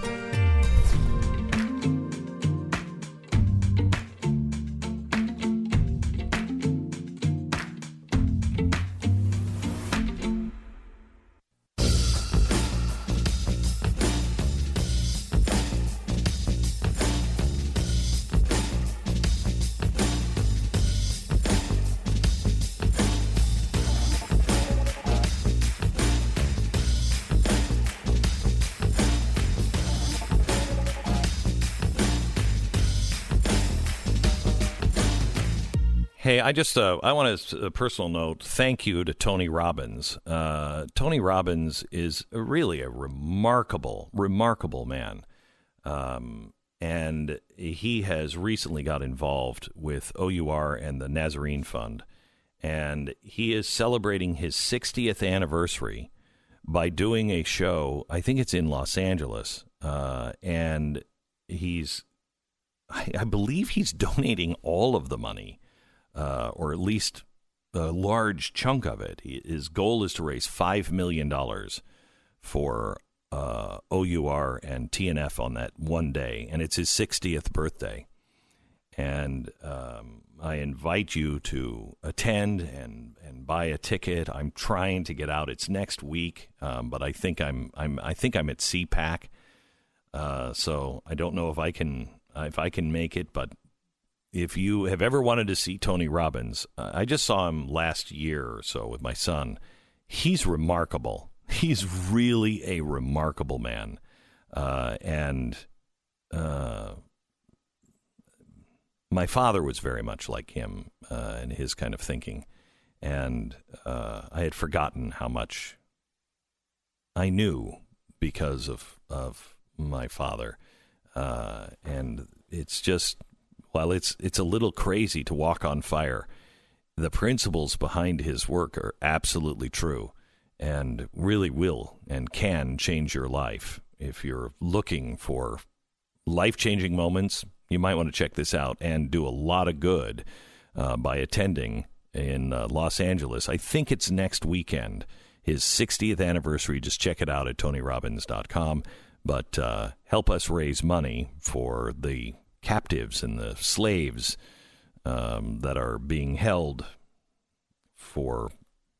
Hey, I just uh, I want to, a personal note, thank you to Tony Robbins. Uh, Tony Robbins is really a remarkable, remarkable man. Um, and he has recently got involved with O U R and the Nazarene Fund. And he is celebrating his sixtieth anniversary by doing a show, I think it's in Los Angeles. Uh, and he's, I, I believe he's donating all of the money. Uh, or at least a large chunk of it. His goal is to raise five million dollars for uh, O U R and T N F on that one day, and it's his sixtieth birthday. And um, I invite you to attend and, and buy a ticket. I'm trying to get out. It's next week, um, but I think I'm I'm I think I'm at C PAC, uh, so I don't know if I can if I can make it, but. If you have ever wanted to see Tony Robbins, uh, I just saw him last year or so with my son. He's remarkable. He's really a remarkable man. Uh, and uh, my father was very much like him uh, in his kind of thinking. And uh, I had forgotten how much I knew because of, of my father. Uh, and it's just... While it's it's a little crazy to walk on fire, the principles behind his work are absolutely true and really will and can change your life. If you're looking for life-changing moments, you might want to check this out and do a lot of good. uh, by attending in uh, Los Angeles. I think it's next weekend, his sixtieth anniversary. Just check it out at tony robbins dot com. But uh, help us raise money for the captives and the slaves um, that are being held for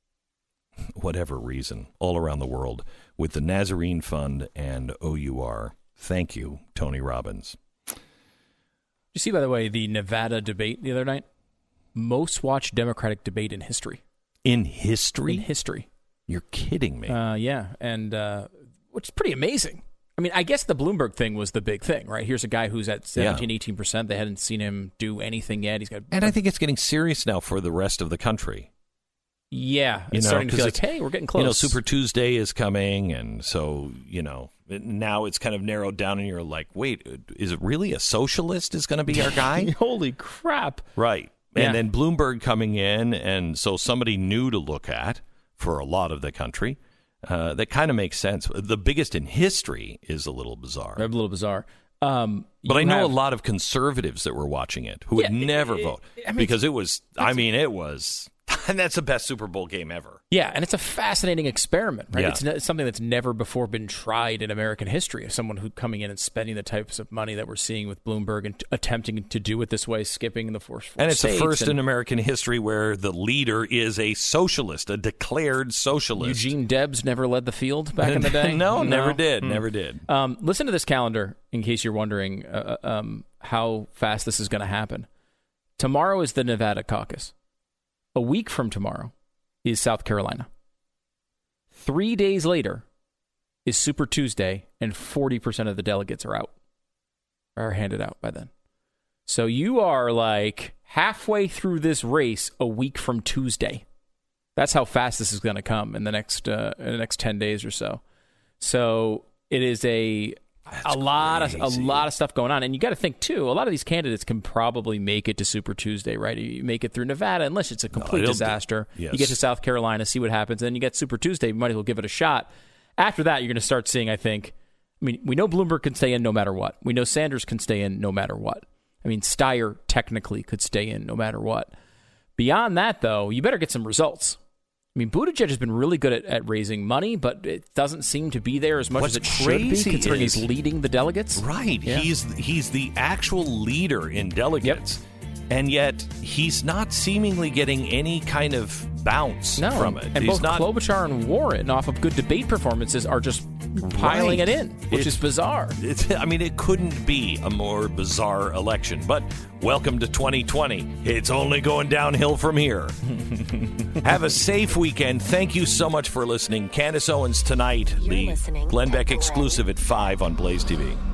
whatever reason all around the world with the Nazarene Fund and O U R. Thank you, Tony Robbins.
Did you see, by the way, the Nevada debate the other night? Most watched Democratic debate in history.
In history?
In history.
You're kidding me.
Uh, yeah, and uh, which is pretty amazing. I mean, I guess the Bloomberg thing was the big thing, right? Here's a guy who's at seventeen, eighteen percent. They hadn't seen him do anything yet. He's got,
and I think it's getting serious now for the rest of the country.
Yeah, it's
you know,
starting to feel like, hey, we're getting close.
You know, Super Tuesday is coming, and so, you know, now it's kind of narrowed down, and you're like, wait, is it really a socialist is going to be our guy?
Holy crap.
Right.
Yeah.
And then Bloomberg coming in, and so somebody new to look at for a lot of the country. Uh, that kind of makes sense. The biggest in history is a little bizarre.
A little bizarre. Um,
but I know
have,
a lot of conservatives that were watching it who
yeah,
would never
it,
vote
I mean,
because it was, I mean, it was, and that's the best Super Bowl game ever.
Yeah, and it's a fascinating experiment, right?
Yeah.
It's, it's something that's never before been tried in American history. Of someone who coming in and spending the types of money that we're seeing with Bloomberg and t- attempting to do it this way, skipping the four, four
And it's the first
and,
in American history where the leader is a socialist, a declared socialist.
Eugene Debs never led the field back in the day?
no,
no,
never did,
hmm.
never did.
Um, listen to this calendar in case you're wondering uh, um, how fast this is going to happen. Tomorrow is the Nevada caucus. A week from tomorrow is South Carolina. Three days later is Super Tuesday, and forty percent of the delegates are out, are handed out by then. So you are like halfway through this race a week from Tuesday. That's how fast this is going to come in the next uh, in the next ten days or so. So it is a
That's
a lot
crazy.
of a lot of stuff going on, and you got to think too. A lot of these candidates can probably make it to Super Tuesday, right? You make it through Nevada, unless it's a complete
No,
disaster.
Be, yes.
You get to South Carolina, see what happens, and then you get Super Tuesday. You might as well give it a shot. After that, you're going to start seeing. I think. I mean, we know Bloomberg can stay in no matter what. We know Sanders can stay in no matter what. I mean, Steyer technically could stay in no matter what. Beyond that, though, you better get some results. I mean, Buttigieg has been really good at, at raising money, but it doesn't seem to be there as much
What's
as it should be, considering
is,
he's leading the delegates.
Right.
Yeah.
He's he's the actual leader in delegates, yep. and yet he's not seemingly getting any kind of bounce
no.
from it.
And
he's
both
not,
Klobuchar and Warren, off of good debate performances, are just piling
right.
it in, which
it's,
is bizarre.
It's, I mean, it couldn't be a more bizarre election, but welcome to twenty twenty. It's only going downhill from here. Have a safe weekend. Thank you so much for listening. Candace Owens tonight,
You're
the
listening
Glenn
to
Beck
Glenn.
exclusive at five on Blaze T V.